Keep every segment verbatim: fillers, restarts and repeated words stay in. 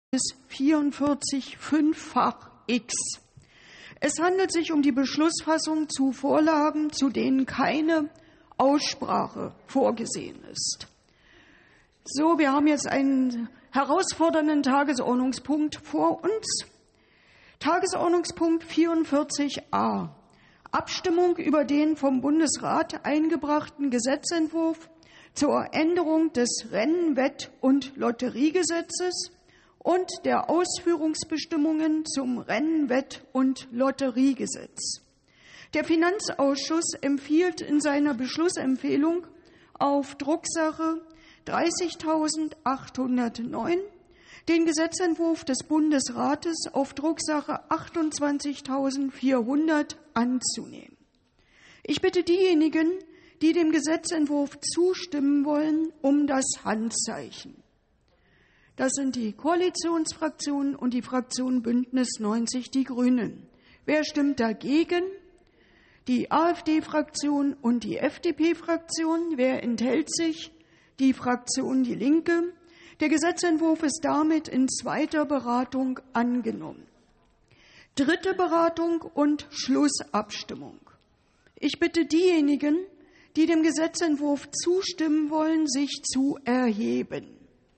vierundvierzig fünffach X. Es handelt sich um die Beschlussfassung zu Vorlagen, zu denen keine Aussprache vorgesehen ist. So, wir haben jetzt einen herausfordernden Tagesordnungspunkt vor uns. Tagesordnungspunkt vierundvierzig a. Abstimmung über den vom Bundesrat eingebrachten Gesetzentwurf zur Änderung des Rennen-, Wett- und Lotteriegesetzes und der Ausführungsbestimmungen zum Rennen-, Wett- und Lotteriegesetz. Der Finanzausschuss empfiehlt in seiner Beschlussempfehlung auf Drucksache dreißigtausendachthundertneun den Gesetzentwurf des Bundesrates auf Drucksache achtundzwanzigtausendvierhundert anzunehmen. Ich bitte diejenigen, die dem Gesetzentwurf zustimmen wollen, um das Handzeichen. Das sind die Koalitionsfraktionen und die Fraktion Bündnis neunzig Die Grünen. Wer stimmt dagegen? Die AfD-Fraktion und die F D P-Fraktion. Wer enthält sich? Die Fraktion Die Linke. Der Gesetzentwurf ist damit in zweiter Beratung angenommen. Dritte Beratung und Schlussabstimmung. Ich bitte diejenigen, die dem Gesetzentwurf zustimmen wollen, sich zu erheben.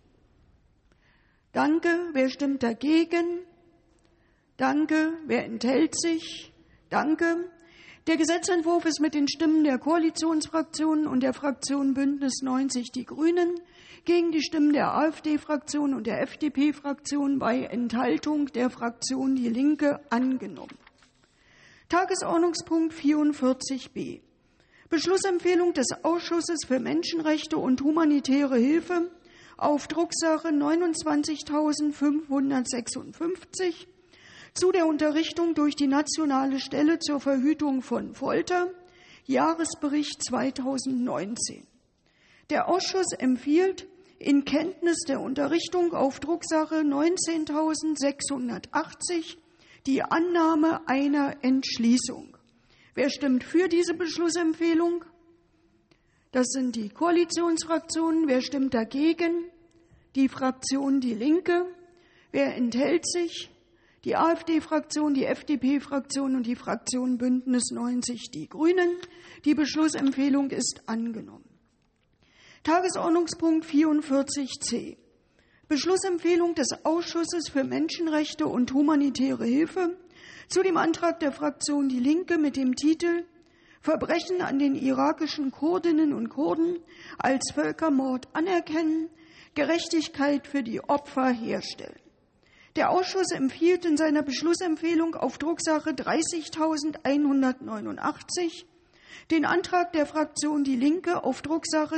Danke. Wer stimmt dagegen? Danke. Wer enthält sich? Danke. Der Gesetzentwurf ist mit den Stimmen der Koalitionsfraktionen und der Fraktion Bündnis neunzig Die Grünen gegen die Stimmen der AfD-Fraktion und der F D P-Fraktion bei Enthaltung der Fraktion Die Linke angenommen. Tagesordnungspunkt vierundvierzig b. Beschlussempfehlung des Ausschusses für Menschenrechte und humanitäre Hilfe auf Drucksache neunundzwanzigtausendfünfhundertsechsundfünfzig zu der Unterrichtung durch die Nationale Stelle zur Verhütung von Folter, Jahresbericht zweitausendneunzehn. Der Ausschuss empfiehlt in Kenntnis der Unterrichtung auf Drucksache neunzehntausendsechshundertachtzig die Annahme einer Entschließung. Wer stimmt für diese Beschlussempfehlung? Das sind die Koalitionsfraktionen. Wer stimmt dagegen? Die Fraktion Die Linke. Wer enthält sich? Die AfD-Fraktion, die F D P-Fraktion und die Fraktion Bündnis neunzig Die Grünen. Die Beschlussempfehlung ist angenommen. Tagesordnungspunkt vierundvierzig c. Beschlussempfehlung des Ausschusses für Menschenrechte und humanitäre Hilfe zu dem Antrag der Fraktion Die Linke mit dem Titel Verbrechen an den irakischen Kurdinnen und Kurden als Völkermord anerkennen, Gerechtigkeit für die Opfer herstellen. Der Ausschuss empfiehlt in seiner Beschlussempfehlung auf Drucksache dreißigtausendeinhundertneunundachtzig den Antrag der Fraktion Die Linke auf Drucksache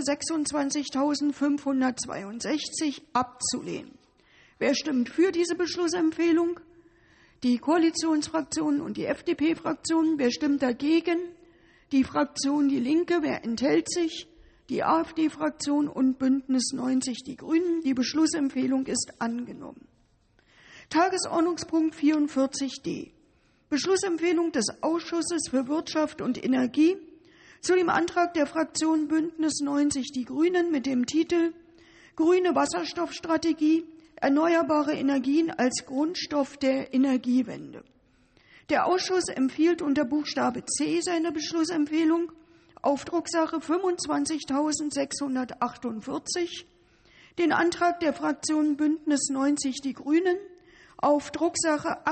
sechsundzwanzigtausendfünfhundertzweiundsechzig abzulehnen. Wer stimmt für diese Beschlussempfehlung? Die Koalitionsfraktionen und die F D P-Fraktion. Wer stimmt dagegen? Die Fraktion Die Linke. Wer enthält sich? Die AfD-Fraktion und Bündnis neunzig Die Grünen. Die Beschlussempfehlung ist angenommen. Tagesordnungspunkt vierundvierzig d. Beschlussempfehlung des Ausschusses für Wirtschaft und Energie zu dem Antrag der Fraktion Bündnis neunzig Die Grünen mit dem Titel Grüne Wasserstoffstrategie, erneuerbare Energien als Grundstoff der Energiewende. Der Ausschuss empfiehlt unter Buchstabe C seiner Beschlussempfehlung auf Drucksache fünfundzwanzigtausendsechshundertachtundvierzig den Antrag der Fraktion Bündnis neunzig Die Grünen auf Drucksache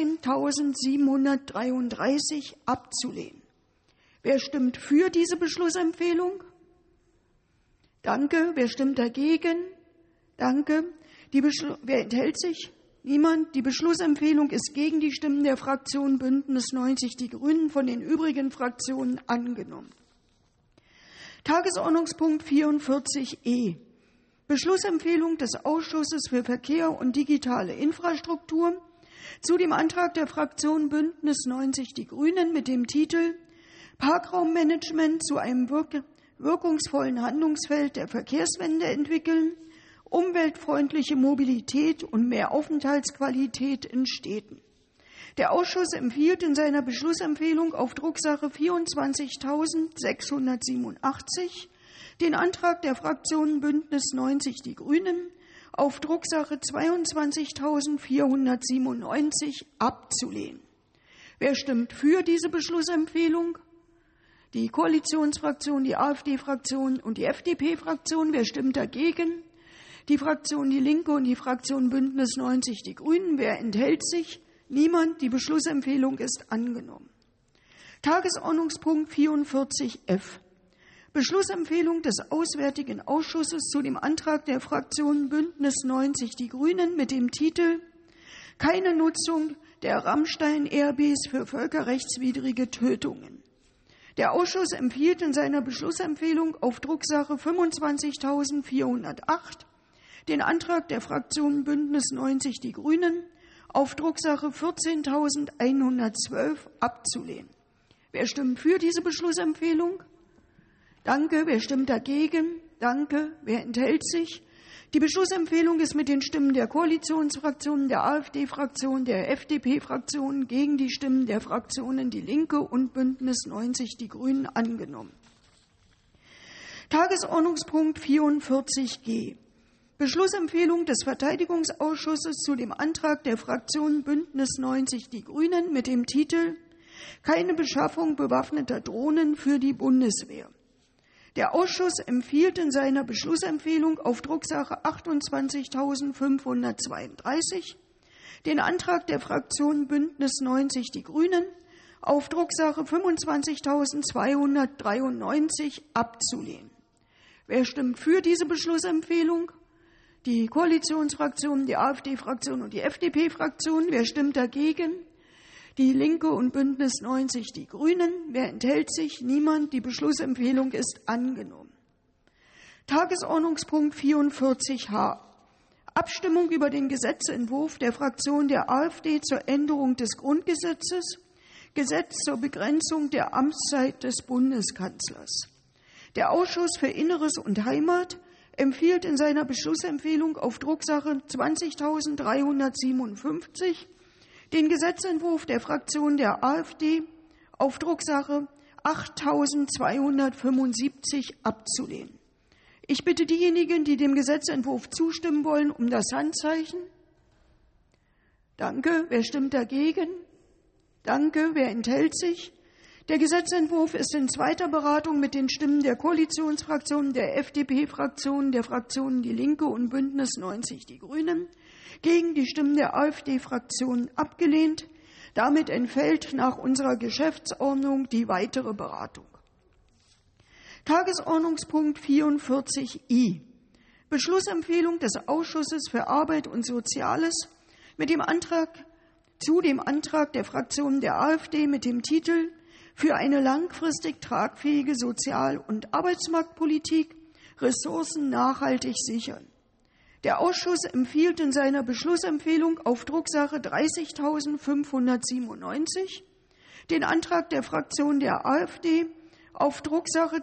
achtzehntausendsiebenhundertdreiunddreißig abzulehnen. Wer stimmt für diese Beschlussempfehlung? Danke. Wer stimmt dagegen? Danke. Die Beschlu- Wer enthält sich? Niemand. Die Beschlussempfehlung ist gegen die Stimmen der Fraktion Bündnis neunzig Die Grünen von den übrigen Fraktionen angenommen. Tagesordnungspunkt vierundvierzig e. Beschlussempfehlung des Ausschusses für Verkehr und digitale Infrastruktur zu dem Antrag der Fraktion Bündnis neunzig Die Grünen mit dem Titel Parkraummanagement zu einem wirk- wirkungsvollen Handlungsfeld der Verkehrswende entwickeln, umweltfreundliche Mobilität und mehr Aufenthaltsqualität in Städten. Der Ausschuss empfiehlt in seiner Beschlussempfehlung auf Drucksache vierundzwanzigtausendsechshundertsiebenundachtzig den Antrag der Fraktionen Bündnis neunzig Die Grünen auf Drucksache zweiundzwanzigtausendvierhundertsiebenundneunzig abzulehnen. Wer stimmt für diese Beschlussempfehlung? Die Koalitionsfraktion, die AfD-Fraktion und die F D P-Fraktion. Wer stimmt dagegen? Die Fraktion Die Linke und die Fraktion Bündnis neunzig Die Grünen. Wer enthält sich? Niemand. Die Beschlussempfehlung ist angenommen. Tagesordnungspunkt vierundvierzig f. Beschlussempfehlung des Auswärtigen Ausschusses zu dem Antrag der Fraktion Bündnis neunzig Die Grünen mit dem Titel Keine Nutzung der Rammstein-R A Bs für völkerrechtswidrige Tötungen. Der Ausschuss empfiehlt in seiner Beschlussempfehlung auf Drucksache fünfundzwanzigtausendvierhundertacht den Antrag der Fraktion Bündnis neunzig Die Grünen auf Drucksache vierzehntausendeinhundertzwölf abzulehnen. Wer stimmt für diese Beschlussempfehlung? Danke. Wer stimmt dagegen? Danke. Wer enthält sich? Die Beschlussempfehlung ist mit den Stimmen der Koalitionsfraktionen, der AfD-Fraktion, der F D P-Fraktion gegen die Stimmen der Fraktionen Die Linke und Bündnis neunzig Die Grünen angenommen. Tagesordnungspunkt vierundvierzig g. Beschlussempfehlung des Verteidigungsausschusses zu dem Antrag der Fraktion Bündnis neunzig Die Grünen mit dem Titel Keine Beschaffung bewaffneter Drohnen für die Bundeswehr. Der Ausschuss empfiehlt in seiner Beschlussempfehlung auf Drucksache achtundzwanzigtausendfünfhundertzweiunddreißig den Antrag der Fraktion Bündnis neunzig Die Grünen auf Drucksache fünfundzwanzigtausendzweihundertdreiundneunzig abzulehnen. Wer stimmt für diese Beschlussempfehlung? Die Koalitionsfraktionen, die AfD-Fraktion und die F D P-Fraktion. Wer stimmt dagegen? Die Linke und Bündnis neunzig Die Grünen. Wer enthält sich? Niemand. Die Beschlussempfehlung ist angenommen. Tagesordnungspunkt vierundvierzig h. Abstimmung über den Gesetzentwurf der Fraktion der AfD zur Änderung des Grundgesetzes, Gesetz zur Begrenzung der Amtszeit des Bundeskanzlers. Der Ausschuss für Inneres und Heimat empfiehlt in seiner Beschlussempfehlung auf Drucksache zwanzigtausenddreihundertsiebenundfünfzig den Gesetzentwurf der Fraktion der AfD auf Drucksache achttausendzweihundertfünfundsiebzig abzulehnen. Ich bitte diejenigen, die dem Gesetzentwurf zustimmen wollen, um das Handzeichen. Danke. Wer stimmt dagegen? Danke. Wer enthält sich? Der Gesetzentwurf ist in zweiter Beratung mit den Stimmen der Koalitionsfraktionen, der F D P-Fraktion, der Fraktionen Die Linke und Bündnis neunzig Die Grünen gegen die Stimmen der AfD-Fraktion abgelehnt. Damit entfällt nach unserer Geschäftsordnung die weitere Beratung. Tagesordnungspunkt vierundvierzig i. Beschlussempfehlung des Ausschusses für Arbeit und Soziales mit dem Antrag zu dem Antrag der Fraktion der AfD mit dem Titel Für eine langfristig tragfähige Sozial- und Arbeitsmarktpolitik Ressourcen nachhaltig sichern. Der Ausschuss empfiehlt in seiner Beschlussempfehlung auf Drucksache dreißigtausendfünfhundertsiebenundneunzig den Antrag der Fraktion der AfD auf Drucksache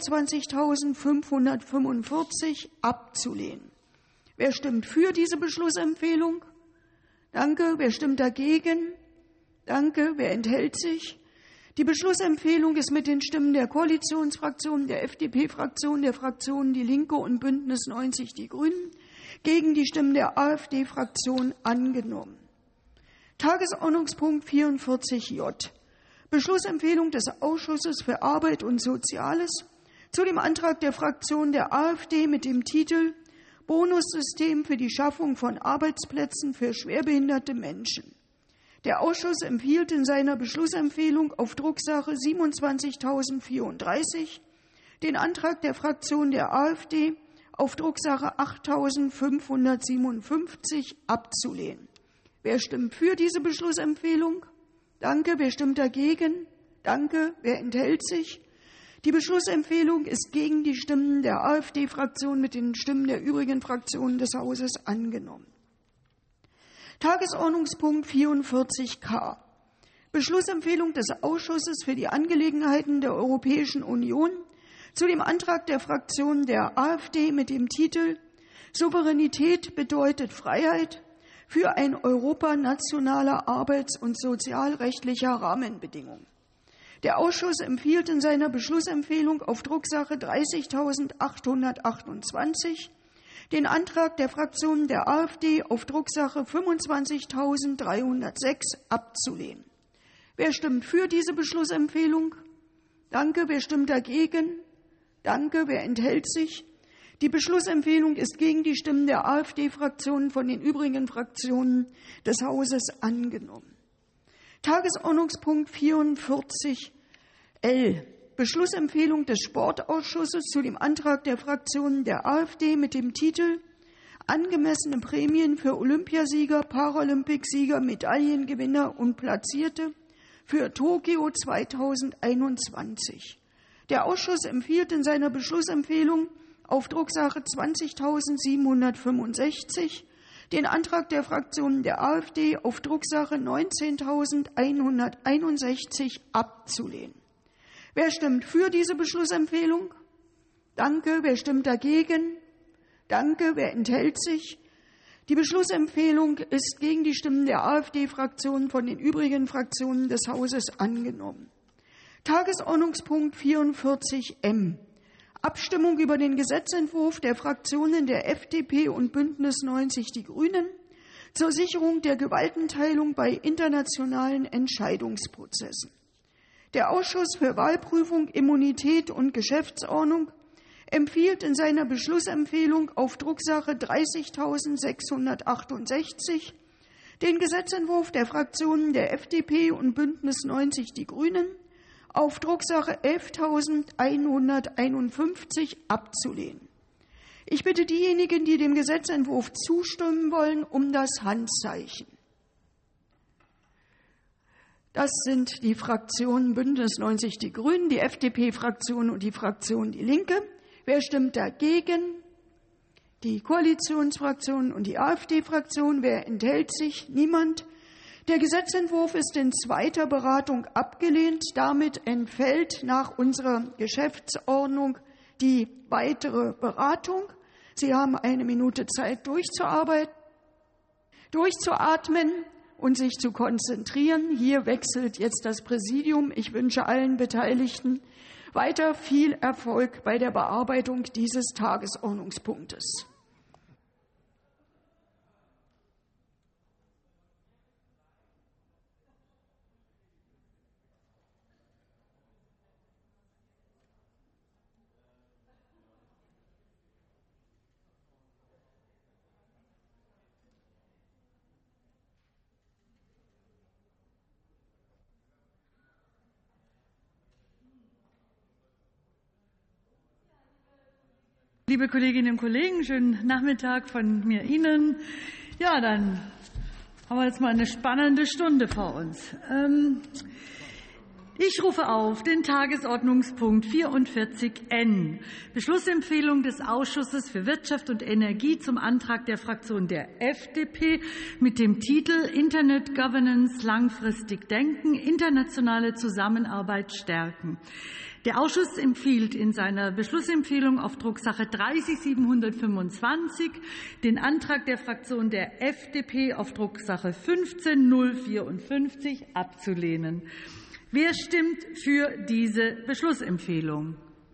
zweiundzwanzigtausendfünfhundertfünfundvierzig abzulehnen. Wer stimmt für diese Beschlussempfehlung? Danke. Wer stimmt dagegen? Danke. Wer enthält sich? Die Beschlussempfehlung ist mit den Stimmen der Koalitionsfraktionen, der F D P-Fraktion, der Fraktionen Die Linke und Bündnis neunzig Die Grünen gegen die Stimmen der AfD-Fraktion angenommen. Tagesordnungspunkt vierundvierzig j. Beschlussempfehlung des Ausschusses für Arbeit und Soziales zu dem Antrag der Fraktion der AfD mit dem Titel Bonussystem für die Schaffung von Arbeitsplätzen für schwerbehinderte Menschen. Der Ausschuss empfiehlt in seiner Beschlussempfehlung auf Drucksache siebenundzwanzigtausendvierunddreißig den Antrag der Fraktion der AfD auf Drucksache achttausendfünfhundertsiebenundfünfzig abzulehnen. Wer stimmt für diese Beschlussempfehlung? Danke. Wer stimmt dagegen? Danke. Wer enthält sich? Die Beschlussempfehlung ist gegen die Stimmen der AfD-Fraktion mit den Stimmen der übrigen Fraktionen des Hauses angenommen. Tagesordnungspunkt vierundvierzig k. Beschlussempfehlung des Ausschusses für die Angelegenheiten der Europäischen Union zu dem Antrag der Fraktion der AfD mit dem Titel Souveränität bedeutet Freiheit für ein Europa nationaler arbeits- und sozialrechtlicher Rahmenbedingungen. Der Ausschuss empfiehlt in seiner Beschlussempfehlung auf Drucksache dreißigtausendachthundertachtundzwanzig den Antrag der Fraktion der AfD auf Drucksache fünfundzwanzigtausenddreihundertsechs abzulehnen. Wer stimmt für diese Beschlussempfehlung? Danke. Wer stimmt dagegen? Danke. Wer enthält sich? Die Beschlussempfehlung ist gegen die Stimmen der AfD-Fraktion von den übrigen Fraktionen des Hauses angenommen. Tagesordnungspunkt vierundvierzig L. Beschlussempfehlung des Sportausschusses zu dem Antrag der Fraktion der AfD mit dem Titel Angemessene Prämien für Olympiasieger, Paralympicsieger, Medaillengewinner und Platzierte für Tokio zweitausendeinundzwanzig. Der Ausschuss empfiehlt in seiner Beschlussempfehlung auf Drucksache zwanzigtausendsiebenhundertfünfundsechzig den Antrag der Fraktion der AfD auf Drucksache neunzehntausendeinhunderteinundsechzig abzulehnen. Wer stimmt für diese Beschlussempfehlung? Danke. Wer stimmt dagegen? Danke. Wer enthält sich? Die Beschlussempfehlung ist gegen die Stimmen der AfD-Fraktion von den übrigen Fraktionen des Hauses angenommen. Tagesordnungspunkt vierundvierzig M. Abstimmung über den Gesetzentwurf der Fraktionen der F D P und Bündnis neunzig Die Grünen zur Sicherung der Gewaltenteilung bei internationalen Entscheidungsprozessen. Der Ausschuss für Wahlprüfung, Immunität und Geschäftsordnung empfiehlt in seiner Beschlussempfehlung auf Drucksache dreißigtausendsechshundertachtundsechzig den Gesetzentwurf der Fraktionen der F D P und Bündnis neunzig Die Grünen auf Drucksache elftausendeinhunderteinundfünfzig abzulehnen. Ich bitte diejenigen, die dem Gesetzentwurf zustimmen wollen, um das Handzeichen. Das sind die Fraktionen Bündnis neunzig Die Grünen, die F D P-Fraktion und die Fraktion Die Linke. Wer stimmt dagegen? Die Koalitionsfraktion und die AfD-Fraktion. Wer enthält sich? Niemand. Der Gesetzentwurf ist in zweiter Beratung abgelehnt. Damit entfällt nach unserer Geschäftsordnung die weitere Beratung. Sie haben eine Minute Zeit, durchzuarbeiten, durchzuatmen und sich zu konzentrieren. Hier wechselt jetzt das Präsidium. Ich wünsche allen Beteiligten weiter viel Erfolg bei der Bearbeitung dieses Tagesordnungspunktes. Liebe Kolleginnen und Kollegen, schönen Nachmittag von mir Ihnen. Ja, dann haben wir jetzt mal eine spannende Stunde vor uns. Ähm, ich rufe auf den Tagesordnungspunkt vierundvierzig N, Beschlussempfehlung des Ausschusses für Wirtschaft und Energie zum Antrag der Fraktion der F D P mit dem Titel Internet Governance langfristig denken, internationale Zusammenarbeit stärken. Der Ausschuss empfiehlt in seiner Beschlussempfehlung auf Drucksache dreißig siebenhundertfünfundzwanzig den Antrag der Fraktion der F D P auf Drucksache fünfzehn null vierundfünfzig abzulehnen. Wer stimmt für diese Beschlussempfehlung?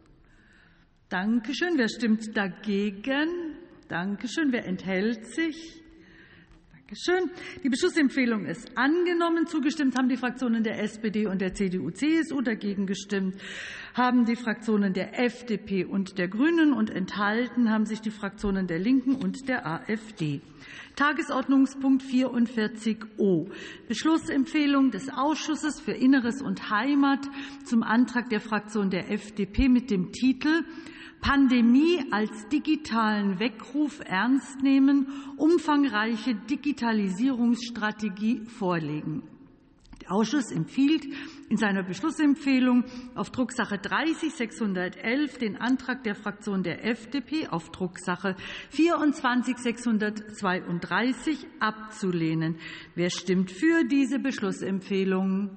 Dankeschön. Wer stimmt dagegen? Dankeschön. Wer enthält sich? Dankeschön. Die Beschlussempfehlung ist angenommen. Zugestimmt haben die Fraktionen der S P D und der C D U C S U. Dagegen gestimmt haben die Fraktionen der F D P und der Grünen. Und enthalten haben sich die Fraktionen der Linken und der AfD. Tagesordnungspunkt vierundvierzig O. Beschlussempfehlung des Ausschusses für Inneres und Heimat zum Antrag der Fraktion der F D P mit dem Titel Pandemie als digitalen Weckruf ernst nehmen, umfangreiche Digitalisierungsstrategie vorlegen. Der Ausschuss empfiehlt in seiner Beschlussempfehlung auf Drucksache dreißig sechshundertelf den Antrag der Fraktion der F D P auf Drucksache vierundzwanzig sechshundertzweiunddreißig abzulehnen. Wer stimmt für diese Beschlussempfehlung?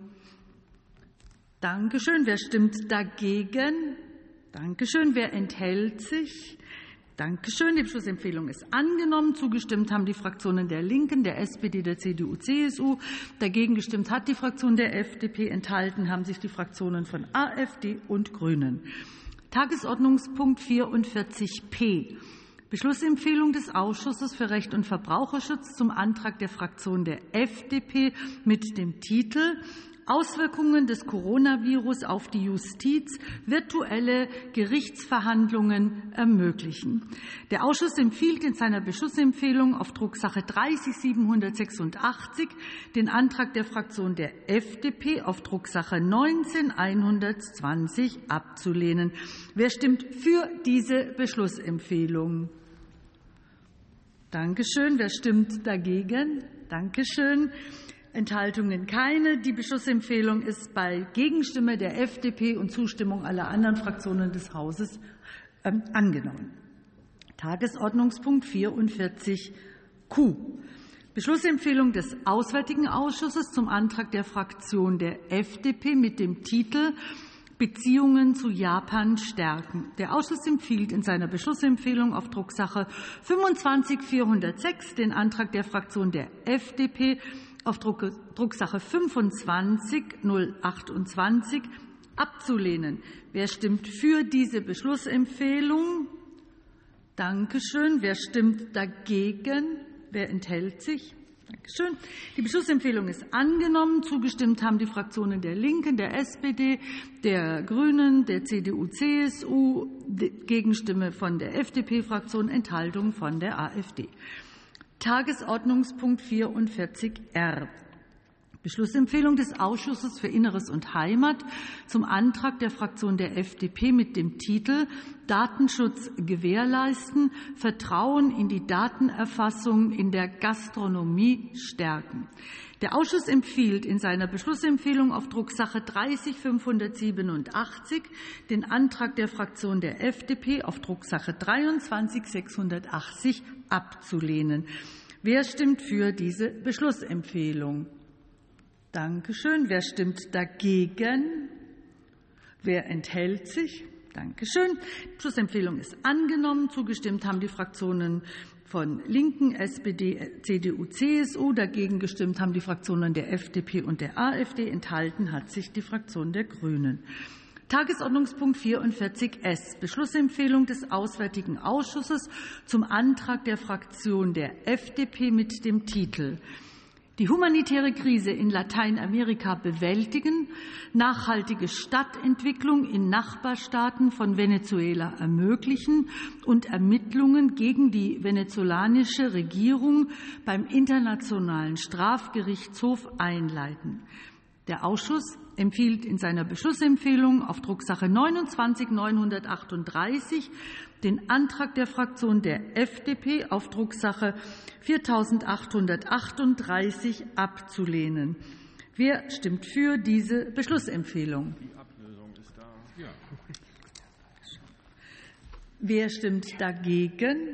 Dankeschön. Wer stimmt dagegen? Dankeschön. Wer enthält sich? Dankeschön. Die Beschlussempfehlung ist angenommen. Zugestimmt haben die Fraktionen der Linken, der S P D, der C D U C S U. Dagegen gestimmt hat die Fraktion der F D P. Enthalten haben sich die Fraktionen von AfD und Grünen. Tagesordnungspunkt vierundvierzig P. Beschlussempfehlung des Ausschusses für Recht und Verbraucherschutz zum Antrag der Fraktion der F D P mit dem Titel Auswirkungen des Coronavirus auf die Justiz, virtuelle Gerichtsverhandlungen ermöglichen. Der Ausschuss empfiehlt in seiner Beschlussempfehlung auf Drucksache dreißig siebenhundertsechsundachtzig den Antrag der Fraktion der F D P auf Drucksache neunzehn hundertzwanzig abzulehnen. Wer stimmt für diese Beschlussempfehlung? Dankeschön. Wer stimmt dagegen? Dankeschön. Enthaltungen keine. Die Beschlussempfehlung ist bei Gegenstimme der F D P und Zustimmung aller anderen Fraktionen des Hauses äh, angenommen. Tagesordnungspunkt vierundvierzig Q. Beschlussempfehlung des Auswärtigen Ausschusses zum Antrag der Fraktion der F D P mit dem Titel Beziehungen zu Japan stärken. Der Ausschuss empfiehlt in seiner Beschlussempfehlung auf Drucksache fünfundzwanzig vierhundertsechs den Antrag der Fraktion der F D P auf Drucksache fünfundzwanzig null achtundzwanzig abzulehnen. Wer stimmt für diese Beschlussempfehlung? Dankeschön. Wer stimmt dagegen? Wer enthält sich? Dankeschön. Die Beschlussempfehlung ist angenommen. Zugestimmt haben die Fraktionen der Linken, der S P D, der Grünen, der C D U C S U, Gegenstimme von der F D P-Fraktion, Enthaltung von der AfD. Tagesordnungspunkt vierundvierzig R. Beschlussempfehlung des Ausschusses für Inneres und Heimat zum Antrag der Fraktion der F D P mit dem Titel Datenschutz gewährleisten, Vertrauen in die Datenerfassung in der Gastronomie stärken. Der Ausschuss empfiehlt in seiner Beschlussempfehlung auf Drucksache dreißig fünfhundertsiebenundachtzig den Antrag der Fraktion der F D P auf Drucksache dreiundzwanzig sechshundertachtzig abzulehnen. Wer stimmt für diese Beschlussempfehlung? Dankeschön. Wer stimmt dagegen? Wer enthält sich? Dankeschön. Die Beschlussempfehlung ist angenommen. Zugestimmt haben die Fraktionen von Linken, S P D, C D U, C S U. Dagegen gestimmt haben die Fraktionen der F D P und der AfD. Enthalten hat sich die Fraktion der Grünen. Tagesordnungspunkt vierundvierzig S. Beschlussempfehlung des Auswärtigen Ausschusses zum Antrag der Fraktion der F D P mit dem Titel Die humanitäre Krise in Lateinamerika bewältigen, nachhaltige Stadtentwicklung in Nachbarstaaten von Venezuela ermöglichen und Ermittlungen gegen die venezolanische Regierung beim Internationalen Strafgerichtshof einleiten. Der Ausschuss empfiehlt in seiner Beschlussempfehlung auf Drucksache neunundzwanzig neunhundertachtunddreißig den Antrag der Fraktion der F D P auf Drucksache viertausendachthundertachtunddreißig abzulehnen. Wer stimmt für diese Beschlussempfehlung? Die Ablösung ist da. Ja. Wer stimmt dagegen?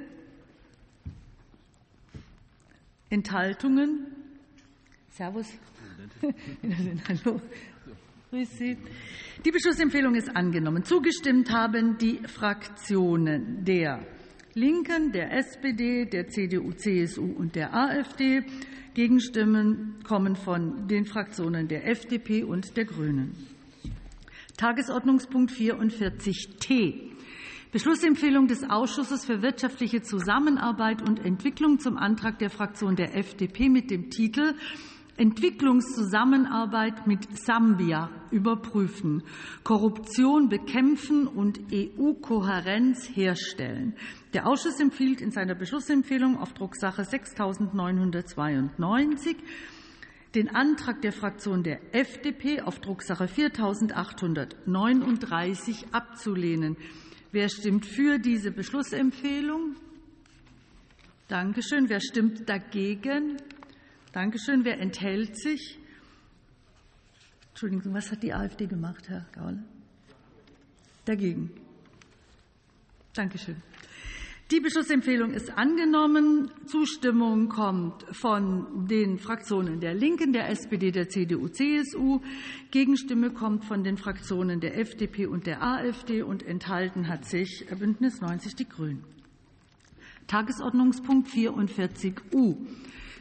Enthaltungen? Servus. Hallo. Grüß Sie. Die Beschlussempfehlung ist angenommen. Zugestimmt haben die Fraktionen der Linken, der S P D, der C D U, C S U und der AfD. Gegenstimmen kommen von den Fraktionen der F D P und der Grünen. Tagesordnungspunkt vierundvierzig T. Beschlussempfehlung des Ausschusses für wirtschaftliche Zusammenarbeit und Entwicklung zum Antrag der Fraktion der F D P mit dem Titel Entwicklungszusammenarbeit mit Sambia überprüfen, Korruption bekämpfen und E U-Kohärenz herstellen. Der Ausschuss empfiehlt in seiner Beschlussempfehlung auf Drucksache sechstausendneunhundertzweiundneunzig den Antrag der Fraktion der F D P auf Drucksache viertausendachthundertneununddreißig abzulehnen. Wer stimmt für diese Beschlussempfehlung? Dankeschön. Wer stimmt dagegen? Dankeschön. Wer enthält sich? Entschuldigung, was hat die AfD gemacht, Herr Gaule? Dagegen. Dankeschön. Die Beschlussempfehlung ist angenommen. Zustimmung kommt von den Fraktionen der Linken, der S P D, der C D U, C S U. Gegenstimme kommt von den Fraktionen der F D P und der AfD. Und enthalten hat sich Bündnis neunzig Die Grünen. Tagesordnungspunkt vierundvierzig U.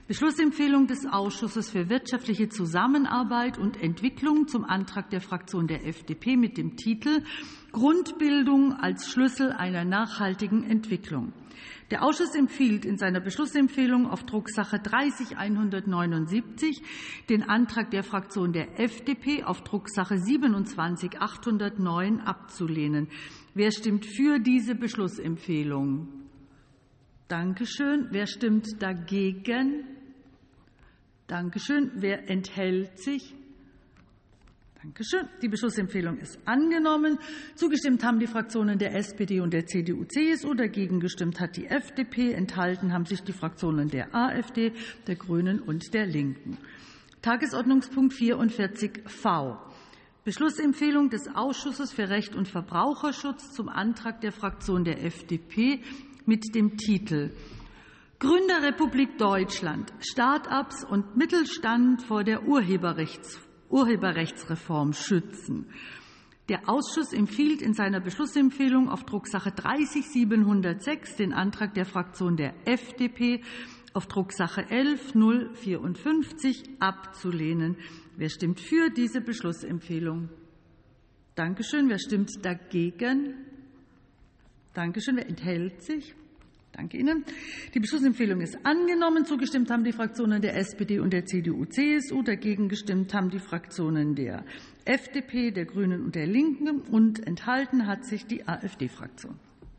Beschlussempfehlung des Ausschusses für wirtschaftliche Zusammenarbeit und Entwicklung zum Antrag der Fraktion der F D P mit dem Titel Grundbildung als Schlüssel einer nachhaltigen Entwicklung. Der Ausschuss empfiehlt in seiner Beschlussempfehlung auf Drucksache dreißig hundertneunundsiebzig den Antrag der Fraktion der F D P auf Drucksache siebenundzwanzig achthundertneun abzulehnen. Wer stimmt für diese Beschlussempfehlung? Dankeschön. Wer stimmt dagegen? Dankeschön. Wer enthält sich? Dankeschön. Die Beschlussempfehlung ist angenommen. Zugestimmt haben die Fraktionen der S P D und der C D U C S U. Dagegen gestimmt hat die F D P. Enthalten haben sich die Fraktionen der AfD, der Grünen und der Linken. Tagesordnungspunkt vierundvierzig v. Beschlussempfehlung des Ausschusses für Recht und Verbraucherschutz zum Antrag der Fraktion der F D P mit dem Titel Gründerrepublik Deutschland, Start-ups und Mittelstand vor der Urheberrechts Urheberrechtsreform schützen. Der Ausschuss empfiehlt in seiner Beschlussempfehlung auf Drucksache dreißig siebenhundertsechs den Antrag der Fraktion der F D P auf Drucksache elf null vierundfünfzig abzulehnen. Wer stimmt für diese Beschlussempfehlung? Dankeschön. Wer stimmt dagegen? Dankeschön. Wer enthält sich? Danke Ihnen. Die Beschlussempfehlung ist angenommen. Zugestimmt haben die Fraktionen der S P D und der C D U C S U. Dagegen gestimmt haben die Fraktionen der F D P, der Grünen und der Linken. Und enthalten hat sich die AfD-Fraktion.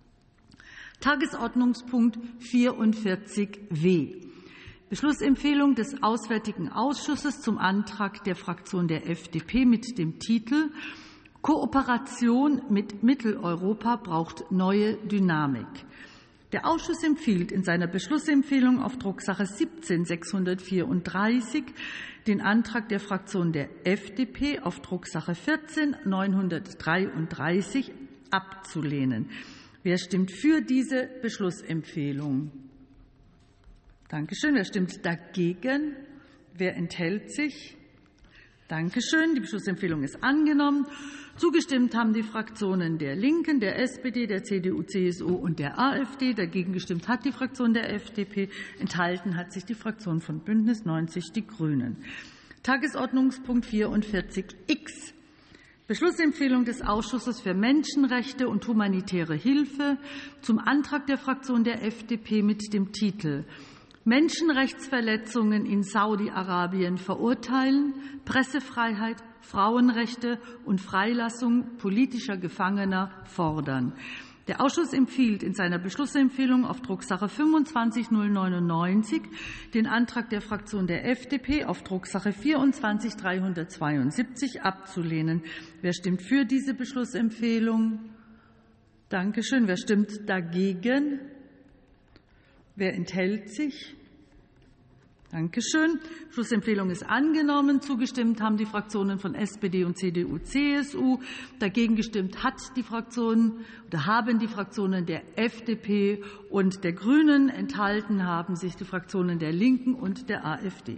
Tagesordnungspunkt vierundvierzig w. Beschlussempfehlung des Auswärtigen Ausschusses zum Antrag der Fraktion der F D P mit dem Titel Kooperation mit Mitteleuropa braucht neue Dynamik. Der Ausschuss empfiehlt in seiner Beschlussempfehlung auf Drucksache siebzehn sechshundertvierunddreißig den Antrag der Fraktion der F D P auf Drucksache vierzehn neunhundertdreiunddreißig abzulehnen. Wer stimmt für diese Beschlussempfehlung? Dankeschön. Wer stimmt dagegen? Wer enthält sich? Dankeschön. Die Beschlussempfehlung ist angenommen. Zugestimmt haben die Fraktionen der Linken, der S P D, der C D U C S U und der AfD. Dagegen gestimmt hat die Fraktion der F D P. Enthalten hat sich die Fraktion von Bündnis neunzig Die Grünen. Tagesordnungspunkt vierundvierzig x. Beschlussempfehlung des Ausschusses für Menschenrechte und humanitäre Hilfe zum Antrag der Fraktion der F D P mit dem Titel Menschenrechtsverletzungen in Saudi-Arabien verurteilen, Pressefreiheit, Frauenrechte und Freilassung politischer Gefangener fordern. Der Ausschuss empfiehlt in seiner Beschlussempfehlung auf Drucksache fünfundzwanzig null neunundneunzig den Antrag der Fraktion der F D P auf Drucksache vierundzwanzig dreihundertzweiundsiebzig abzulehnen. Wer stimmt für diese Beschlussempfehlung? Dankeschön. Wer stimmt dagegen? Wer enthält sich? Dankeschön. Die Beschlussempfehlung ist angenommen. Zugestimmt haben die Fraktionen von S P D und C D U C S U. Dagegen gestimmt hat die Fraktion oder haben die Fraktionen der F D P und der Grünen. Enthalten haben sich die Fraktionen der Linken und der AfD.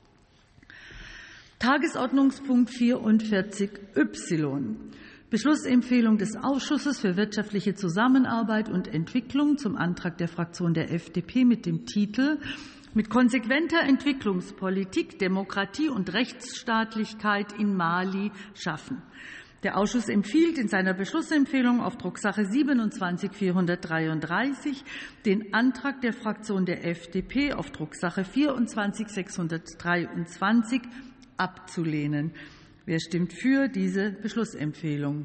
Tagesordnungspunkt vierundvierzig y. Beschlussempfehlung des Ausschusses für wirtschaftliche Zusammenarbeit und Entwicklung zum Antrag der Fraktion der F D P mit dem Titel Mit konsequenter Entwicklungspolitik Demokratie und Rechtsstaatlichkeit in Mali schaffen. Der Ausschuss empfiehlt in seiner Beschlussempfehlung auf Drucksache siebenundzwanzig vierhundertdreiunddreißig den Antrag der Fraktion der F D P auf Drucksache vierundzwanzig sechshundertdreiundzwanzig abzulehnen. Wer stimmt für diese Beschlussempfehlung?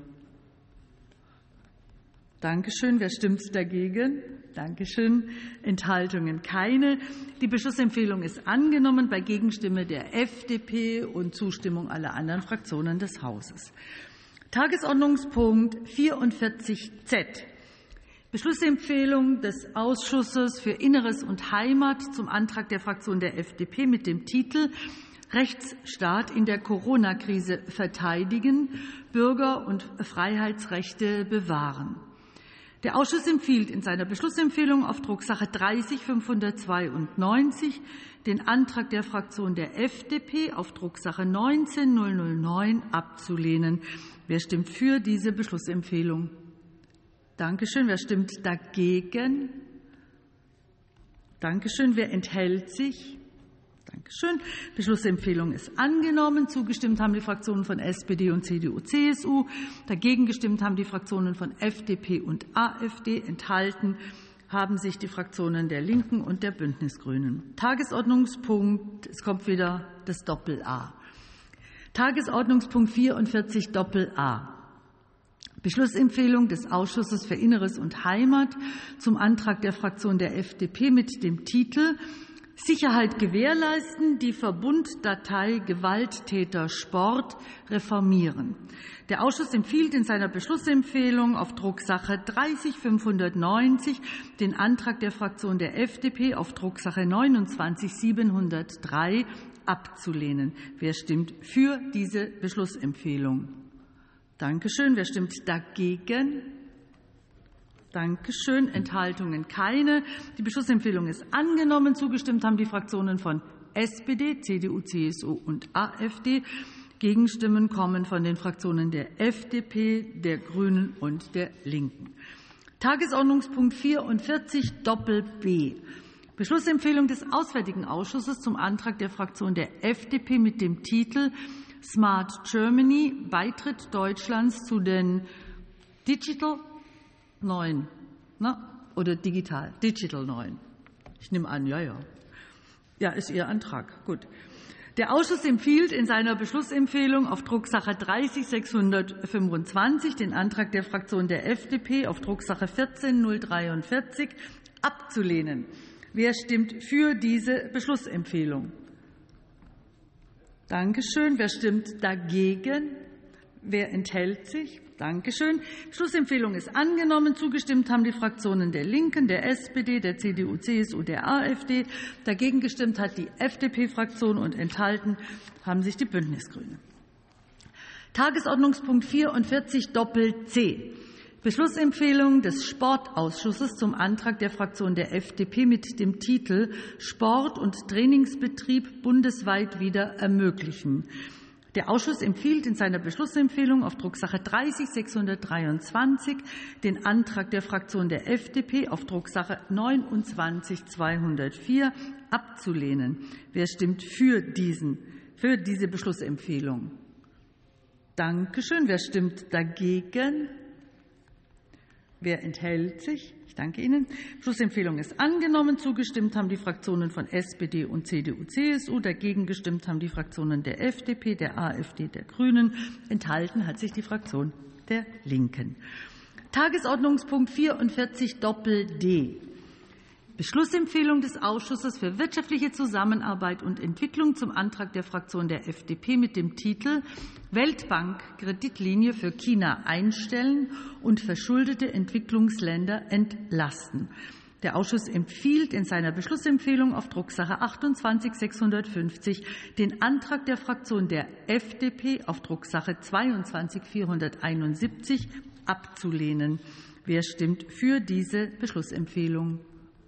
Dankeschön. Wer stimmt dagegen? Dankeschön. Enthaltungen keine. Die Beschlussempfehlung ist angenommen bei Gegenstimme der F D P und Zustimmung aller anderen Fraktionen des Hauses. Tagesordnungspunkt vierundvierzig z. Beschlussempfehlung des Ausschusses für Inneres und Heimat zum Antrag der Fraktion der F D P mit dem Titel Rechtsstaat in der Corona-Krise verteidigen, Bürger- und Freiheitsrechte bewahren. Der Ausschuss empfiehlt in seiner Beschlussempfehlung auf Drucksache dreißig fünfhundertzweiundneunzig den Antrag der Fraktion der F D P auf Drucksache neunzehn null null neun abzulehnen. Wer stimmt für diese Beschlussempfehlung? Dankeschön. Wer stimmt dagegen? Dankeschön. Wer enthält sich? Dankeschön. Beschlussempfehlung ist angenommen. Zugestimmt haben die Fraktionen von S P D und C D U C S U. Dagegen gestimmt haben die Fraktionen von F D P und A f D. Enthalten haben sich die Fraktionen der Linken und der Bündnisgrünen. Tagesordnungspunkt, es kommt wieder das Doppel-A. Tagesordnungspunkt vierundvierzig Doppel-A. Beschlussempfehlung des Ausschusses für Inneres und Heimat zum Antrag der Fraktion der F D P mit dem Titel Sicherheit gewährleisten, die Verbunddatei Gewalttäter Sport reformieren. Der Ausschuss empfiehlt in seiner Beschlussempfehlung auf Drucksache dreißig fünfhundertneunzig den Antrag der Fraktion der F D P auf Drucksache neunundzwanzig siebenhundertdrei abzulehnen. Wer stimmt für diese Beschlussempfehlung? Dankeschön. Wer stimmt dagegen? Dankeschön. Enthaltungen keine. Die Beschlussempfehlung ist angenommen. Zugestimmt haben die Fraktionen von S P D, C D U, C S U und A f D. Gegenstimmen kommen von den Fraktionen der F D P, der Grünen und der Linken. Tagesordnungspunkt vierundvierzig Doppel B. Beschlussempfehlung des Auswärtigen Ausschusses zum Antrag der Fraktion der F D P mit dem Titel Smart Germany, Beitritt Deutschlands zu den Digital neun, ne? Oder digital, Digital neun. Ich nehme an, ja, ja. Ja, ist Ihr Antrag. Gut. Der Ausschuss empfiehlt in seiner Beschlussempfehlung auf Drucksache dreißig sechshundertfünfundzwanzig den Antrag der Fraktion der F D P auf Drucksache vierzehn null dreiundvierzig abzulehnen. Wer stimmt für diese Beschlussempfehlung? Dankeschön. Wer stimmt dagegen? Wer enthält sich? Dankeschön. Beschlussempfehlung ist angenommen. Zugestimmt haben die Fraktionen der Linken, der S P D, der C D U, C S U, der A f D. Dagegen gestimmt hat die F D P-Fraktion und enthalten haben sich die Bündnisgrünen. Tagesordnungspunkt vierundvierzig Doppel C. Beschlussempfehlung des Sportausschusses zum Antrag der Fraktion der F D P mit dem Titel Sport- und Trainingsbetrieb bundesweit wieder ermöglichen. Der Ausschuss empfiehlt in seiner Beschlussempfehlung auf Drucksache dreißig sechshundertdreiundzwanzig den Antrag der Fraktion der F D P auf Drucksache neunundzwanzig zweihundertvier abzulehnen. Wer stimmt für, diesen, für diese Beschlussempfehlung? Dankeschön. Wer stimmt dagegen? Wer enthält sich? Ich danke Ihnen. Beschlussempfehlung ist angenommen. Zugestimmt haben die Fraktionen von S P D und C D U, C S U. Dagegen gestimmt haben die Fraktionen der F D P, der A f D, der Grünen. Enthalten hat sich die Fraktion der Linken. Tagesordnungspunkt vierundvierzig Doppel D. Beschlussempfehlung des Ausschusses für wirtschaftliche Zusammenarbeit und Entwicklung zum Antrag der Fraktion der F D P mit dem Titel Weltbank-Kreditlinie für China einstellen und verschuldete Entwicklungsländer entlasten. Der Ausschuss empfiehlt in seiner Beschlussempfehlung auf Drucksache achtundzwanzig sechshundertfünfzig den Antrag der Fraktion der F D P auf Drucksache zweiundzwanzig vierhunderteinundsiebzig abzulehnen. Wer stimmt für diese Beschlussempfehlung?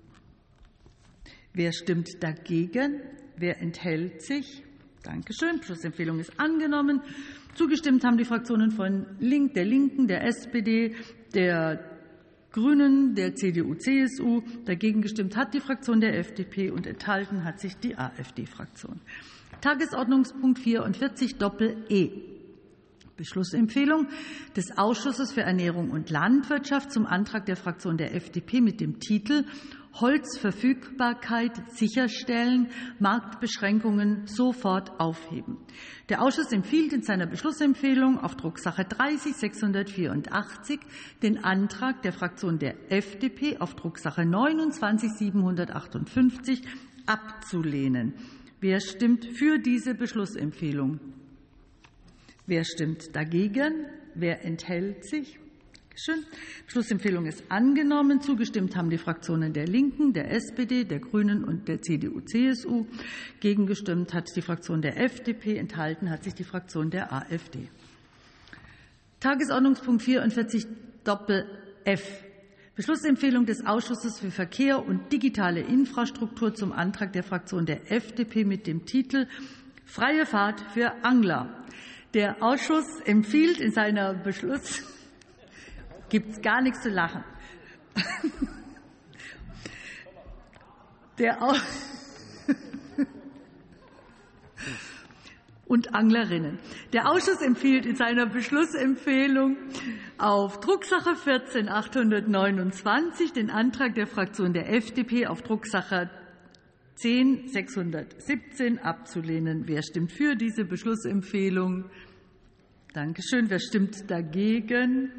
Wer stimmt dagegen? Wer enthält sich? Dankeschön. Beschlussempfehlung ist angenommen. Zugestimmt haben die Fraktionen von Link, der Linken, der S P D, der Grünen, der C D U, C S U. Dagegen gestimmt hat die Fraktion der F D P und enthalten hat sich die A f D-Fraktion. Tagesordnungspunkt vierundvierzig Doppel E. Beschlussempfehlung des Ausschusses für Ernährung und Landwirtschaft zum Antrag der Fraktion der F D P mit dem Titel Holzverfügbarkeit sicherstellen, Marktbeschränkungen sofort aufheben. Der Ausschuss empfiehlt in seiner Beschlussempfehlung auf Drucksache dreißig sechshundertvierundachtzig den Antrag der Fraktion der F D P auf Drucksache neunundzwanzig siebenhundertachtundfünfzig abzulehnen. Wer stimmt für diese Beschlussempfehlung? Wer stimmt dagegen? Wer enthält sich? Schön. Beschlussempfehlung ist angenommen. Zugestimmt haben die Fraktionen der Linken, der S P D, der Grünen und der C D U, C S U. Gegengestimmt hat die Fraktion der F D P. Enthalten hat sich die Fraktion der A f D. Tagesordnungspunkt vierundvierzig Doppel F. Beschlussempfehlung des Ausschusses für Verkehr und digitale Infrastruktur zum Antrag der Fraktion der F D P mit dem Titel Freie Fahrt für Angler. Der Ausschuss empfiehlt in seiner Beschluss Gibt es gar nichts zu lachen. Der, Au und Anglerinnen. Der Ausschuss empfiehlt in seiner Beschlussempfehlung auf Drucksache vierzehn achthundertneunundzwanzig den Antrag der Fraktion der F D P auf Drucksache zehn sechshundertsiebzehn abzulehnen. Wer stimmt für diese Beschlussempfehlung? Dankeschön. Wer stimmt dagegen?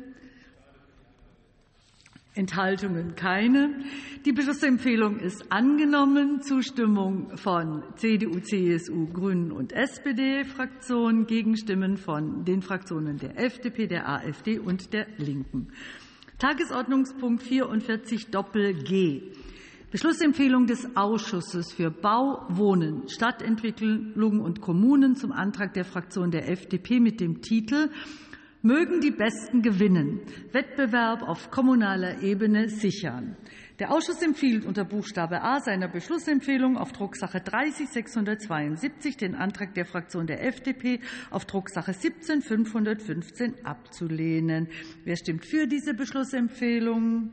Enthaltungen keine. Die Beschlussempfehlung ist angenommen. Zustimmung von C D U, C S U, Grünen und S P D-Fraktionen, Gegenstimmen von den Fraktionen der F D P, der AfD und der Linken. Tagesordnungspunkt vierundvierzig Doppel G. Beschlussempfehlung des Ausschusses für Bau, Wohnen, Stadtentwicklung und Kommunen zum Antrag der Fraktion der F D P mit dem Titel Mögen die Besten gewinnen. Wettbewerb auf kommunaler Ebene sichern. Der Ausschuss empfiehlt unter Buchstabe A seiner Beschlussempfehlung auf Drucksache dreißig sechshundertzweiundsiebzig den Antrag der Fraktion der F D P auf Drucksache siebzehn fünfhundertfünfzehn abzulehnen. Wer stimmt für diese Beschlussempfehlung?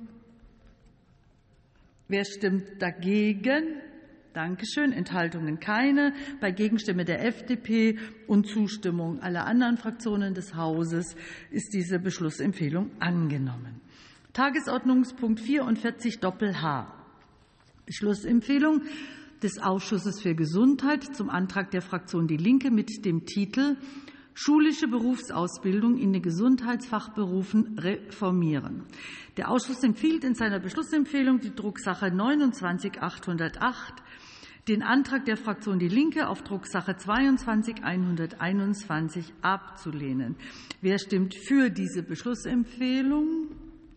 Wer stimmt dagegen? Dankeschön. Enthaltungen keine. Bei Gegenstimme der F D P und Zustimmung aller anderen Fraktionen des Hauses ist diese Beschlussempfehlung angenommen. Tagesordnungspunkt vierundvierzig Doppel H. Beschlussempfehlung des Ausschusses für Gesundheit zum Antrag der Fraktion Die Linke mit dem Titel Schulische Berufsausbildung in den Gesundheitsfachberufen reformieren. Der Ausschuss empfiehlt in seiner Beschlussempfehlung die Drucksache neunundzwanzig achthundertacht den Antrag der Fraktion Die Linke auf Drucksache zweiundzwanzig einhunderteinundzwanzig abzulehnen. Wer stimmt für diese Beschlussempfehlung?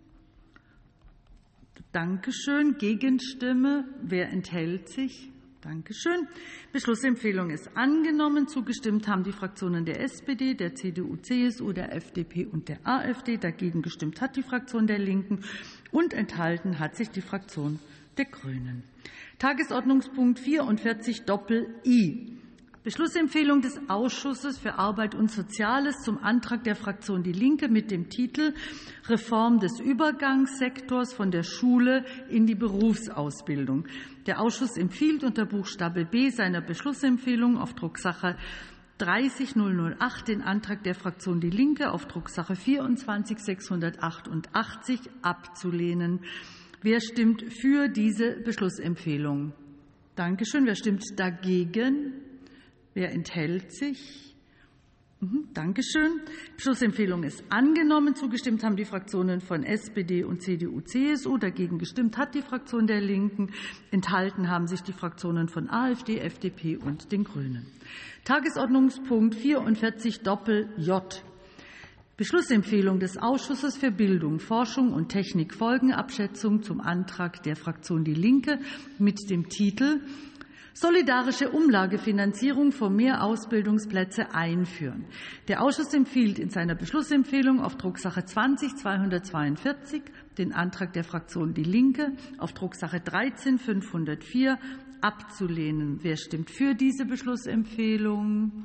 Dankeschön. Gegenstimme? Wer enthält sich? Dankeschön. Beschlussempfehlung ist angenommen. Zugestimmt haben die Fraktionen der S P D, der C D U, C S U, der F D P und der AfD. Dagegen gestimmt hat die Fraktion der Linken und enthalten hat sich die Fraktion der Grünen. Tagesordnungspunkt vierundvierzig Doppel I. Beschlussempfehlung des Ausschusses für Arbeit und Soziales zum Antrag der Fraktion Die Linke mit dem Titel Reform des Übergangssektors von der Schule in die Berufsausbildung. Der Ausschuss empfiehlt unter Buchstabe B seiner Beschlussempfehlung auf Drucksache dreißig nullhundertacht den Antrag der Fraktion Die Linke auf Drucksache vierundzwanzig sechshundertachtundachtzig abzulehnen. Wer stimmt für diese Beschlussempfehlung? Dankeschön. Wer stimmt dagegen? Wer enthält sich? Dankeschön. Die Beschlussempfehlung ist angenommen. Zugestimmt haben die Fraktionen von S P D und C D U, C S U. Dagegen gestimmt hat die Fraktion der Linken. Enthalten haben sich die Fraktionen von AfD, F D P und den Grünen. Tagesordnungspunkt vierundvierzig Doppel J. Beschlussempfehlung des Ausschusses für Bildung, Forschung und Technikfolgenabschätzung zum Antrag der Fraktion Die Linke mit dem Titel Solidarische Umlagefinanzierung für mehr Ausbildungsplätze einführen. Der Ausschuss empfiehlt in seiner Beschlussempfehlung auf Drucksache zwanzig zweihundertzweiundvierzig den Antrag der Fraktion Die Linke auf Drucksache dreizehn fünfhundertvier abzulehnen. Wer stimmt für diese Beschlussempfehlung?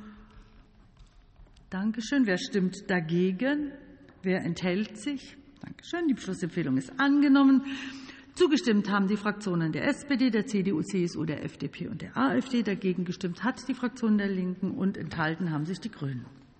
Dankeschön. Wer stimmt dagegen? Wer enthält sich? Dankeschön. Die Beschlussempfehlung ist angenommen. Zugestimmt haben die Fraktionen der S P D, der C D U, C S U, der F D P und der AfD. Dagegen gestimmt hat die Fraktion der Linken und enthalten haben sich die Grünen.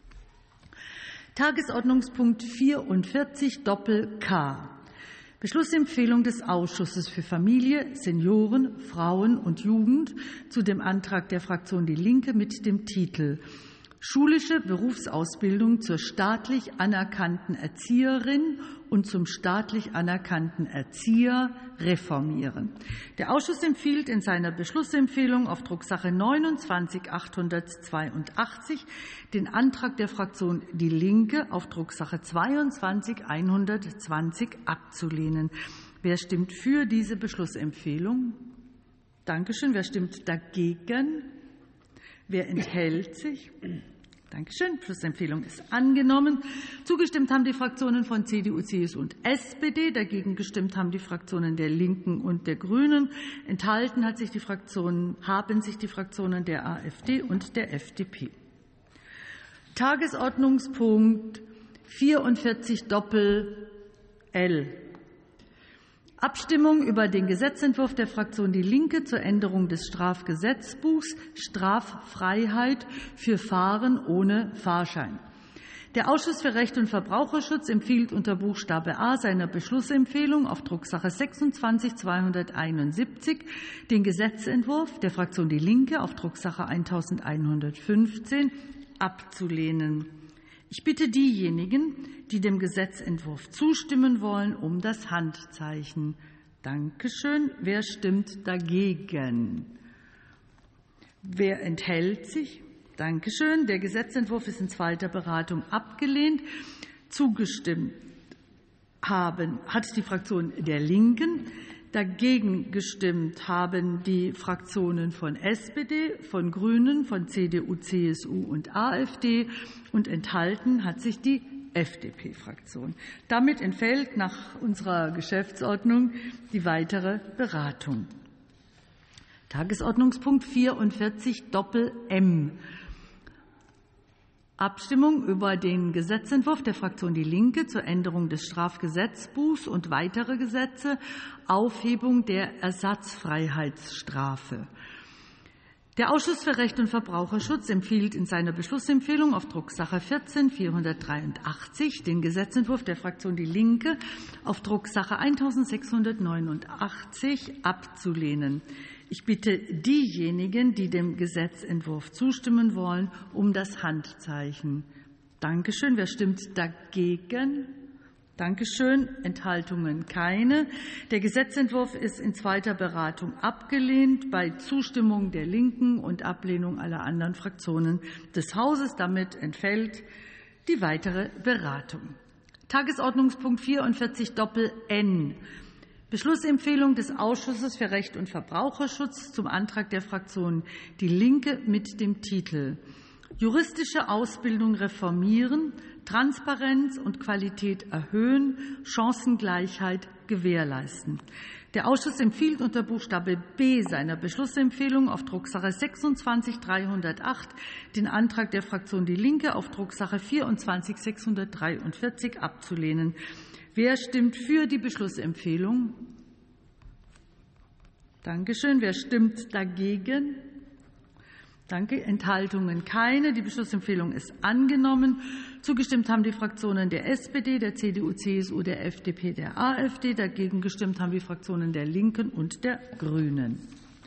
Tagesordnungspunkt vierundvierzig Doppel K. Beschlussempfehlung des Ausschusses für Familie, Senioren, Frauen und Jugend zu dem Antrag der Fraktion Die Linke mit dem Titel Schulische Berufsausbildung zur staatlich anerkannten Erzieherin und zum staatlich anerkannten Erzieher reformieren. Der Ausschuss empfiehlt in seiner Beschlussempfehlung auf Drucksache neunundzwanzig achthundertzweiundachtzig den Antrag der Fraktion Die Linke auf Drucksache zweiundzwanzig einhundertzwanzig abzulehnen. Wer stimmt für diese Beschlussempfehlung? Dankeschön. Wer stimmt dagegen? Wer enthält sich? Dankeschön. Die Beschlussempfehlung ist angenommen. Zugestimmt haben die Fraktionen von C D U, C S U und S P D. Dagegen gestimmt haben die Fraktionen der Linken und der Grünen. Enthalten hat sich die Fraktionen, haben sich die Fraktionen der AfD und der F D P. Tagesordnungspunkt vierundvierzig Doppel L. Abstimmung über den Gesetzentwurf der Fraktion Die Linke zur Änderung des Strafgesetzbuchs Straffreiheit für Fahren ohne Fahrschein. Der Ausschuss für Recht und Verbraucherschutz empfiehlt unter Buchstabe A seiner Beschlussempfehlung auf Drucksache sechsundzwanzig zweihunderteinundsiebzig den Gesetzentwurf der Fraktion Die Linke auf Drucksache elfhundertfünfzehn abzulehnen. Ich bitte diejenigen, die dem Gesetzentwurf zustimmen wollen, um das Handzeichen. Dankeschön. Wer stimmt dagegen? Wer enthält sich? Dankeschön. Der Gesetzentwurf ist in zweiter Beratung abgelehnt. Zugestimmt haben, hat die Fraktion der Linken. Dagegen gestimmt haben die Fraktionen von S P D, von Grünen, von C D U, C S U und AfD. Und enthalten hat sich die F D P-Fraktion. Damit entfällt nach unserer Geschäftsordnung die weitere Beratung. Tagesordnungspunkt vierundvierzig Doppel M. Abstimmung über den Gesetzentwurf der Fraktion Die Linke zur Änderung des Strafgesetzbuchs und weitere Gesetze, Aufhebung der Ersatzfreiheitsstrafe. Der Ausschuss für Recht und Verbraucherschutz empfiehlt in seiner Beschlussempfehlung auf Drucksache vierzehn vierhundertdreiundachtzig den Gesetzentwurf der Fraktion Die Linke auf Drucksache eintausendsechshundertneunundachtzig abzulehnen. Ich bitte diejenigen, die dem Gesetzentwurf zustimmen wollen, um das Handzeichen. Dankeschön. Wer stimmt dagegen? Dankeschön. Enthaltungen keine. Der Gesetzentwurf ist in zweiter Beratung abgelehnt, bei Zustimmung der Linken und Ablehnung aller anderen Fraktionen des Hauses. Damit entfällt die weitere Beratung. Tagesordnungspunkt vierundvierzig Doppel N. Beschlussempfehlung des Ausschusses für Recht und Verbraucherschutz zum Antrag der Fraktion Die Linke mit dem Titel Juristische Ausbildung reformieren, Transparenz und Qualität erhöhen, Chancengleichheit gewährleisten. Der Ausschuss empfiehlt unter Buchstabe B seiner Beschlussempfehlung auf Drucksache sechsundzwanzig dreihundertacht den Antrag der Fraktion Die Linke auf Drucksache vierundzwanzig sechshundertdreiundvierzig abzulehnen. Wer stimmt für die Beschlussempfehlung? Dankeschön. Wer stimmt dagegen? Danke. Enthaltungen keine. Die Beschlussempfehlung ist angenommen. Zugestimmt haben die Fraktionen der S P D, der C D U, C S U, der F D P, der AfD. Dagegen gestimmt haben die Fraktionen der Linken und der Grünen.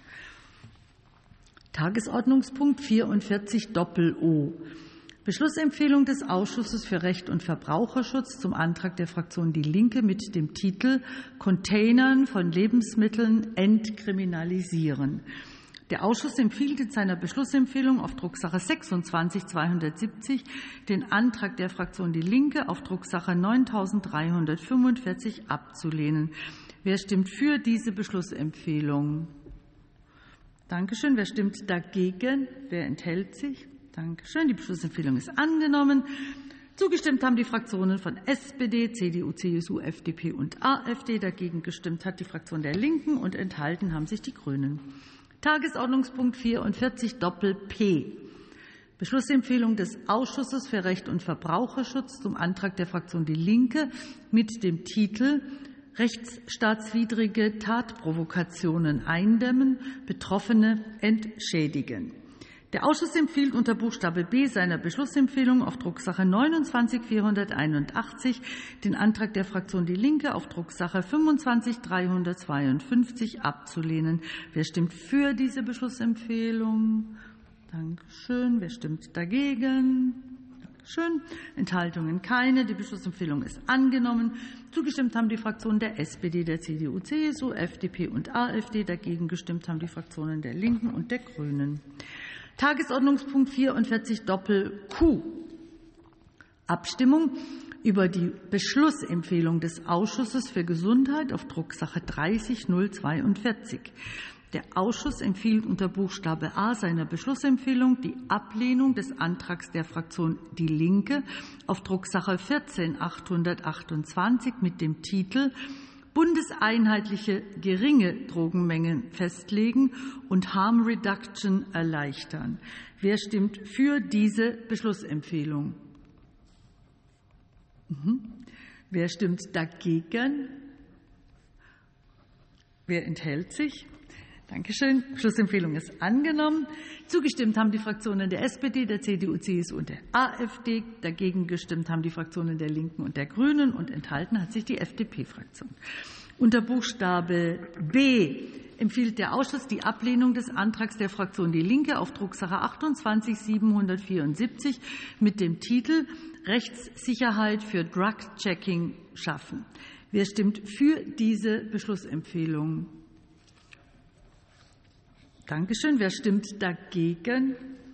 Tagesordnungspunkt vierundvierzig Doppel O. Beschlussempfehlung des Ausschusses für Recht und Verbraucherschutz zum Antrag der Fraktion Die Linke mit dem Titel Containern von Lebensmitteln entkriminalisieren. Der Ausschuss empfiehlt in seiner Beschlussempfehlung auf Drucksache sechsundzwanzig zweihundertsiebzig den Antrag der Fraktion Die Linke auf Drucksache neuntausenddreihundertfünfundvierzig abzulehnen. Wer stimmt für diese Beschlussempfehlung? Dankeschön. Wer stimmt dagegen? Wer enthält sich? Dankeschön. Die Beschlussempfehlung ist angenommen. Zugestimmt haben die Fraktionen von S P D, C D U, C S U, F D P und AfD. Dagegen gestimmt hat die Fraktion der Linken und enthalten haben sich die Grünen. Tagesordnungspunkt vierundvierzig Doppel P. Beschlussempfehlung des Ausschusses für Recht und Verbraucherschutz zum Antrag der Fraktion Die Linke mit dem Titel Rechtsstaatswidrige Tatprovokationen eindämmen, Betroffene entschädigen. Der Ausschuss empfiehlt unter Buchstabe B seiner Beschlussempfehlung auf Drucksache neunundzwanzig vierhunderteinundachtzig den Antrag der Fraktion Die Linke auf Drucksache fünfundzwanzig dreihundertzweiundfünfzig abzulehnen. Wer stimmt für diese Beschlussempfehlung? Dankeschön. Wer stimmt dagegen? Dankeschön. Enthaltungen keine. Die Beschlussempfehlung ist angenommen. Zugestimmt haben die Fraktionen der S P D, der C D U, C S U, F D P und AfD. Dagegen gestimmt haben die Fraktionen der Linken und der Grünen. Tagesordnungspunkt vierundvierzig Doppel Q. Abstimmung über die Beschlussempfehlung des Ausschusses für Gesundheit auf Drucksache dreißig null zweiundvierzig. Der Ausschuss empfiehlt unter Buchstabe A seiner Beschlussempfehlung die Ablehnung des Antrags der Fraktion Die Linke auf Drucksache vierzehn achthundertachtundzwanzig mit dem Titel bundeseinheitliche geringe Drogenmengen festlegen und Harm Reduction erleichtern. Wer stimmt für diese Beschlussempfehlung? Mhm. Wer stimmt dagegen? Wer enthält sich? Dankeschön. Beschlussempfehlung ist angenommen. Zugestimmt haben die Fraktionen der S P D, der C D U, C S U und der AfD. Dagegen gestimmt haben die Fraktionen der Linken und der Grünen. Und enthalten hat sich die F D P-Fraktion. Unter Buchstabe B empfiehlt der Ausschuss die Ablehnung des Antrags der Fraktion Die Linke auf Drucksache achtundzwanzig siebenhundertvierundsiebzig mit dem Titel Rechtssicherheit für Drug-Checking schaffen. Wer stimmt für diese Beschlussempfehlung? Dankeschön. Wer stimmt dagegen?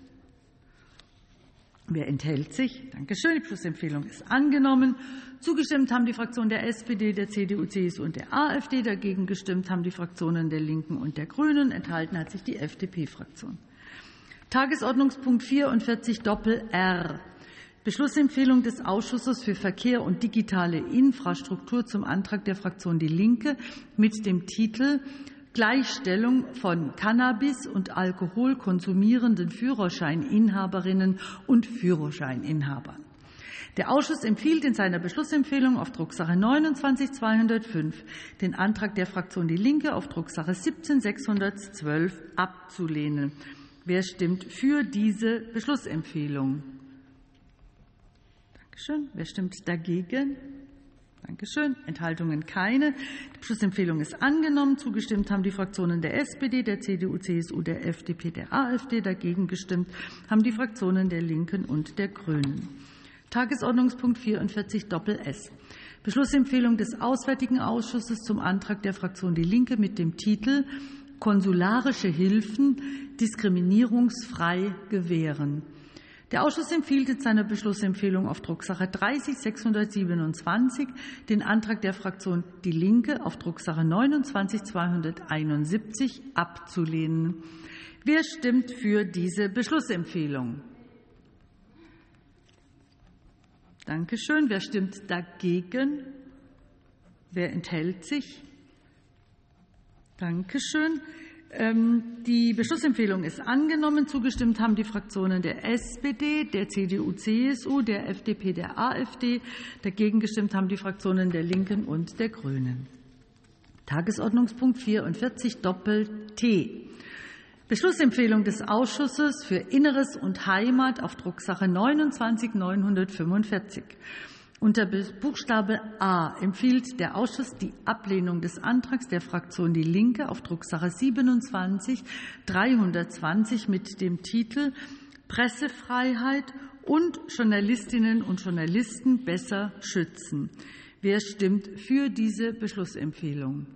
Wer enthält sich? Dankeschön. Die Beschlussempfehlung ist angenommen. Zugestimmt haben die Fraktionen der S P D, der C D U, C S U und der AfD. Dagegen gestimmt haben die Fraktionen der Linken und der Grünen. Enthalten hat sich die F D P-Fraktion. Tagesordnungspunkt vierundvierzig Doppel R. Beschlussempfehlung des Ausschusses für Verkehr und digitale Infrastruktur zum Antrag der Fraktion Die Linke mit dem Titel Gleichstellung von Cannabis- und Alkohol konsumierenden Führerscheininhaberinnen und Führerscheininhabern. Der Ausschuss empfiehlt in seiner Beschlussempfehlung auf Drucksache neunundzwanzig zweihundertfünf den Antrag der Fraktion Die Linke auf Drucksache siebzehn sechshundertzwölf abzulehnen. Wer stimmt für diese Beschlussempfehlung? Dankeschön. Wer stimmt dagegen? Dankeschön. Enthaltungen keine. Die Beschlussempfehlung ist angenommen. Zugestimmt haben die Fraktionen der S P D, der C D U, C S U, der F D P, der AfD. Dagegen gestimmt haben die Fraktionen der Linken und der Grünen. Tagesordnungspunkt vierundvierzig Doppel S. Beschlussempfehlung des Auswärtigen Ausschusses zum Antrag der Fraktion Die Linke mit dem Titel Konsularische Hilfen diskriminierungsfrei gewähren. Der Ausschuss empfiehlt in seiner Beschlussempfehlung auf Drucksache dreißig sechshundertsiebenundzwanzig den Antrag der Fraktion Die Linke auf Drucksache neunundzwanzig zweihunderteinundsiebzig abzulehnen. Wer stimmt für diese Beschlussempfehlung? Dankeschön. Wer stimmt dagegen? Wer enthält sich? Dankeschön. Die Beschlussempfehlung ist angenommen. Zugestimmt haben die Fraktionen der S P D, der C D U, C S U, der F D P, der AfD. Dagegen gestimmt haben die Fraktionen der Linken und der Grünen. Tagesordnungspunkt vierundvierzig Doppel T. Beschlussempfehlung des Ausschusses für Inneres und Heimat auf Drucksache neunundzwanzig neunhundertfünfundvierzig. Unter Buchstabe A empfiehlt der Ausschuss die Ablehnung des Antrags der Fraktion Die Linke auf Drucksache siebenundzwanzig dreihundertzwanzig mit dem Titel Pressefreiheit und Journalistinnen und Journalisten besser schützen. Wer stimmt für diese Beschlussempfehlung?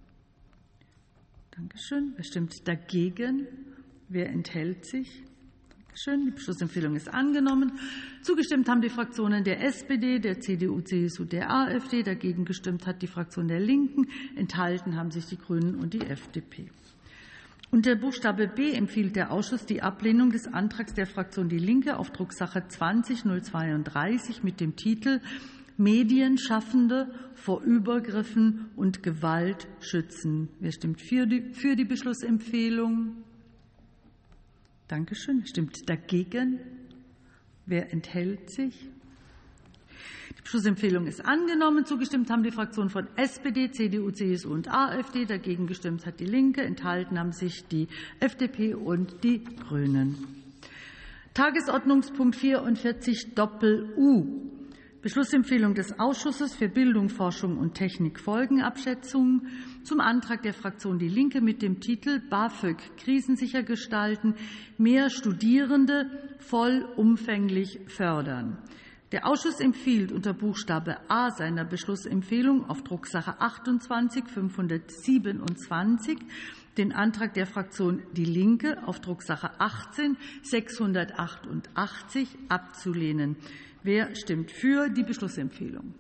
Dankeschön. Wer stimmt dagegen? Wer enthält sich? Dankeschön. Die Beschlussempfehlung ist angenommen. Zugestimmt haben die Fraktionen der S P D, der C D U, C S U, der AfD. Dagegen gestimmt hat die Fraktion der Linken. Enthalten haben sich die Grünen und die F D P. Unter Buchstabe B empfiehlt der Ausschuss die Ablehnung des Antrags der Fraktion Die Linke auf Drucksache zwanzig null zweiunddreißig mit dem Titel Medienschaffende vor Übergriffen und Gewalt schützen. Wer stimmt für die, für die Beschlussempfehlung? Dankeschön. Wer stimmt dagegen? Wer enthält sich? Die Beschlussempfehlung ist angenommen. Zugestimmt haben die Fraktionen von S P D, C D U, C S U und AfD. Dagegen gestimmt hat die Linke. Enthalten haben sich die F D P und die Grünen. Tagesordnungspunkt vierundvierzig Doppel U. Beschlussempfehlung des Ausschusses für Bildung, Forschung und Technik Folgenabschätzung zum Antrag der Fraktion Die Linke mit dem Titel BAföG krisensicher gestalten, mehr Studierende vollumfänglich fördern. Der Ausschuss empfiehlt unter Buchstabe A seiner Beschlussempfehlung auf Drucksache achtundzwanzig fünfhundertsiebenundzwanzig den Antrag der Fraktion Die Linke auf Drucksache achtzehn sechshundertachtundachtzig abzulehnen. Wer stimmt für die Beschlussempfehlung?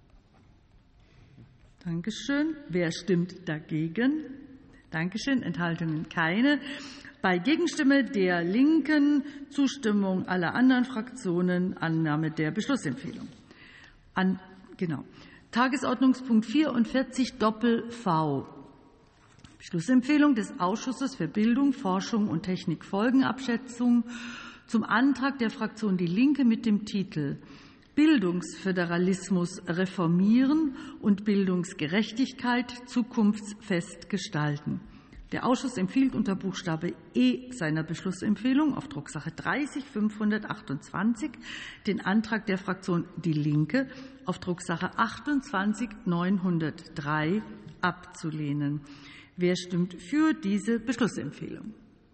Dankeschön. Wer stimmt dagegen? Dankeschön. Enthaltungen keine. Bei Gegenstimme der Linken, Zustimmung aller anderen Fraktionen, Annahme der Beschlussempfehlung. An, genau. Tagesordnungspunkt vierundvierzig Doppel V. Beschlussempfehlung des Ausschusses für Bildung, Forschung und Technik Folgenabschätzung zum Antrag der Fraktion Die Linke mit dem Titel Bildungsföderalismus reformieren und Bildungsgerechtigkeit zukunftsfest gestalten. Der Ausschuss empfiehlt unter Buchstabe E seiner Beschlussempfehlung auf Drucksache dreißig fünfhundertachtundzwanzig den Antrag der Fraktion Die Linke auf Drucksache achtundzwanzig neunhundertdrei abzulehnen. Wer stimmt für diese Beschlussempfehlung?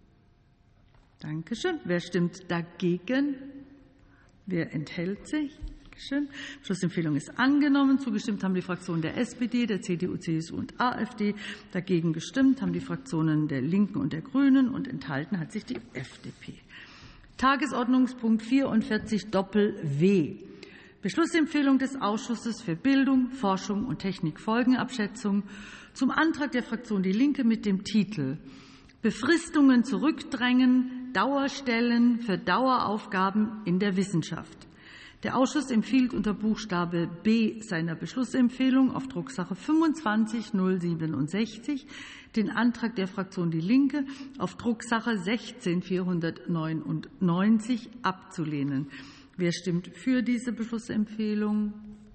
Dankeschön. Wer stimmt dagegen? Wer enthält sich? Dankeschön. Die Beschlussempfehlung ist angenommen. Zugestimmt haben die Fraktionen der S P D, der C D U, C S U und AfD. Dagegen gestimmt haben die Fraktionen der Linken und der Grünen. Und enthalten hat sich die F D P. Tagesordnungspunkt vierundvierzig Doppel W. Beschlussempfehlung des Ausschusses für Bildung, Forschung und Technikfolgenabschätzung zum Antrag der Fraktion Die Linke mit dem Titel Befristungen zurückdrängen, Dauerstellen für Daueraufgaben in der Wissenschaft. Der Ausschuss empfiehlt unter Buchstabe B seiner Beschlussempfehlung auf Drucksache fünfundzwanzig nullsiebenundsechzig den Antrag der Fraktion Die Linke auf Drucksache sechzehn vierhundertneunundneunzig abzulehnen. Wer stimmt für diese Beschlussempfehlung?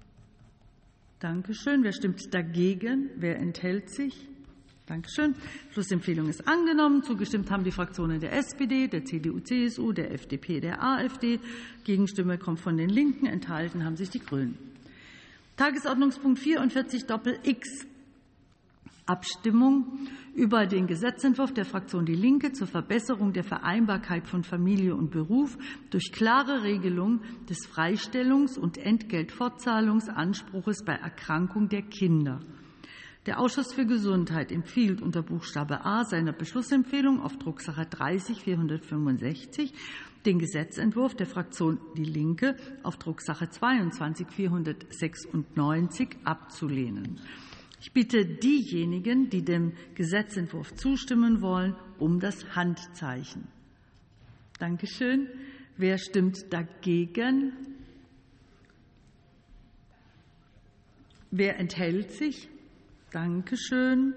Dankeschön. Wer stimmt dagegen? Wer enthält sich? Dankeschön. Die Beschlussempfehlung ist angenommen. Zugestimmt haben die Fraktionen der S P D, der C D U, C S U, der F D P, der AfD. Gegenstimme kommt von den Linken. Enthalten haben sich die Grünen. Tagesordnungspunkt vierundvierzig Doppel X. Abstimmung über den Gesetzentwurf der Fraktion Die Linke zur Verbesserung der Vereinbarkeit von Familie und Beruf durch klare Regelung des Freistellungs- und Entgeltfortzahlungsanspruches bei Erkrankung der Kinder. Der Ausschuss für Gesundheit empfiehlt unter Buchstabe A seiner Beschlussempfehlung auf Drucksache dreißig vierhundertfünfundsechzig den Gesetzentwurf der Fraktion Die Linke auf Drucksache zweiundzwanzig vierhundertsechsundneunzig abzulehnen. Ich bitte diejenigen, die dem Gesetzentwurf zustimmen wollen, um das Handzeichen. Dankeschön. Wer stimmt dagegen? Wer enthält sich? Dankeschön.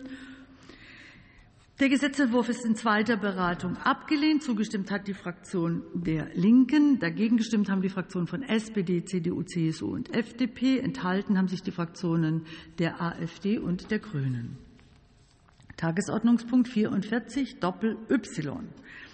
Der Gesetzentwurf ist in zweiter Beratung abgelehnt. Zugestimmt hat die Fraktion der Linken. Dagegen gestimmt haben die Fraktionen von S P D, C D U, C S U und F D P. Enthalten haben sich die Fraktionen der AfD und der Grünen. Tagesordnungspunkt vierundvierzig Doppel Y.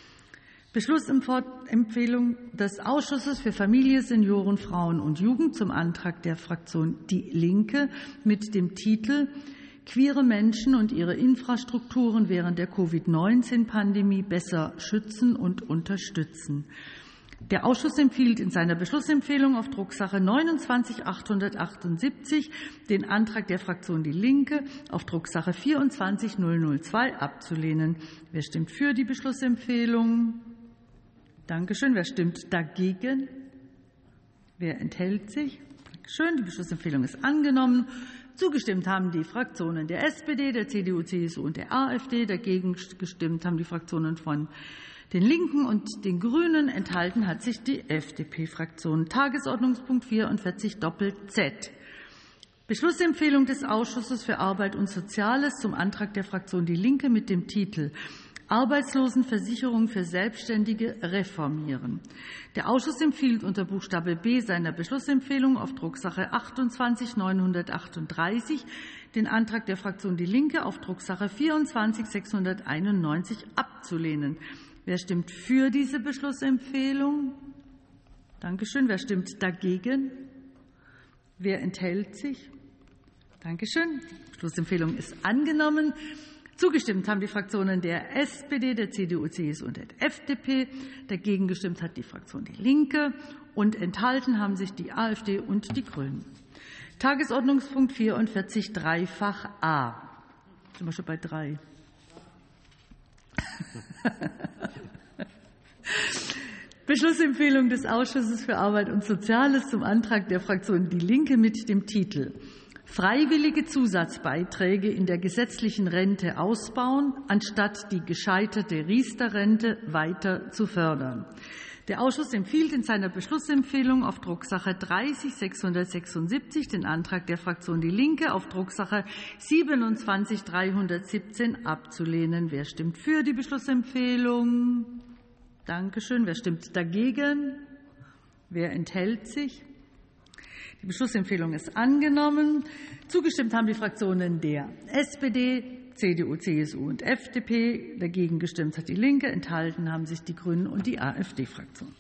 Beschlussempfehlung des Ausschusses für Familie, Senioren, Frauen und Jugend zum Antrag der Fraktion Die Linke mit dem Titel Queere Menschen und ihre Infrastrukturen während der Covid neunzehn Pandemie besser schützen und unterstützen. Der Ausschuss empfiehlt in seiner Beschlussempfehlung auf Drucksache neunundzwanzig achthundertachtundsiebzig den Antrag der Fraktion Die Linke auf Drucksache vierundzwanzig nullhundertzwei abzulehnen. Wer stimmt für die Beschlussempfehlung? Dankeschön. Wer stimmt dagegen? Wer enthält sich? Dankeschön. Die Beschlussempfehlung ist angenommen. Zugestimmt haben die Fraktionen der S P D, der C D U, C S U und der AfD. Dagegen gestimmt haben die Fraktionen von den Linken und den Grünen. Enthalten hat sich die F D P-Fraktion. Tagesordnungspunkt vierundvierzig Doppel Z. Beschlussempfehlung des Ausschusses für Arbeit und Soziales zum Antrag der Fraktion Die Linke mit dem Titel Arbeitslosenversicherung für Selbstständige reformieren. Der Ausschuss empfiehlt unter Buchstabe B seiner Beschlussempfehlung auf Drucksache achtundzwanzig neunhundertachtunddreißig den Antrag der Fraktion Die Linke auf Drucksache vierundzwanzig sechshunderteinundneunzig abzulehnen. Wer stimmt für diese Beschlussempfehlung? Dankeschön. Wer stimmt dagegen? Wer enthält sich? Dankeschön. Die Beschlussempfehlung ist angenommen. Zugestimmt haben die Fraktionen der S P D, der C D U, C S U und der F D P. Dagegen gestimmt hat die Fraktion Die Linke. Und enthalten haben sich die AfD und die Grünen. Tagesordnungspunkt vierundvierzig Dreifach A. Sind wir schon bei drei? Beschlussempfehlung des Ausschusses für Arbeit und Soziales zum Antrag der Fraktion Die Linke mit dem Titel Freiwillige Zusatzbeiträge in der gesetzlichen Rente ausbauen, anstatt die gescheiterte Riester-Rente weiter zu fördern. Der Ausschuss empfiehlt in seiner Beschlussempfehlung auf Drucksache dreißig sechshundertsechsundsiebzig den Antrag der Fraktion Die Linke auf Drucksache siebenundzwanzig dreihundertsiebzehn abzulehnen. Wer stimmt für die Beschlussempfehlung? Dankeschön. Wer stimmt dagegen? Wer enthält sich? Die Beschlussempfehlung ist angenommen. Zugestimmt haben die Fraktionen der S P D, C D U, C S U und F D P. Dagegen gestimmt hat die Linke. Enthalten haben sich die Grünen und die AfD-Fraktion.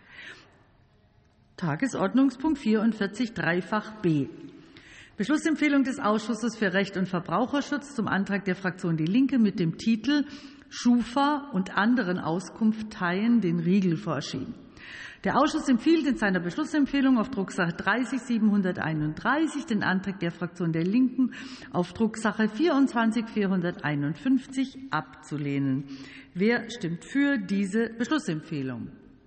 Tagesordnungspunkt vierundvierzig dreifach B. Beschlussempfehlung des Ausschusses für Recht und Verbraucherschutz zum Antrag der Fraktion Die Linke mit dem Titel Schufa und anderen Auskunfteien den Riegel vorschieben. Der Ausschuss empfiehlt in seiner Beschlussempfehlung auf Drucksache dreißig siebenhunderteinunddreißig den Antrag der Fraktion der Linken auf Drucksache vierundzwanzig vierhunderteinundfünfzig abzulehnen. Wer stimmt für diese Beschlussempfehlung?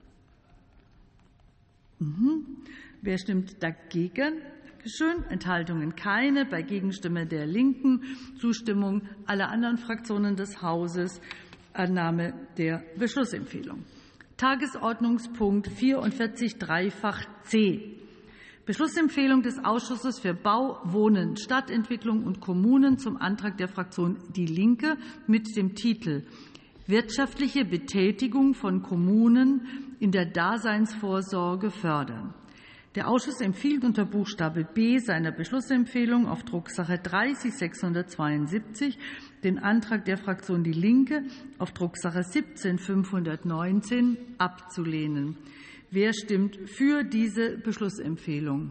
Mhm. Wer stimmt dagegen? Dankeschön. Enthaltungen keine. Bei Gegenstimme der Linken Zustimmung aller anderen Fraktionen des Hauses. Annahme der Beschlussempfehlung. Tagesordnungspunkt vierundvierzig dreifach C. Beschlussempfehlung des Ausschusses für Bau, Wohnen, Stadtentwicklung und Kommunen zum Antrag der Fraktion Die Linke mit dem Titel Wirtschaftliche Betätigung von Kommunen in der Daseinsvorsorge fördern. Der Ausschuss empfiehlt unter Buchstabe B seiner Beschlussempfehlung auf Drucksache dreißig sechshundertzweiundsiebzig den Antrag der Fraktion Die Linke auf Drucksache siebzehn fünfhundertneunzehn abzulehnen. Wer stimmt für diese Beschlussempfehlung?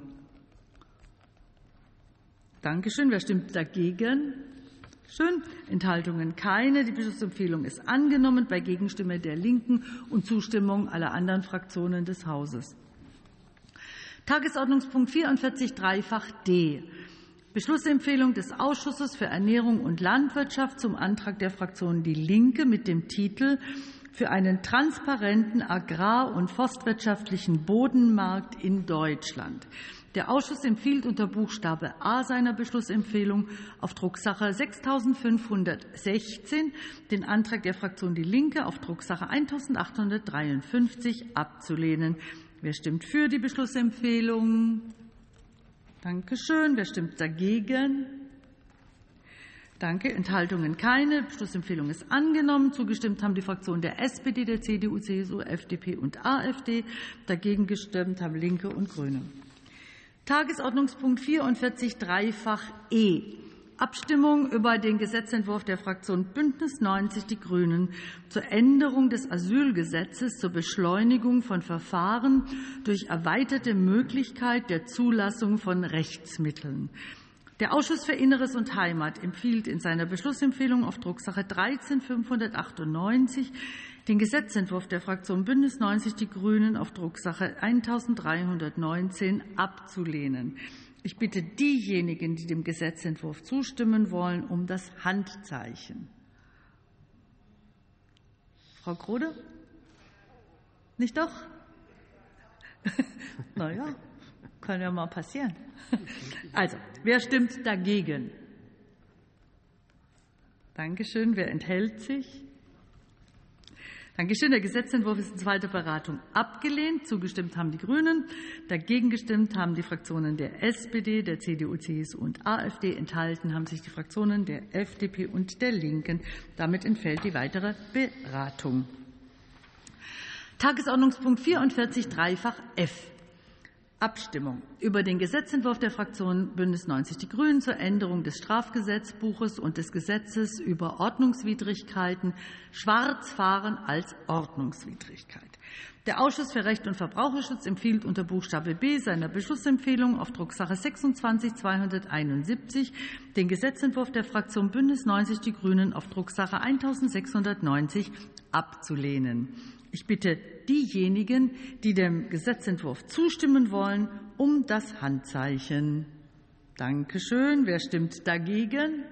Dankeschön. Wer stimmt dagegen? Schön. Enthaltungen keine. Die Beschlussempfehlung ist angenommen bei Gegenstimme der Linken und Zustimmung aller anderen Fraktionen des Hauses. Tagesordnungspunkt vierundvierzig dreifach D. Beschlussempfehlung des Ausschusses für Ernährung und Landwirtschaft zum Antrag der Fraktion Die Linke mit dem Titel für einen transparenten agrar- und forstwirtschaftlichen Bodenmarkt in Deutschland. Der Ausschuss empfiehlt unter Buchstabe A seiner Beschlussempfehlung auf Drucksache sechstausendfünfhundertsechzehn den Antrag der Fraktion Die Linke auf Drucksache eintausendachthundertdreiundfünfzig abzulehnen. Wer stimmt für die Beschlussempfehlung? Dankeschön. Wer stimmt dagegen? Danke. Enthaltungen keine. Die Beschlussempfehlung ist angenommen. Zugestimmt haben die Fraktionen der S P D, der C D U, C S U, F D P und AfD. Dagegen gestimmt haben Linke und Grüne. Tagesordnungspunkt vierundvierzig dreifach E. Abstimmung über den Gesetzentwurf der Fraktion Bündnis neunzig Die Grünen zur Änderung des Asylgesetzes zur Beschleunigung von Verfahren durch erweiterte Möglichkeit der Zulassung von Rechtsmitteln. Der Ausschuss für Inneres und Heimat empfiehlt in seiner Beschlussempfehlung auf Drucksache dreizehn fünfhundertachtundneunzig den Gesetzentwurf der Fraktion Bündnis neunzig Die Grünen auf Drucksache eintausenddreihundertneunzehn abzulehnen. Ich bitte diejenigen, die dem Gesetzentwurf zustimmen wollen, um das Handzeichen. Frau Grode? Nicht doch? Na ja, kann ja mal passieren. Also, wer stimmt dagegen? Dankeschön. Wer enthält sich? Dankeschön. Der Gesetzentwurf ist in zweiter Beratung abgelehnt. Zugestimmt haben die Grünen. Dagegen gestimmt haben die Fraktionen der S P D, der C D U, C S U und AfD. Enthalten haben sich die Fraktionen der F D P und der Linken. Damit entfällt die weitere Beratung. Tagesordnungspunkt vierundvierzig dreifach F. Abstimmung über den Gesetzentwurf der Fraktion Bündnis neunzig Die Grünen zur Änderung des Strafgesetzbuches und des Gesetzes über Ordnungswidrigkeiten Schwarzfahren als Ordnungswidrigkeit. Der Ausschuss für Recht und Verbraucherschutz empfiehlt unter Buchstabe B seiner Beschlussempfehlung auf Drucksache sechsundzwanzig zweihunderteinundsiebzig den Gesetzentwurf der Fraktion Bündnis neunzig Die Grünen auf Drucksache eintausendsechshundertneunzig abzulehnen. Ich bitte diejenigen, die dem Gesetzentwurf zustimmen wollen, um das Handzeichen. Dankeschön. Wer stimmt dagegen?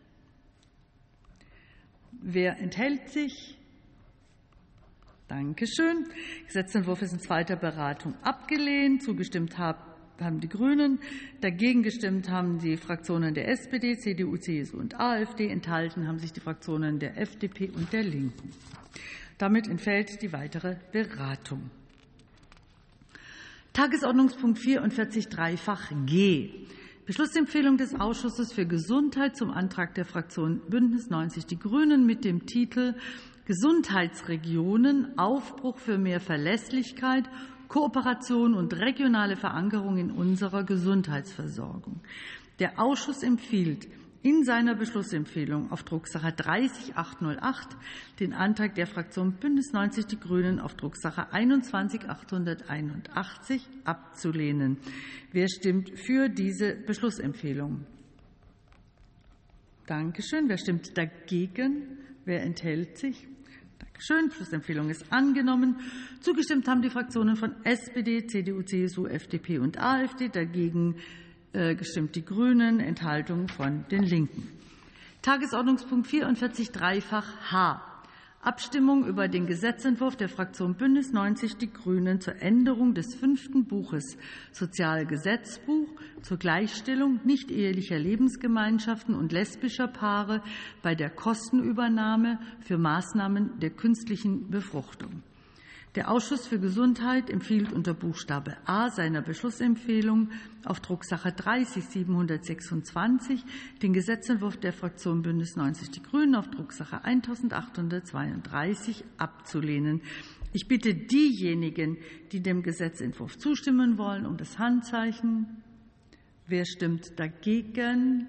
Wer enthält sich? Dankeschön. Der Gesetzentwurf ist in zweiter Beratung abgelehnt. Zugestimmt haben die Grünen. Dagegen gestimmt haben die Fraktionen der S P D, C D U, C S U und AfD. Enthalten haben sich die Fraktionen der F D P und der Linken. Damit entfällt die weitere Beratung. Tagesordnungspunkt vierundvierzig dreifach G. Beschlussempfehlung des Ausschusses für Gesundheit zum Antrag der Fraktion Bündnis neunzig Die Grünen mit dem Titel Gesundheitsregionen – Aufbruch für mehr Verlässlichkeit Kooperation und regionale Verankerung in unserer Gesundheitsversorgung. Der Ausschuss empfiehlt in seiner Beschlussempfehlung auf Drucksache dreißig achthundertacht den Antrag der Fraktion Bündnis neunzig Die Grünen auf Drucksache einundzwanzig achthunderteinundachtzig abzulehnen. Wer stimmt für diese Beschlussempfehlung? Dankeschön. Wer stimmt dagegen? Wer enthält sich? Dankeschön. Beschlussempfehlung ist angenommen. Zugestimmt haben die Fraktionen von S P D, C D U, C S U, F D P und AfD. Dagegen gestimmt die Grünen, Enthaltung von den Linken. Tagesordnungspunkt vierundvierzig dreifach H. Abstimmung über den Gesetzentwurf der Fraktion Bündnis neunzig Die Grünen zur Änderung des fünften Buches Sozialgesetzbuch zur Gleichstellung nicht-ehelicher Lebensgemeinschaften und lesbischer Paare bei der Kostenübernahme für Maßnahmen der künstlichen Befruchtung. Der Ausschuss für Gesundheit empfiehlt unter Buchstabe A seiner Beschlussempfehlung auf Drucksache dreißig siebenhundertsechsundzwanzig den Gesetzentwurf der Fraktion Bündnis neunzig Die Grünen auf Drucksache eintausendachthundertzweiunddreißig abzulehnen. Ich bitte diejenigen, die dem Gesetzentwurf zustimmen wollen, um das Handzeichen. Wer stimmt dagegen?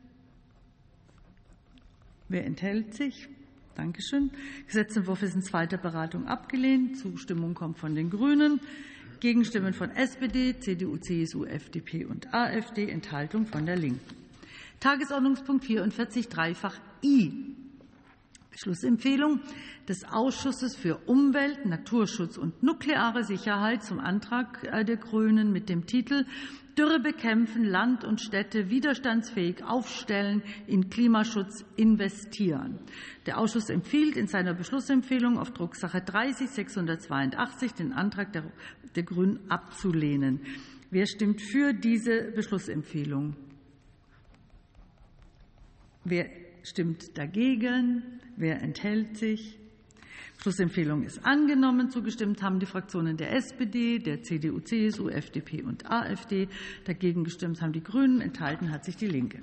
Wer enthält sich? Dankeschön. Gesetzentwurf ist in zweiter Beratung abgelehnt. Zustimmung kommt von den Grünen. Gegenstimmen von S P D, C D U, C S U, F D P und AfD. Enthaltung von der Linken. Tagesordnungspunkt vierundvierzig dreifach I. Beschlussempfehlung des Ausschusses für Umwelt, Naturschutz und nukleare Sicherheit zum Antrag der Grünen mit dem Titel Dürre bekämpfen, Land und Städte widerstandsfähig aufstellen, in Klimaschutz investieren. Der Ausschuss empfiehlt in seiner Beschlussempfehlung auf Drucksache dreißig sechshundertzweiundachtzig den Antrag der, der Grünen abzulehnen. Wer stimmt für diese Beschlussempfehlung? Wer stimmt dagegen? Wer enthält sich? Beschlussempfehlung ist angenommen. Zugestimmt haben die Fraktionen der S P D, der C D U, C S U, F D P und AfD. Dagegen gestimmt haben die Grünen. Enthalten hat sich die Linke.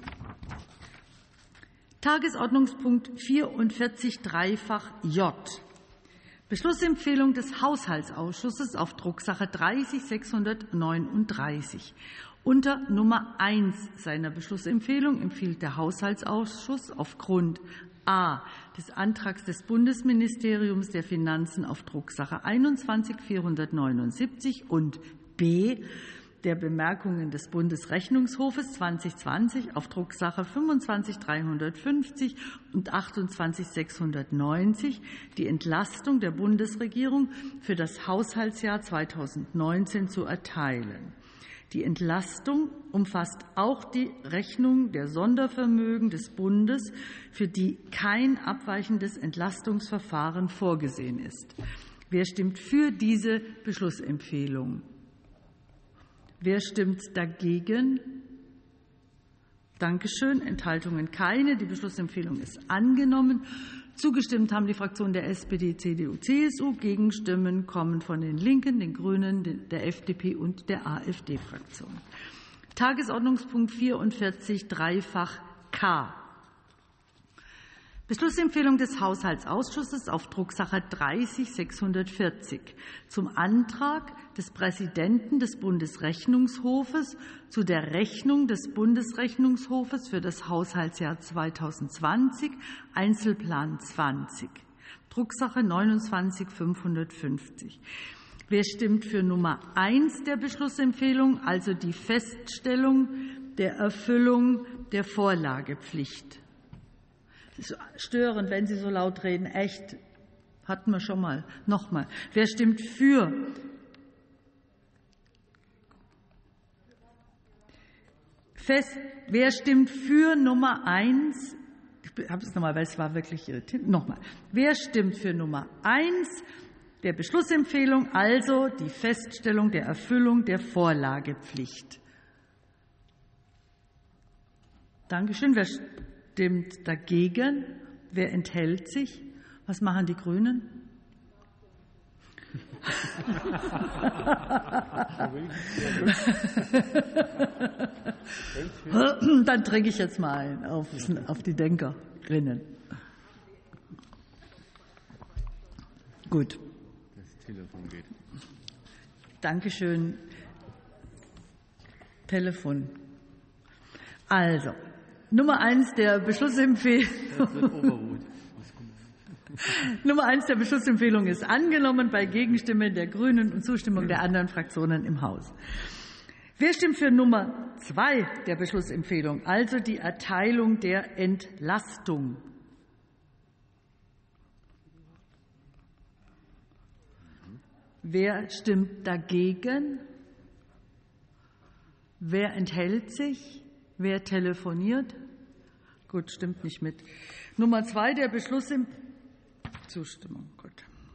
Tagesordnungspunkt vierundvierzig dreifach J. Beschlussempfehlung des Haushaltsausschusses auf Drucksache dreißig sechshundertneununddreißig. Unter Nummer eins seiner Beschlussempfehlung empfiehlt der Haushaltsausschuss aufgrund A. des Antrags des Bundesministeriums der Finanzen auf Drucksache einundzwanzig vierhundertneunundsiebzig und B. der Bemerkungen des Bundesrechnungshofes zwanzig zwanzig auf Drucksache fünfundzwanzig dreihundertfünfzig und achtundzwanzig sechshundertneunzig die Entlastung der Bundesregierung für das Haushaltsjahr zweitausendneunzehn zu erteilen. Die Entlastung umfasst auch die Rechnung der Sondervermögen des Bundes, für die kein abweichendes Entlastungsverfahren vorgesehen ist. Wer stimmt für diese Beschlussempfehlung? Wer stimmt dagegen? Dankeschön. Enthaltungen keine. Die Beschlussempfehlung ist angenommen. Zugestimmt haben die Fraktionen der S P D, C D U, C S U. Gegenstimmen kommen von den Linken, den Grünen, der F D P und der AfD-Fraktion. Tagesordnungspunkt vierundvierzig dreifach K. Beschlussempfehlung des Haushaltsausschusses auf Drucksache dreißig sechshundertvierzig zum Antrag des Präsidenten des Bundesrechnungshofes zu der Rechnung des Bundesrechnungshofes für das Haushaltsjahr zweitausendzwanzig, Einzelplan zwanzig, Drucksache neunundzwanzig fünfhundertfünfzig. Wer stimmt für Nummer eins der Beschlussempfehlung, also die Feststellung der Erfüllung der Vorlagepflicht? Es ist störend, wenn Sie so laut reden. Echt. Hatten wir schon mal. Nochmal. Wer stimmt für? Fest. Wer stimmt für Nummer eins? Ich habe es nochmal, weil es war wirklich irritierend. Nochmal. Wer stimmt für Nummer eins der Beschlussempfehlung, also die Feststellung der Erfüllung der Vorlagepflicht? Dankeschön. Wer stimmt dagegen? Wer enthält sich? Was machen die Grünen? Dann trinke ich jetzt mal ein auf, auf die Denkerinnen. Gut. Das Telefon geht. Dankeschön. Telefon. Also, Nummer eins der Beschlussempfehlung. Nummer eins der Beschlussempfehlung ist angenommen bei Gegenstimme der Grünen und Zustimmung der anderen Fraktionen im Haus. Wer stimmt für Nummer zwei der Beschlussempfehlung, also die Erteilung der Entlastung? Wer stimmt dagegen? Wer enthält sich? Wer telefoniert? Gut, stimmt nicht mit. Nummer zwei der Beschlussempfehlung. Zustimmung, gut.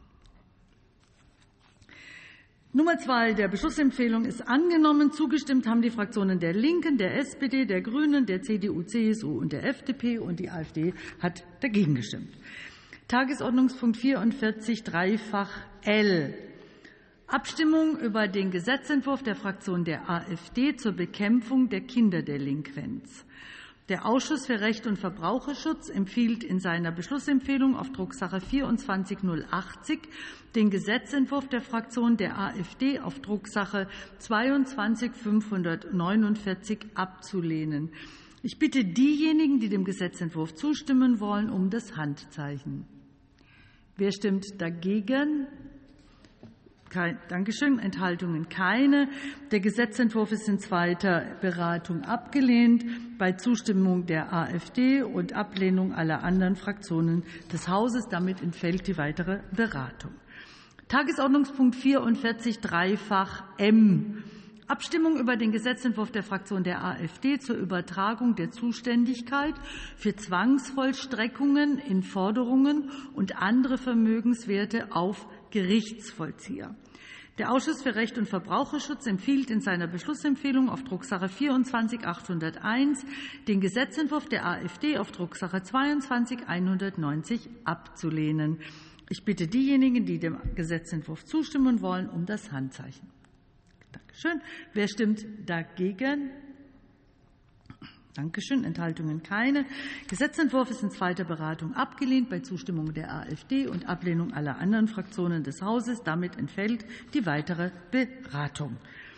Nummer zwei der Beschlussempfehlung ist angenommen. Zugestimmt haben die Fraktionen der Linken, der S P D, der Grünen, der C D U, C S U und der F D P, und die AfD hat dagegen gestimmt. Tagesordnungspunkt vierundvierzig, dreifach L. Abstimmung über den Gesetzentwurf der Fraktion der AfD zur Bekämpfung der Kinderdelinquenz. Der Ausschuss für Recht und Verbraucherschutz empfiehlt in seiner Beschlussempfehlung auf Drucksache vierundzwanzig null achtzig den Gesetzentwurf der Fraktion der AfD auf Drucksache zweiundzwanzig fünfhundertneunundvierzig abzulehnen. Ich bitte diejenigen, die dem Gesetzentwurf zustimmen wollen, um das Handzeichen. Wer stimmt dagegen? Kein, Dankeschön. Enthaltungen keine. Der Gesetzentwurf ist in zweiter Beratung abgelehnt, bei Zustimmung der AfD und Ablehnung aller anderen Fraktionen des Hauses. Damit entfällt die weitere Beratung. Tagesordnungspunkt vierundvierzig, dreifach M. Abstimmung über den Gesetzentwurf der Fraktion der AfD zur Übertragung der Zuständigkeit für Zwangsvollstreckungen in Forderungen und andere Vermögenswerte auf Gerichtsvollzieher. Der Ausschuss für Recht und Verbraucherschutz empfiehlt in seiner Beschlussempfehlung auf Drucksache vierundzwanzig achthunderteins den Gesetzentwurf der AfD auf Drucksache zweiundzwanzig hundertneunzig abzulehnen. Ich bitte diejenigen, die dem Gesetzentwurf zustimmen wollen, um das Handzeichen. Dankeschön. Wer stimmt dagegen? Dankeschön. Enthaltungen keine. Gesetzentwurf ist in zweiter Beratung abgelehnt bei Zustimmung der AfD und Ablehnung aller anderen Fraktionen des Hauses. Damit entfällt die weitere Beratung.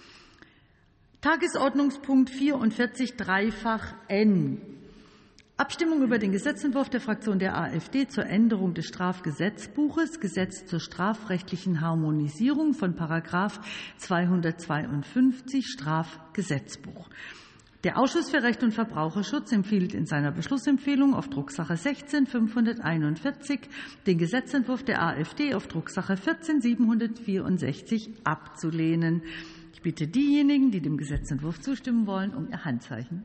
Tagesordnungspunkt vierundvierzig, dreifach N. Abstimmung über den Gesetzentwurf der Fraktion der AfD zur Änderung des Strafgesetzbuches, Gesetz zur strafrechtlichen Harmonisierung von Paragraph zweihundertzweiundfünfzig Strafgesetzbuch. Der Ausschuss für Recht und Verbraucherschutz empfiehlt in seiner Beschlussempfehlung auf Drucksache sechzehn fünfhunderteinundvierzig den Gesetzentwurf der AfD auf Drucksache vierzehn siebenhundertvierundsechzig abzulehnen. Ich bitte diejenigen, die dem Gesetzentwurf zustimmen wollen, um ihr Handzeichen.